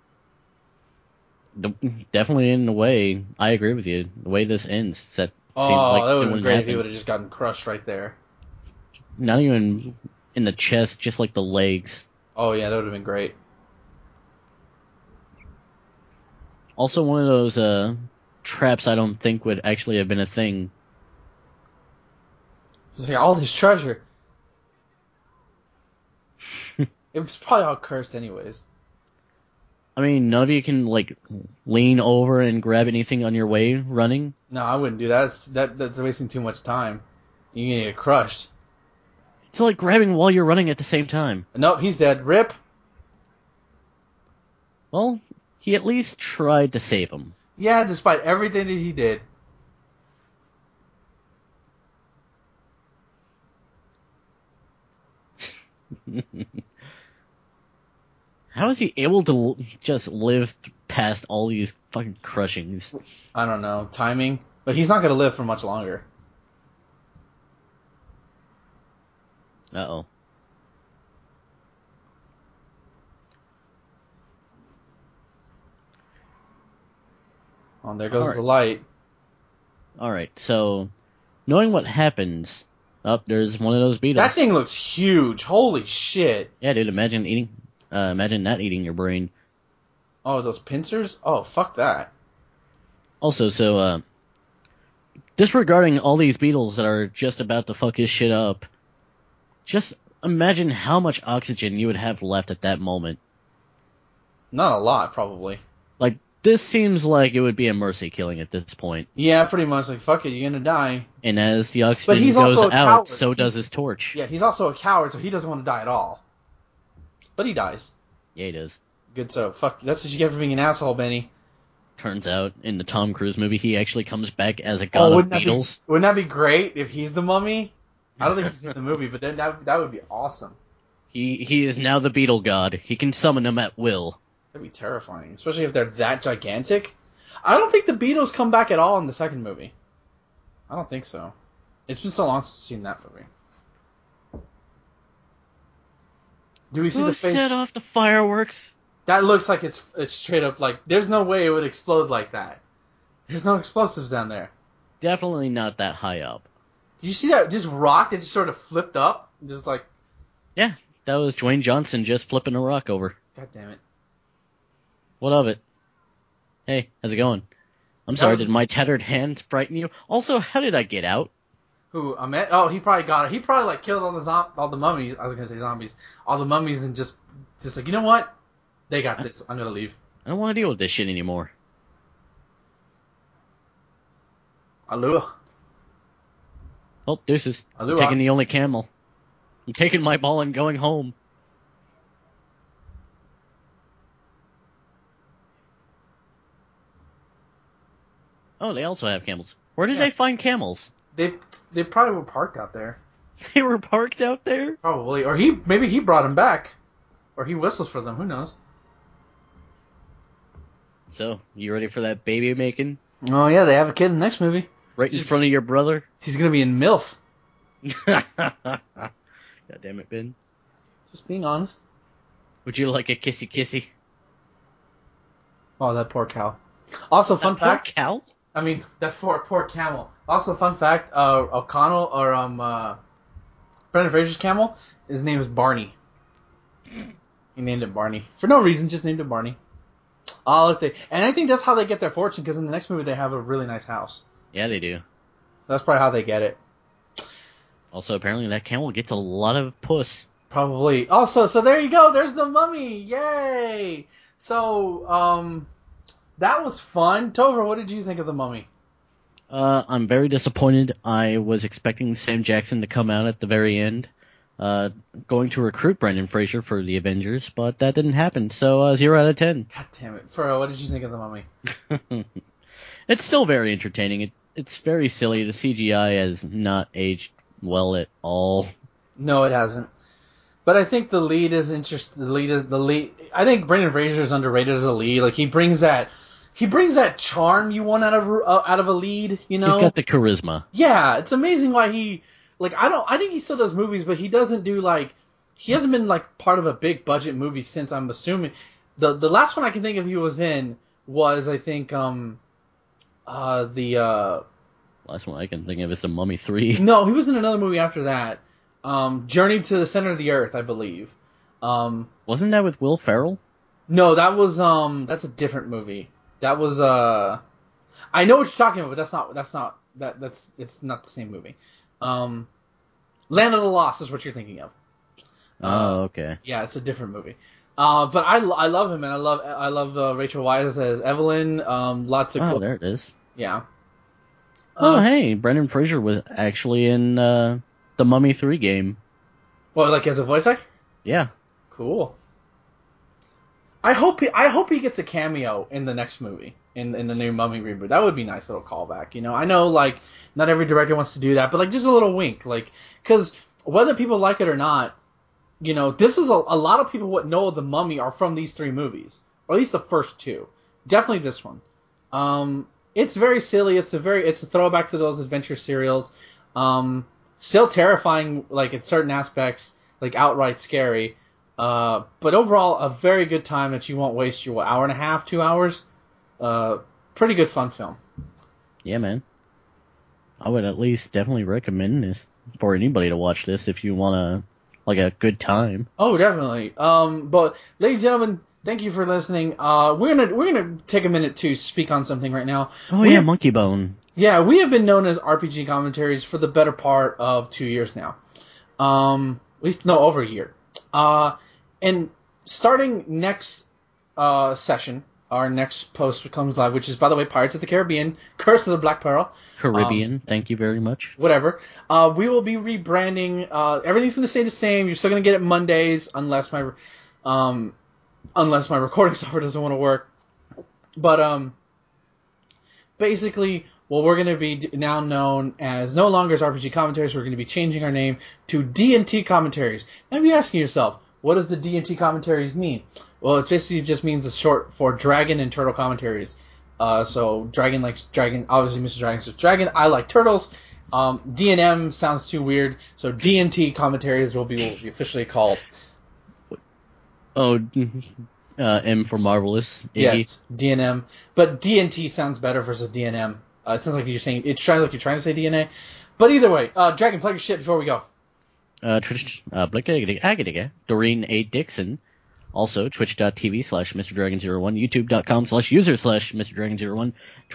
Speaker 2: Definitely in a way, I agree with you. The way this ends, seemed like
Speaker 1: that would
Speaker 2: it
Speaker 1: have been
Speaker 2: wouldn't
Speaker 1: great
Speaker 2: happen.
Speaker 1: if he would have just gotten crushed right there.
Speaker 2: Not even in the chest, just like the legs.
Speaker 1: Oh yeah, that would have been great.
Speaker 2: Also one of those traps I don't think would actually have been a thing.
Speaker 1: Just like all this treasure. It was probably all cursed anyways.
Speaker 2: I mean, none of you can, like, lean over and grab anything on your way running?
Speaker 1: No, I wouldn't do that. That's wasting too much time. You're gonna get crushed.
Speaker 2: It's like grabbing while you're running at the same time.
Speaker 1: Nope, he's dead. Rip.
Speaker 2: Well, he at least tried to save him.
Speaker 1: Yeah, despite everything that he did.
Speaker 2: How is he able to just live past all these fucking crushings?
Speaker 1: I don't know. Timing. But he's not gonna live for much longer.
Speaker 2: Uh-oh.
Speaker 1: Oh, there goes the light.
Speaker 2: Alright, so, knowing what happens... Oh, there's one of those beetles.
Speaker 1: That thing looks huge. Holy shit.
Speaker 2: Yeah, dude, imagine not eating your brain.
Speaker 1: Oh, those pincers? Oh, fuck that.
Speaker 2: Also, so, disregarding all these beetles that are just about to fuck his shit up, just imagine how much oxygen you would have left at that moment.
Speaker 1: Not a lot, probably.
Speaker 2: Like, This seems like it would be a mercy killing at this point.
Speaker 1: Yeah, pretty much. Like, fuck it, you're gonna die.
Speaker 2: And as the oxygen goes out, so does his torch.
Speaker 1: Yeah, he's also a coward, so he doesn't want to die at all. But he dies.
Speaker 2: Yeah, he does.
Speaker 1: Good, so fuck. That's what you get for being an asshole, Benny.
Speaker 2: Turns out, in the Tom Cruise movie, he actually comes back as a god of beetles.
Speaker 1: Wouldn't that be great if he's the mummy? I don't think he's in the movie, but then that would be awesome.
Speaker 2: He is now the beetle god. He can summon them at will.
Speaker 1: That'd be terrifying, especially if they're that gigantic. I don't think the Beatles come back at all in the second movie. I don't think so. It's been so long since I've seen that movie. Do we see the face?
Speaker 2: Set off the fireworks?
Speaker 1: That looks like it's straight up like, there's no way it would explode like that. There's no explosives down there.
Speaker 2: Definitely not that high up.
Speaker 1: Did you see that just rock that just sort of flipped up? Just like...
Speaker 2: Yeah, that was Dwayne Johnson just flipping a rock over.
Speaker 1: God damn it.
Speaker 2: What of it? Hey, how's it going? I'm sorry, did my tattered hand frighten you? Also, how did I get out?
Speaker 1: Who, Ahmet? Oh, he probably got it. He probably, like, killed all the mummies. I was gonna say zombies. All the mummies and just like, you know what? They got this. I'm gonna leave.
Speaker 2: I don't want to deal with this shit anymore.
Speaker 1: Allure.
Speaker 2: Oh, deuces. I'm taking the only camel. I'm taking my ball and going home. Oh, they also have camels. Where did they find camels?
Speaker 1: They probably were parked out there.
Speaker 2: They were parked out there?
Speaker 1: Probably. Or maybe he brought them back. Or he whistles for them. Who knows?
Speaker 2: So, you ready for that baby making?
Speaker 1: Oh, yeah, they have a kid in the next movie.
Speaker 2: Right in front of your brother?
Speaker 1: He's gonna be in MILF.
Speaker 2: God damn it, Ben.
Speaker 1: Just being honest.
Speaker 2: Would you like a kissy-kissy?
Speaker 1: Oh, that poor cow. Also, fun fact.
Speaker 2: Poor cow?
Speaker 1: I mean, that poor camel. Also, fun fact, O'Connell, or, Brendan Fraser's camel, his name is Barney. He named it Barney. For no reason, just named it Barney. And I think that's how they get their fortune, because in the next movie they have a really nice house.
Speaker 2: Yeah, they do.
Speaker 1: That's probably how they get it.
Speaker 2: Also, apparently that camel gets a lot of puss.
Speaker 1: Probably. Also, so there you go, there's the mummy! Yay! So, that was fun. Topher, what did you think of the mummy?
Speaker 2: I'm very disappointed. I was expecting Sam Jackson to come out at the very end, going to recruit Brendan Fraser for the Avengers, but that didn't happen, so 0 out of 10.
Speaker 1: God damn it. Furrow, what did you think of the mummy?
Speaker 2: It's still very entertaining. It's very silly. The CGI has not aged well at all.
Speaker 1: No, it hasn't. But I think the lead is interesting. The lead. I think Brendan Fraser is underrated as a lead. Like, he brings that charm you want out of a lead. You know,
Speaker 2: he's got the charisma.
Speaker 1: Yeah, it's amazing why he. Like, I think he still does movies, but he doesn't do he hasn't been part of a big budget movie since, I'm assuming. The last one I can think of he was in was, I think,
Speaker 2: last one I can think of is The Mummy 3.
Speaker 1: No, he was in another movie after that. Journey to the Center of the Earth, I believe.
Speaker 2: Wasn't that with Will Ferrell?
Speaker 1: No, that was that's a different movie. That was I know what you're talking about, but it's not the same movie. Land of the Lost is what you're thinking of.
Speaker 2: Oh, okay.
Speaker 1: Yeah, it's a different movie. But I love him, and I love Rachel Weisz as Evelyn. Lots of
Speaker 2: cool. There it is.
Speaker 1: Yeah.
Speaker 2: Hey, Brendan Fraser was actually in the Mummy 3 game.
Speaker 1: Well, as a voice actor?
Speaker 2: Yeah.
Speaker 1: Cool. I hope he gets a cameo in the next movie, in the new Mummy reboot. That would be a nice little callback. You know, I know not every director wants to do that, but just a little wink, because whether people like it or not, you know, this is a lot of people what know of the Mummy are from these 3 movies, or at least the first 2. Definitely this one. It's very silly. It's a throwback to those adventure serials. Still terrifying, in certain aspects, outright scary. But overall, a very good time that you won't waste your hour and a half, 2 hours. Pretty good fun film.
Speaker 2: Yeah, man. I would at least definitely recommend this for anybody to watch this if you want a good time.
Speaker 1: Oh, definitely. But ladies and gentlemen, thank you for listening. We're gonna take a minute to speak on something right now.
Speaker 2: Oh yeah, Monkey Bone.
Speaker 1: Yeah, we have been known as RPG Commentaries for the better part of 2 years now. At least over a year. And starting next session, our next post comes live, which is, by the way, Pirates of the Caribbean, Curse of the Black Pearl.
Speaker 2: Caribbean, thank you very much.
Speaker 1: Whatever. We will be rebranding. Everything's going to stay the same. You're still going to get it Mondays unless my recording software doesn't want to work. But basically, what we're going to be now known as no longer as RPG Commentaries. We're going to be changing our name to D&T Commentaries. Now you're asking yourself, what does the D&T Commentaries mean? Well, it basically just means it's short for Dragon and Turtle Commentaries. So Dragon likes Dragon, obviously Mr. Dragon says Dragon, I like turtles. D&M sounds too weird, so D&T Commentaries will be officially called.
Speaker 2: Oh, M for Marvelous. Iggy.
Speaker 1: Yes, D&M. But D&T sounds better versus D&M. It sounds like you're saying, it's trying like you're trying to say DNA. But either way, Dragon, plug your shit before we go.
Speaker 2: Doreen A. Dixon. Also, twitch.tv/MrDragon01, youtube.com/user/MrDragon01,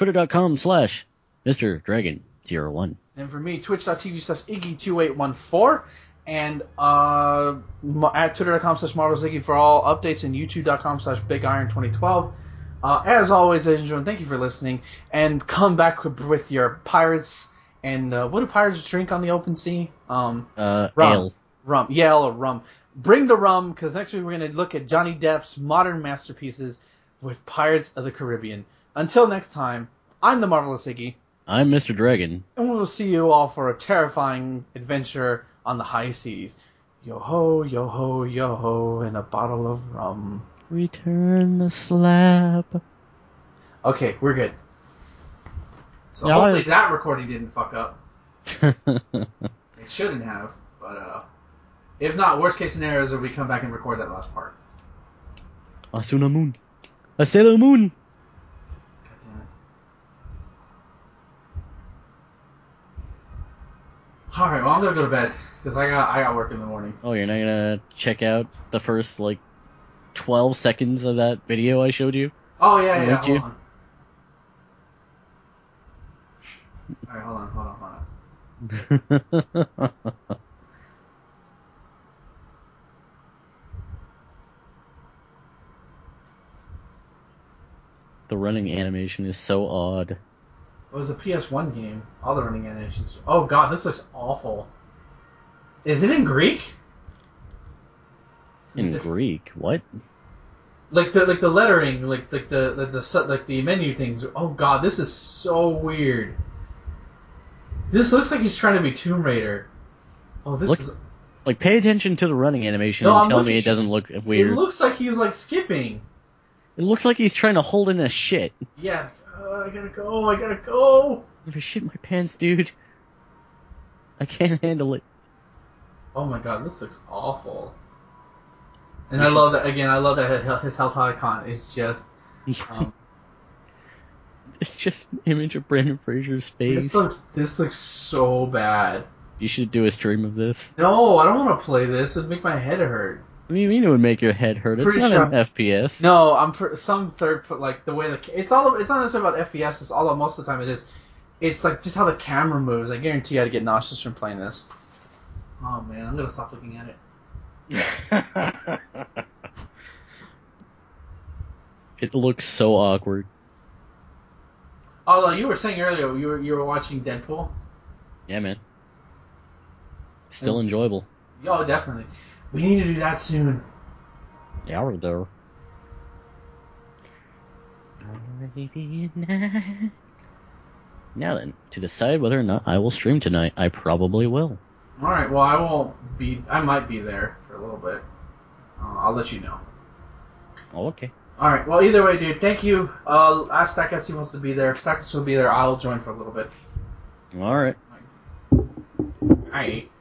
Speaker 2: twitter.com/MrDragon01.
Speaker 1: And for me, twitch.tv/Iggy2814, and at twitter.com/MarvelZiggy for all updates, and youtube.com/BigIron2012. As always, ladies and gentlemen, thank you for listening, and come back with your pirates. And what do pirates drink on the open sea?
Speaker 2: Ale.
Speaker 1: Rum. Yeah, or rum. Bring the rum, because next week we're going to look at Johnny Depp's modern masterpieces with Pirates of the Caribbean. Until next time, I'm the Marvelous Iggy.
Speaker 2: I'm Mr. Dragon.
Speaker 1: And we will see you all for a terrifying adventure on the high seas. Yo-ho, yo-ho, yo-ho, and a bottle of rum.
Speaker 2: Return the slab.
Speaker 1: Okay, we're good. So
Speaker 2: Yeah,
Speaker 1: hopefully that recording didn't fuck up. It shouldn't have, but if not, worst case scenario is that we come back and record that last part.
Speaker 2: Asuna Moon. A Sailor Moon.
Speaker 1: God damn it. Alright, well I'm gonna go to bed, because I got work in the morning.
Speaker 2: Oh, you're not gonna check out the first, 12 seconds of that video I showed you?
Speaker 1: Oh, yeah, hold on. Alright, hold on.
Speaker 2: The running animation is so odd.
Speaker 1: It was a PS1 game. All the running animations. Oh god, this looks awful. Is it in Greek?
Speaker 2: In Greek? What?
Speaker 1: Like the lettering, like the menu things. Oh god, this is so weird. This looks like he's trying to be Tomb Raider. Oh, this is.
Speaker 2: Pay attention to the running animation and tell me it doesn't look weird.
Speaker 1: It looks like he's skipping.
Speaker 2: It looks like he's trying to hold in a shit.
Speaker 1: Yeah, I gotta go. I'm
Speaker 2: gonna shit my pants, dude. I can't handle it.
Speaker 1: Oh my god, this looks awful. And I love that, again, I love that his health icon is just...
Speaker 2: it's just an image of Brendan Fraser's face.
Speaker 1: This looks so bad.
Speaker 2: You should do a stream of this.
Speaker 1: No, I don't want to play this. It'd make my head hurt.
Speaker 2: What do you mean it would make your head hurt? It's not an FPS.
Speaker 1: No, some third, the way it's not necessarily about FPS. It's all most of the time it is. It's just how the camera moves. I guarantee I'd get nauseous from playing this. Oh man, I'm gonna stop looking at it.
Speaker 2: It looks so awkward.
Speaker 1: Although you were saying earlier you were watching Deadpool.
Speaker 2: Yeah, man. Still enjoyable.
Speaker 1: Oh, definitely. We need to do that soon.
Speaker 2: Yeah, we're there. Now then, to decide whether or not I will stream tonight, I probably will.
Speaker 1: Alright, well I won't be, I might be there for a little bit. I'll let you know.
Speaker 2: Oh, okay.
Speaker 1: Alright, well either way, dude, thank you. Ask Stack he wants to be there. If Stack will be there, I'll join for a little bit.
Speaker 2: Alright.
Speaker 1: Alright.